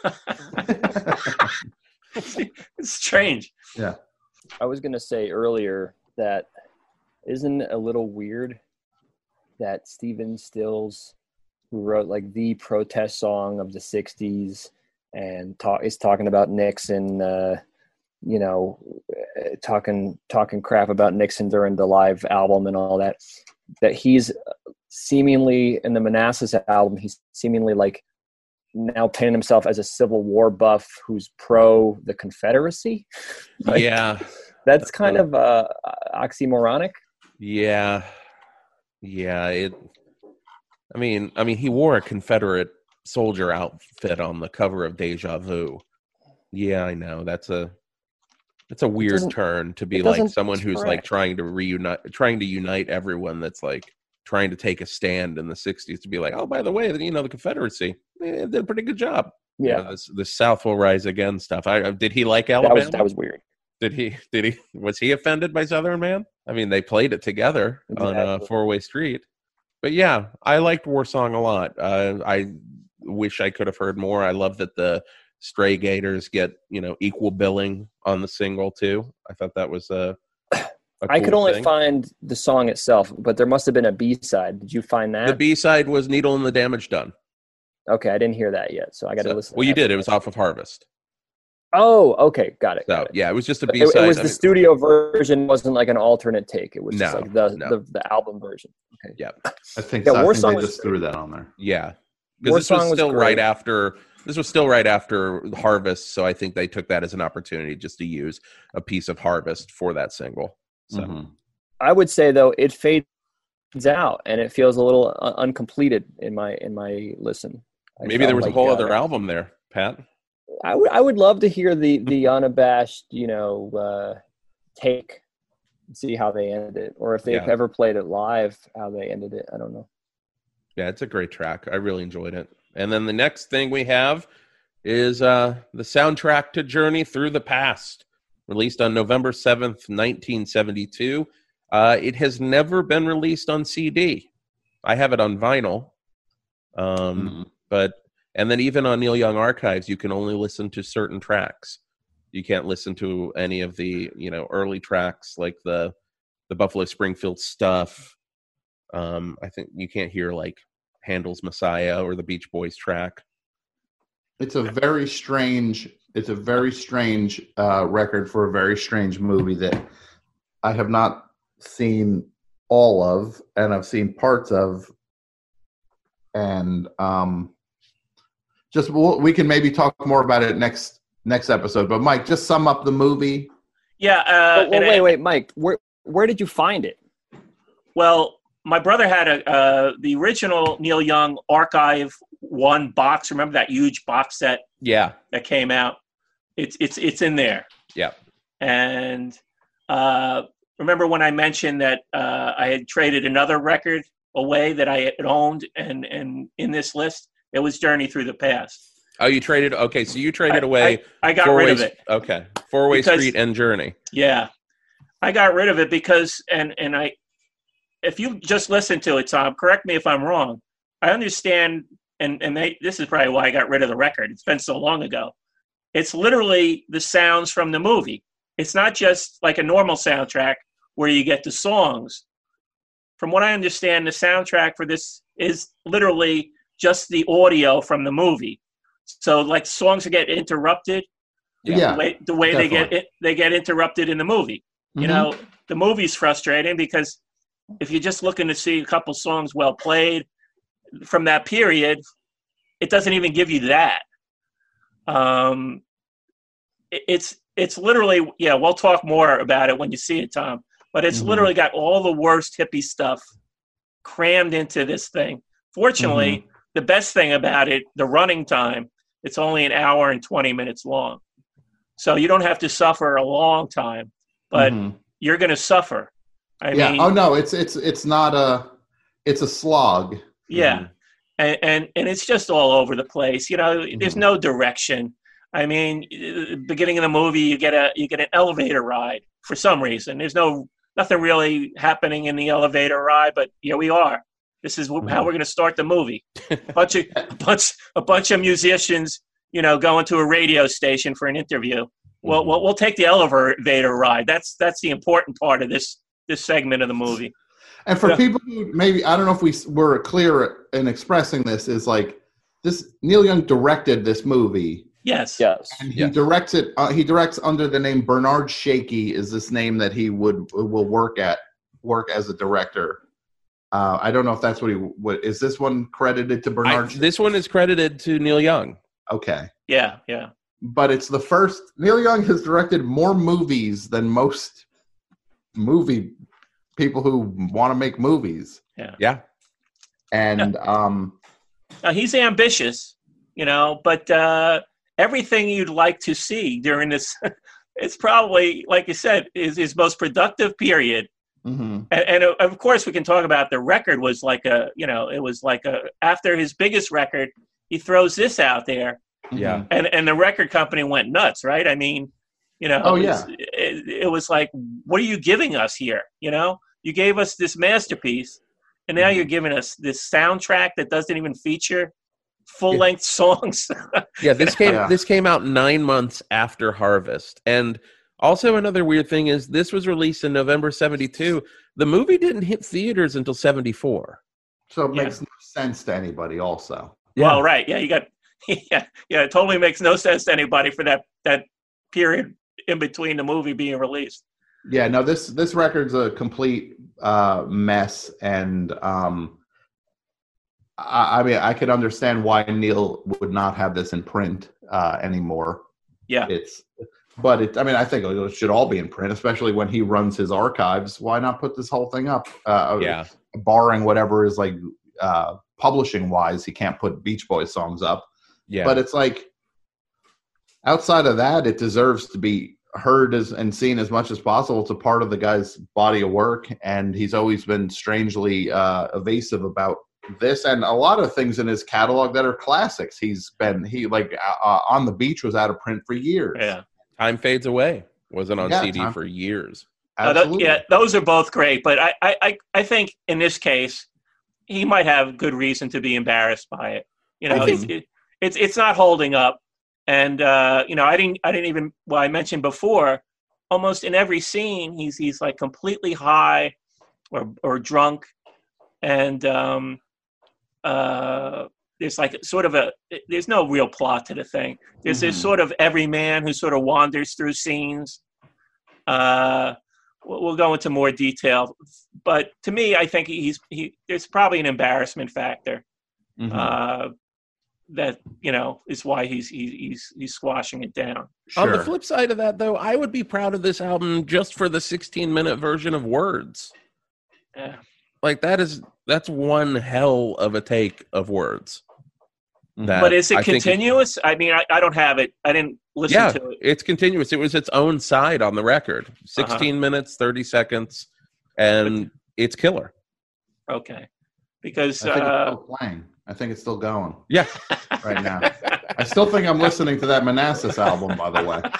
It's strange. Yeah. I was going to say earlier that isn't it a little weird that Stephen Stills, who wrote like the protest song of the sixties and talk, is talking about Nixon, uh, you know, uh, talking talking crap about Nixon during the live album and all that, that he's seemingly in the Manassas album, he's seemingly like now painting himself as a Civil War buff who's pro the Confederacy. Like, Yeah. that's kind of uh, oxymoronic. Yeah. Yeah. It, I mean, I mean, he wore a Confederate soldier outfit on the cover of Deja Vu. Yeah, I know. That's a, that's a weird doesn't- turn to be it like doesn't someone who's like track. trying to reunite, trying to unite everyone that's like trying to take a stand in the sixties to be like, oh, by the way, you know, the Confederacy, eh, did a pretty good job. You Yeah, know, this, the South will rise again stuff. I uh, did he like that Alabama? was that was weird. Did he? Did he? Was he offended by Southern Man? I mean, they played it together on uh, Exactly. Four Way Street. But yeah, I liked War Song a lot. Uh, I wish I could have heard more. I love that the Stray Gators get, you know, equal billing on the single too. I thought that was a. a I could cool only thing. find the song itself, but there must have been a B side. Did you find that? The B side was Needle and the Damage Done. Okay, I didn't hear that yet, so I got to So- listen. well, to you that. did. It was off of Harvest. Oh, okay, got it. So got it. yeah, it was just a But B It, side. it was the studio version. Wasn't like an alternate take. It was just No, like the, no. the the album version. Okay. Yeah. I think, Yeah, so. I War think Song they was just threw that on there. Yeah, because War this was Song was still right great. after. This was still right after Harvest, so I think they took that as an opportunity just to use a piece of Harvest for that single. So Mhm. I would say though it fades out and it feels a little uh, uncompleted in my in my listen. I maybe felt there was a like, whole uh, other album there, Pat. I would I would love to hear the the unabashed, you know, uh, take, and see how they ended it, or if they've Yeah. ever played it live, how they ended it. I don't know. Yeah, it's a great track. I really enjoyed it. And then the next thing we have is uh, the soundtrack to Journey Through the Past, released on November seventh, nineteen seventy-two. Uh, it has never been released on C D. I have it on vinyl. Um, Mhm. But, and then even on Neil Young Archives, you can only listen to certain tracks. You can't listen to any of the, you know, early tracks like the, the Buffalo Springfield stuff. Um, I think you can't hear like Handel's Messiah or the Beach Boys track. It's a very strange. It's a very strange uh, record for a very strange movie that I have not seen all of, and I've seen parts of, and um, just we'll, we can maybe talk more about it next next episode. But Mike, just sum up the movie. Yeah. Uh, Oh, well, and wait, I- wait, Mike, where where did you find it? Well, my brother had a uh, the original Neil Young Archive One box. Remember that huge box set Yeah. that came out? It's it's it's in there. Yeah. And uh, remember when I mentioned that uh, I had traded another record away that I had owned, and and in this list it was Journey Through the Past. Oh, you traded. Okay, so you traded I- away. I got Four rid Way- of it. Okay, Four Way Because- Street and Journey. Yeah, I got rid of it because, and and I, if you just listen to it, Tom, correct me if I'm wrong. I understand, and and they, this is probably why I got rid of the record. It's been so long ago. It's literally the sounds from the movie. It's not just like a normal soundtrack where you get the songs. From what I understand, the soundtrack for this is literally just the audio from the movie. So like songs get interrupted. Yeah, The way, the way they get definitely. it, they get interrupted in the movie. You Mhm. know, the movie's frustrating because if you're just looking to see a couple songs well played from that period, it doesn't even give you that. Um, it- it's it's literally, yeah, we'll talk more about it when you see it, Tom. But it's Mhm. literally got all the worst hippie stuff crammed into this thing. Fortunately, the best thing about it, the running time, it's only an hour and twenty minutes long. So you don't have to suffer a long time, but Mhm. you're going to suffer. I yeah. mean, oh no, it's it's it's not a it's a slog. yeah. And, and and it's just all over the place. You know, there's Mhm. no direction. I mean, uh, beginning of the movie, you get a you get an elevator ride for some reason. There's no nothing really happening in the elevator ride, but here we are. This is wh- how we're going to start the movie. A bunch of a bunch a bunch of musicians, you know, going to a radio station for an interview. Well, we'll, we'll take the elevator ride. That's that's the important part of this this segment of the movie. And for Yeah. people who maybe, I don't know if we s- were clear in expressing this, is like this Neil Young directed this movie. Yes. Yes. And he Yes. directs it. Uh, he directs under the name Bernard Shaky. Is this name that he would will work at work as a director? Uh, I don't know if that's what he. What is this one credited to I, Bernard? Shaky? this one is credited to Neil Young. Okay, Yeah. Yeah. but it's the first. Neil Young has directed more movies than most movie people who want to make movies, Yeah. and um, Now, he's ambitious, you know, but uh, everything you'd like to see during this, it's probably, like you said, is his most productive period. mhm. And, and uh, of course, we can talk about the record was like a, you know, it was like a, after his biggest record, he throws this out there, Yeah. and, and the record company went nuts, right? I mean, you know, Oh, it, yeah. was, it, it was like, what are you giving us here? You know, you gave us this masterpiece, and now Mhm. you're giving us this soundtrack that doesn't even feature full-length songs. Yeah, this came Yeah. this came out nine months after Harvest. And also another weird thing is this was released in November seventy-two. The movie didn't hit theaters until seventy-four. So it Yeah. makes no sense to anybody. Also, Well, right, yeah, you got, yeah, yeah, it totally makes no sense to anybody for that that period in between the movie being released. yeah. No, this this record's a complete uh, mess, and um, I, I mean, I could understand why Neil would not have this in print uh, anymore. Yeah, It's, but it. I mean, I think it should all be in print, especially when he runs his archives. Why not put this whole thing up? Uh, Yeah. barring whatever is like uh, publishing wise, he can't put Beach Boys songs up. Yeah. But it's like outside of that, it deserves to be heard as and seen as much as possible. It's a part of the guy's body of work, and he's always been strangely uh, evasive about this and a lot of things in his catalog that are classics. He's been he like uh, On the Beach was out of print for years. yeah. Time Fades Away wasn't on Yeah, C D Time- for years. Uh, th- Absolutely. yeah, those are both great, but I, I, I- I think in this case, he might have good reason to be embarrassed by it. You know, I it's, think- it, it's it's not holding up, and uh, you know, I didn't I didn't even well, I mentioned before, almost in every scene, he's he's like completely high, or or drunk, and um, uh, there's like sort of a there's no real plot to the thing. There's this Mhm. sort of every man who sort of wanders through scenes. Uh, we'll we'll go into more detail, but to me, I think he's he. There's probably an embarrassment factor Mhm. uh, that you know is why he's he's he's, he's squashing it down. On the Sure. flip side of that, though, I would be proud of this album just for the sixteen-minute version of Words. Yeah. Like that is that's one hell of a take of Words. That But is it I think continuous? I mean, I, I don't have it. I didn't listen yeah, to it. it's continuous. It was its own side on the record. sixteen Uh-huh. minutes, thirty seconds, and it's killer. Okay, because I think it's uh, still playing. I think it's still going Yeah. right now. I still think I'm listening to that Manassas album, by the way.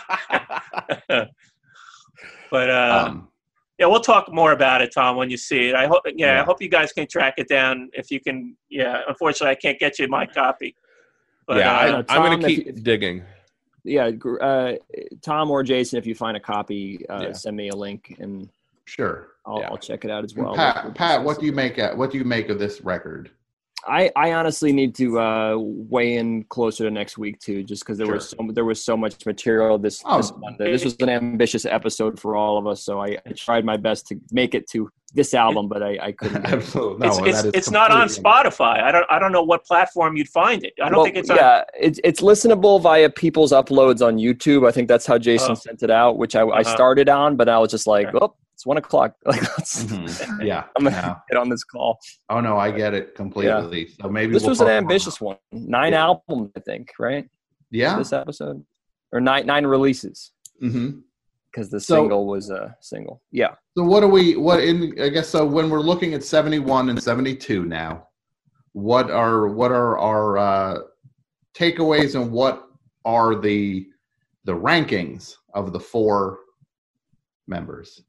but uh, Um, yeah, we'll talk more about it, Tom, when you see it. I hope. Yeah, Yeah. I hope you guys can track it down if you can. Yeah, unfortunately, I can't get you my copy. But, yeah, uh, I, I'm Tom, going to if keep you- digging. Yeah, gr- uh, Tom or Jason, if you find a copy, uh, Yeah. send me a link and sure. I'll, Yeah. I'll check it out as well. Pat, We'll Pat, discuss what it. do you make at what do you make of this record? I, I honestly need to uh, weigh in closer to next week too, just because there Sure. was so, there was so much material this Oh. this Monday. This was an ambitious episode for all of us, so I, I tried my best to make it to this album, but I, I couldn't. Get it. Absolutely. No, it's and it's, that is it's not on completely- Spotify. I don't I don't know what platform you'd find it. I don't Well, think it's on. yeah, it's it's listenable via people's uploads on YouTube. I think that's how Jason Oh. sent it out, which I, I Uh-huh. started on, but I was just like, Okay. oh, it's one o'clock. Like, let's, Mhm. Yeah. I'm gonna no. get on this call. Oh no, I get it completely. So maybe This we'll was an talk more ambitious one. Nine Yeah. albums, I think, right? about- Yeah. This episode, or nine nine releases, Mm-hmm. because the So- single was a single. Yeah. So what do we? What in? I guess so. When we're looking at seventy-one and seventy-two now, what are what are our uh, takeaways and what are the the rankings of the four members?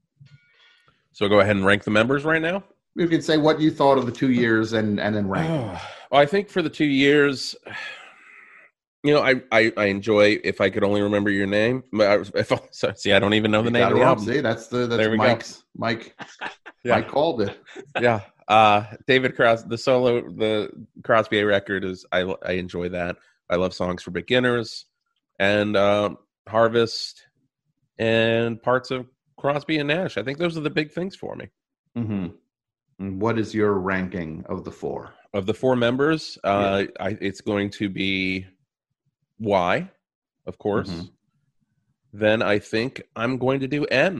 So go ahead and rank the members right now. You can say what you thought of the two years and and then rank. them. Well, I think for the two years, you know, I, I, I enjoy If I Could Only Remember Your Name. But I, if I, so, see, I don't even know the You name got of it the wrong. album. See, that's the that's There we go. Mike's Mike. Yeah. Mike called it. Yeah. Uh, David Crosby, the solo, the Crosby record is, I, I enjoy that. I love Songs for Beginners and uh, Harvest and parts of Crosby and Nash. I think those are the big things for me. Mm-hmm. And what is your ranking of the four? Of the four members, uh, I, it's going to be Y, of course. Mhm. Then I think I'm going to do N.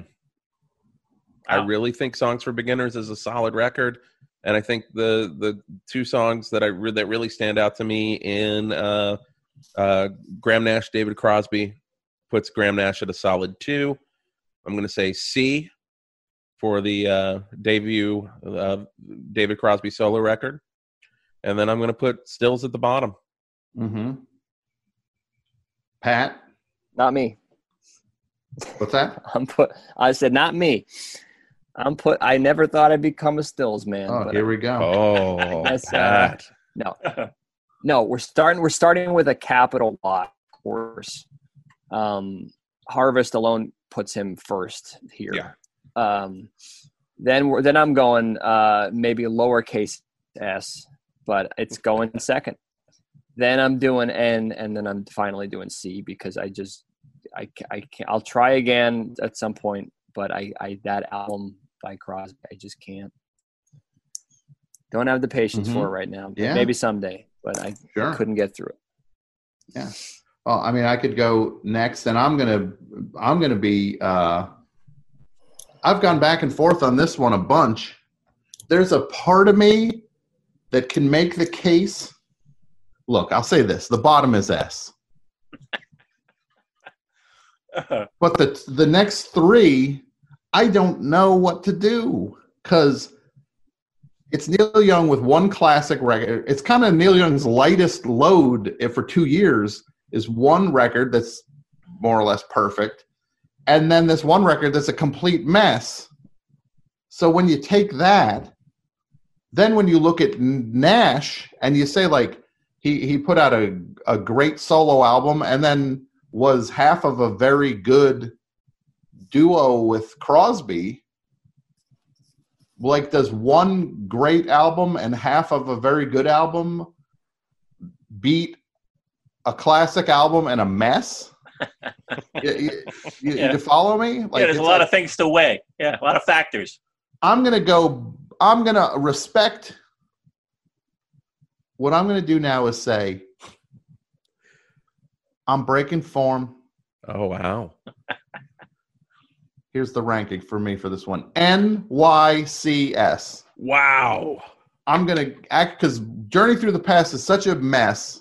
I Wow. really think Songs for Beginners is a solid record, and I think the the two songs that I re- that really stand out to me in uh, uh, Graham Nash, David Crosby puts Graham Nash at a solid two. I'm going to say C for the uh, debut uh, David Crosby solo record, and then I'm going to put Stills at the bottom. Mm-hmm. Pat, Not me. what's that? I'm put. I said not me. I'm put. I never thought I'd become a Stills man. Oh, but here we go. Oh, Yes, uh, Pat. no, no. We're starting. We're starting with a capital Y, of course. Um, Harvest alone puts him first here. Yeah. Um, then we're, then I'm going uh, maybe lowercase s, but it's going second. Then I'm doing N, and then I'm finally doing C because I just I I can't. I'll try again at some point, but I I that album by Crosby I just can't. Don't have the patience Mhm. for it right now. Yeah. Maybe someday, but I Sure. couldn't get through it. Yeah. Well, I mean, I could go next, and I'm gonna, I'm gonna be. Uh, I've gone back and forth on this one a bunch. There's a part of me that can make the case. Look, I'll say this: the bottom is S, but the the next three, I don't know what to do because it's Neil Young with one classic record. It's kind of Neil Young's lightest load if for two years is one record that's more or less perfect, and then this one record that's a complete mess. So when you take that, then when you look at Nash and you say like he he put out a a great solo album and then was half of a very good duo with Crosby. Like, does one great album and half of a very good album beat a classic album and a mess? you, you, you, Yeah. you follow me? Like, yeah, there's a it's lot like- of things to weigh. Yeah, a lot of factors. I'm gonna go. I'm gonna respect. What I'm gonna do now is say, I'm breaking form. Oh, wow. Here's the ranking for me for this one: N Y C S. Wow. I'm gonna act because Journey Through the Past is such a mess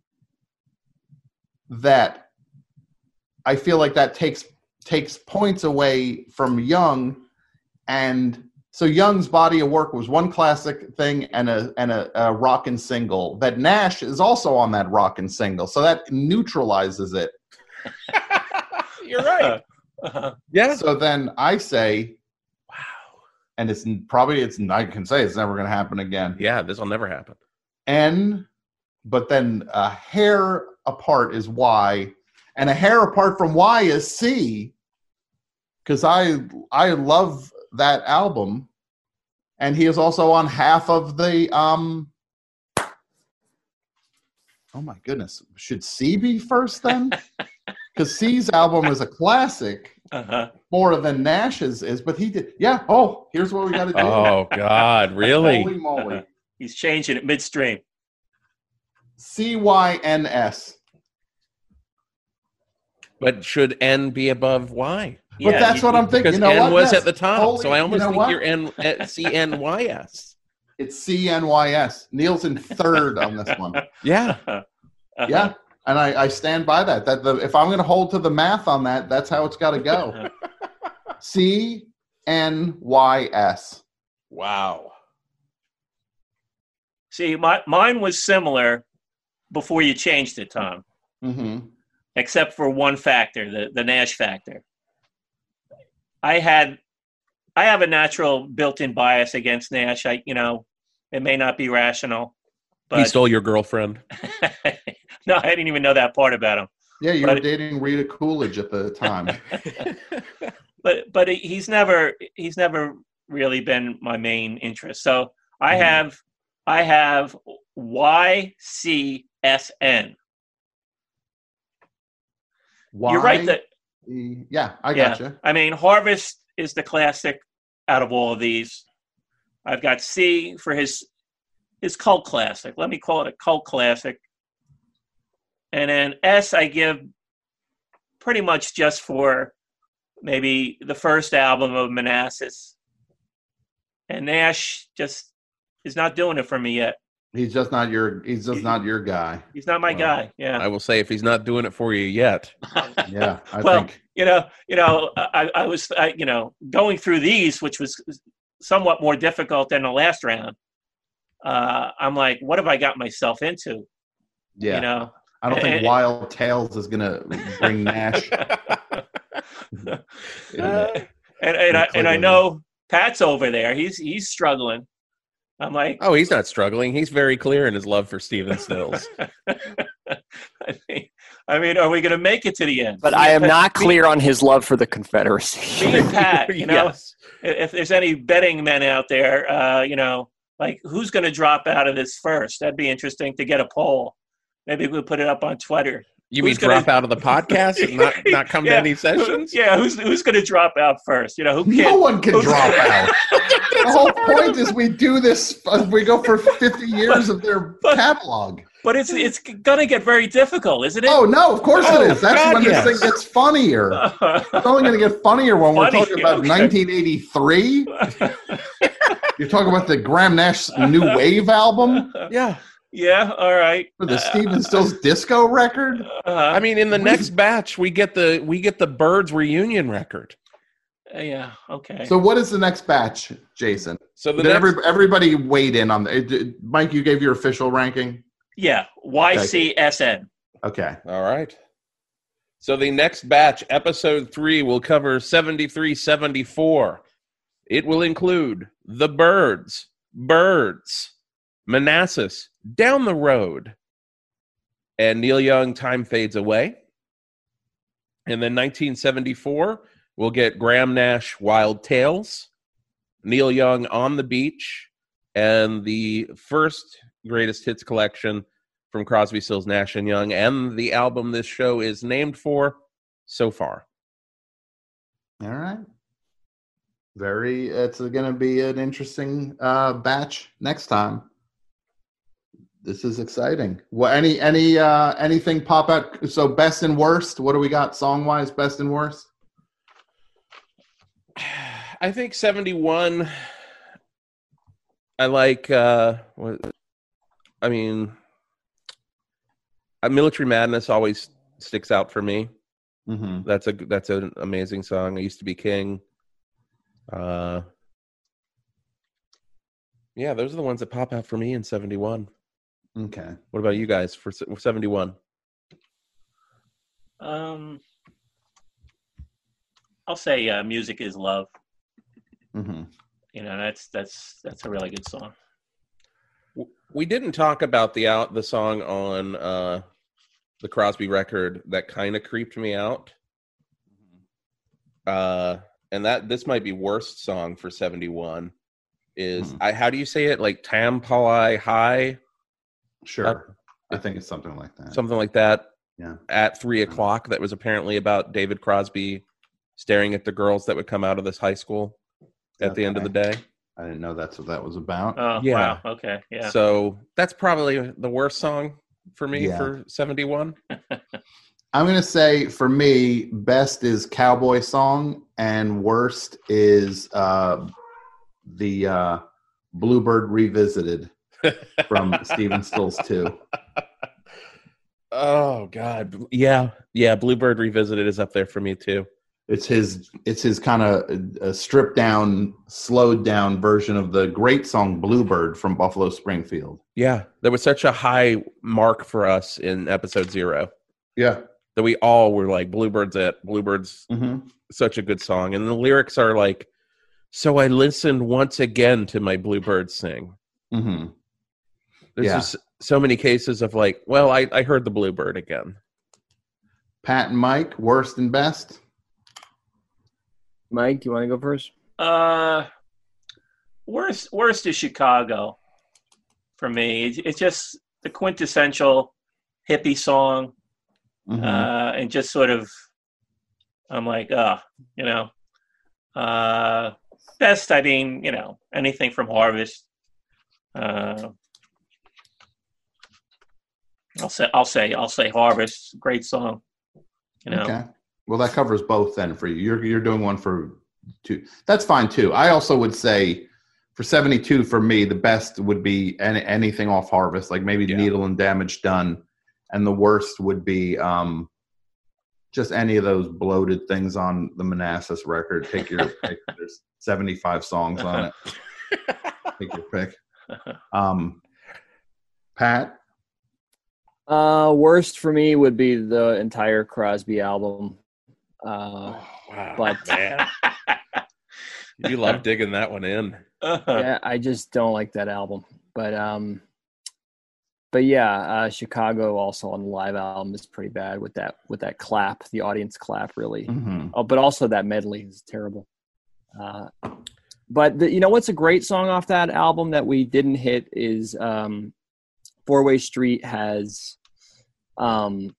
that I feel like that takes takes points away from Young, and so Young's body of work was one classic thing and a and a, a rockin' single. That Nash is also on that rockin' single, so that neutralizes it. You're right. Uh-huh. Yeah. So then I say, Wow. and it's probably it's I can say it's never going to happen again. Yeah, this will never happen. N, but then a hair apart is Y, and a hair apart from Y is C, because I I love that album, and he is also on half of the um Oh my goodness. Should C be first then? Because C's album is a classic Uh-huh. more than Nash's is, but he did. Yeah. Oh, here's what we got to do. Oh God, really? Holy moly. He's changing it midstream. C Y N S. But should N be above Y? But Yeah, that's you- what I'm thinking. Because You know N what? was Yes. at the top, Holy- so I almost you know think what? you're N at C N Y S. It's C N Y S. Neil's in third on this one. Yeah. Uh-huh. Yeah. And I, I stand by that. That the, if I'm going to hold to the math on that, that's how it's got to go. C N Y S. Wow. See, my, mine was similar before you changed it, Tom, Mm-hmm. except for one factor, the, the Nash factor. I had, I have a natural built-in bias against Nash. I, you know, it may not be rational, but He stole your girlfriend. no, I didn't even know that part about him. Yeah, you But- were dating Rita Coolidge at the time. But but he's never he's never really been my main interest. So I Mhm. have I have Y C S N. You're right that Y- yeah, I yeah. got you. I mean, Harvest is the classic out of all of these. I've got C for his his cult classic. Let me call it a cult classic. And then S I give pretty much just for maybe the first album of Manassas. And Nash just is not doing it for me yet. He's just not your. He's just not your guy. He's not my Well, guy. Yeah. I will say if he's not doing it for you yet. Yeah, I well, think. you know, you know, I, I was, I, you know, going through these, which was somewhat more difficult than the last round. Uh, I'm like, what have I got myself into? Yeah, You know, I don't think and- Wild Tales is gonna bring Nash. Uh, and and I and I know Pat's over there. He's he's struggling. I'm like, Oh, he's not struggling. He's very clear in his love for Stephen Stills. I mean, I mean, are we going to make it to the end? But Me I and am Pat- not clear on his love for the Confederacy. Me and Pat, you know, Yes. if there's any betting men out there, uh, you know, like who's going to drop out of this first? That'd be interesting to get a poll. Maybe we'll put it up on Twitter. You Who's mean gonna- drop out of the podcast and not, not come Yeah. to any sessions? Yeah, who's who's going to drop out first? You know, who No can't? one can who's- drop out. The whole point is we do this. Uh, we go for fifty years of their But- catalog. But it's it's going to get very difficult, isn't it? Oh no, of course Oh, it is. That's God, when yes. this thing gets funnier. It's only going to get funnier when we're Funny, talking about okay. nineteen eighty-three. You're talking about the Graham Nash New Wave album Yeah. Yeah, all right. for the Stephen Stills disco record. Uh, I mean, in the next batch, we get the we get the Birds reunion record. yeah, okay. So what is the next batch, Jason? So the Did next, every, everybody weighed in on the did- Mike? You gave your official ranking. yeah, Y C S N. Okay. all right. So the next batch, episode three, will cover seventy-three, seventy-four. It will include the Birds, Birds, Manassas, Down the Road, and Neil Young, Time Fades Away. And then nineteen seventy-four, we'll get Graham Nash, Wild Tales, Neil Young, On the Beach, and the first greatest hits collection from Crosby, Stills, Nash and Young, and the album this show is named for, So Far. All right. Very. It's going to be an interesting uh, batch next time. This is exciting. Well, any any uh, anything pop out? So best and worst. What do we got song wise? Best and worst. I think seventy-one. I like. Uh, what, I mean, uh, Military Madness always sticks out for me. Mm-hmm. That's a that's an amazing song. I Used to Be King. Uh, yeah, those are the ones that pop out for me in seventy-one. Okay. What about you guys for se- seventy-one? Um, I'll say uh, Music is Love. Mm-hmm. You know, that's that's that's a really good song. We didn't talk about the out the song on uh, the Crosby record that kind of creeped me out. Uh, and that this might be worst song for seventy-one. Is Hmm. I how do you say it? Like Tampalai High? Sure. I think it's something like that. Something like that. Yeah. At three o'clock, that was apparently about David Crosby staring at the girls that would come out of this high school at the end of the day. I didn't know that's what that was about. Oh, Yeah. wow. Okay. Yeah. So that's probably the worst song for me Yeah. for seventy-one. I'm going to say for me, best is Cowboy Song and worst is uh, the uh, Bluebird Revisited from Stephen Stills two. Oh, God. Yeah. Yeah. Bluebird Revisited is up there for me, too. It's his it's his kind of uh, stripped down, slowed down version of the great song Bluebird from Buffalo Springfield. Yeah. There was such a high mark for us in episode zero. Yeah. That we all were like, Bluebird's it. Bluebird's Mm-hmm. such a good song. And the lyrics are like, so I listened once again to my Bluebird sing. Mm-hmm. There's Yeah. just so many cases of like, well, I, I heard the Bluebird again. Pat and Mike, worst and best? Mike, you want to go first? Uh, worst, worst is Chicago for me. It's, it's just the quintessential hippie song. Mm-hmm. Uh, and just sort of, I'm like, uh, you know, uh, best, I mean, you know, anything from Harvest. Uh, I'll say, I'll say, I'll say Harvest. Great song. You know. Okay. Well, that covers both then for you. You're you're doing one for two. That's fine too. I also would say for seventy-two for me, the best would be any, anything off Harvest, like maybe Yeah. Needle and Damage Done, and the worst would be um, just any of those bloated things on the Manassas record. Take your pick. There's seventy-five songs on it. Take your pick. Um, Pat. Uh, worst for me would be the entire Crosby album. Uh, Wow. But- man. You love digging that one in. yeah, I just don't like that album. But um, but yeah, uh, Chicago also on the live album is pretty bad with that with that clap, the audience clap, really. Mm-hmm. Oh, but also that medley is terrible. Uh, but the, you know what's a great song off that album that we didn't hit is um, Four Way Street has um,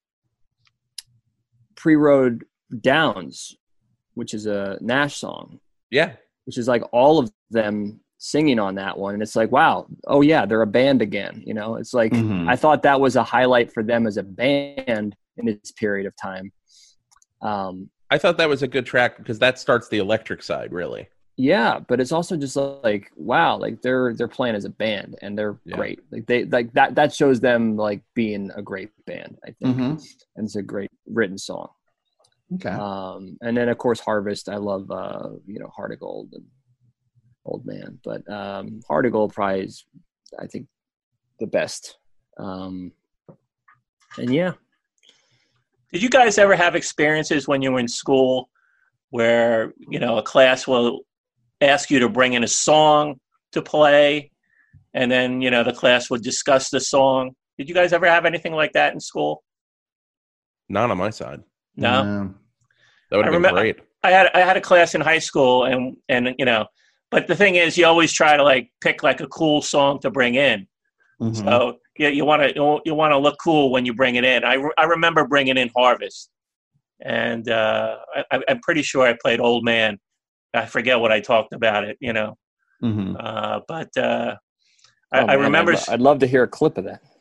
Pre-Road Downs, which is a Nash song, Yeah. which is like all of them singing on that one. And it's like, wow, oh yeah, they're a band again. You know, it's like, Mhm. I thought that was a highlight for them as a band in this period of time. Um, I thought that was a good track because that starts the electric side, really. yeah, but it's also just like, wow, like they're, they're playing as a band and they're Yeah. great. Like they, like that, that shows them like being a great band, I think. Mm-hmm. And it's a great written song. Okay. Um, and then of course Harvest. I love uh, you know, Heart of Gold and Old Man, but um, Heart of Gold probably is, I think, the best. Um, and yeah, Did you guys ever have experiences when you were in school where, you know, a class will ask you to bring in a song to play and then, you know, the class would discuss the song? Did you guys ever have anything like that in school? Not on my side. No. No. That would I have been remember- great. I had I had a class in high school and and you know, but the thing is you always try to like pick like a cool song to bring in. Mhm. So yeah, you want to you want to look cool when you bring it in. I, re- I remember bringing in Harvest, and uh, I, I'm pretty sure I played Old Man. I forget what I talked about it, you know. Mhm. Uh, but uh, I, Oh, I man, remember. I'd, lo- I'd love to hear a clip of that.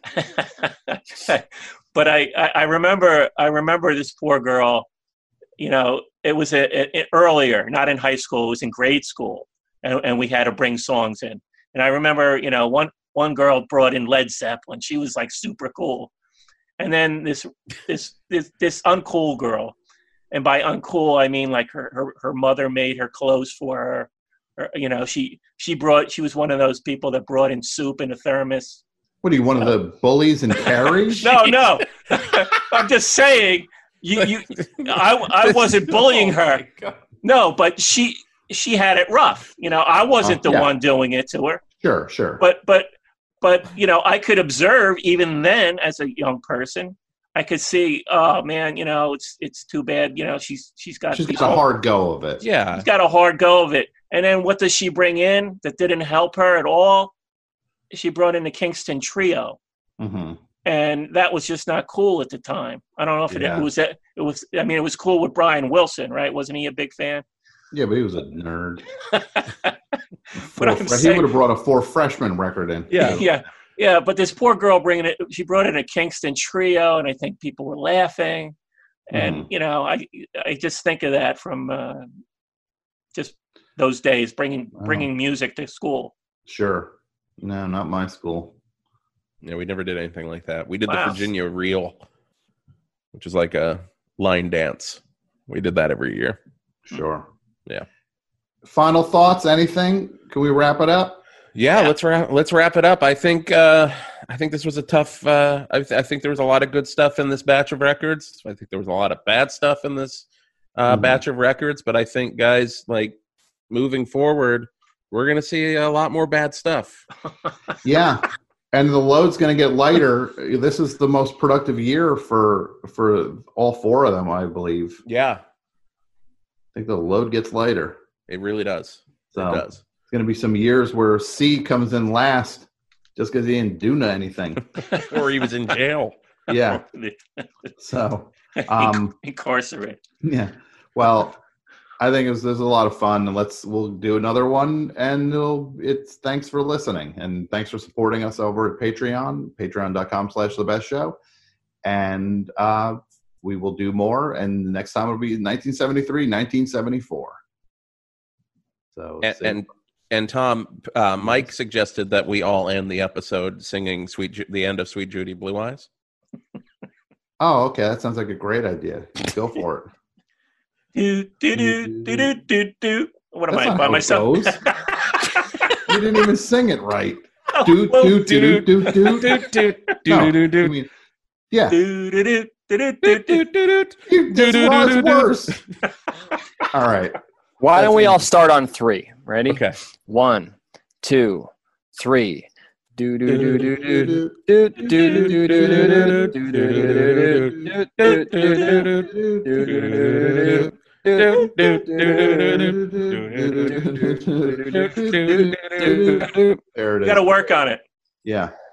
but I, I, I remember I remember this poor girl. You know, it was a, a, a- earlier, not in high school. It was in grade school, and, and we had to bring songs in. And I remember, you know, one one girl brought in Led Zeppelin. She was like super cool. And then this this this this uncool girl, and by uncool I mean like her her, her mother made her clothes for her. Or, you know, she she brought she was one of those people that brought in soup in a thermos. What are you, one of the bullies and carries? No, no, I'm just saying. You you I I wasn't bullying her. No, but she she had it rough. You know, I wasn't Oh, the yeah. one doing it to her. Sure, sure. But but but you know, I could observe even then as a young person. I could see, oh man, you know, it's it's too bad. You know, she's she's got She's these got a whole- hard go of it. Yeah. she's got a hard go of it. And then what does she bring in that didn't help her at all? She brought in the Kingston Trio. Mm-hmm. and that was just not cool at the time. I don't know if it, Yeah. it was that it was. I mean, it was cool with Brian Wilson, right? Wasn't he a big fan? Yeah, but he was a nerd. But I'm Four- he saying- would have brought a four freshman record in. Yeah. yeah, yeah. But this poor girl bringing it, she brought in a Kingston trio, and I think people were laughing. And Mhm. you know, I I just think of that from uh, just those days, bringing Wow. bringing music to school. Sure. No, not my school. Yeah, we never did anything like that. We did Wow. the Virginia Reel, which is like a line dance. We did that every year. Sure. Yeah. Final thoughts? Anything? Can we wrap it up? Yeah, Yeah. let's wrap let's wrap it up. I think uh, I think this was a tough. Uh, I, th- I think there was a lot of good stuff in this batch of records. I think there was a lot of bad stuff in this uh, Mhm. batch of records. But I think, guys, like moving forward, we're gonna see a lot more bad stuff. Yeah. And the load's going to get lighter. This is the most productive year for for all four of them, I believe. Yeah, I think the load gets lighter. it really does. So It does. it's going to be some years where C comes in last just because he didn't do anything. Or he was in jail. Yeah. So, um, Incarcerate. yeah. Well, I think it was, there's a lot of fun, and let's we'll do another one. And it'll, it's thanks for listening, and thanks for supporting us over at Patreon, patreon.com slash the best show. And uh, we will do more. And next time it'll be nineteen seventy-three, nineteen seventy-four. So, And see- and, and Tom, uh, Mike suggested that we all end the episode singing "Sweet," Ju- the end of "Sweet Judy Blue Eyes." oh, okay, that sounds like a great idea. Go for it. Do do do do do do do. What am That's I not by how it myself? goes. You didn't even sing it right. Oh, Do well, do do do do do. Do, do, No, do, do, I mean, yeah. do do do do do do do. You- This was worse. All right. Why don't That's we me. all start on three? Ready? Okay. One, two, three. Do do do do do do do do do do do do do do do do. There it You got to is. work on it. Yeah.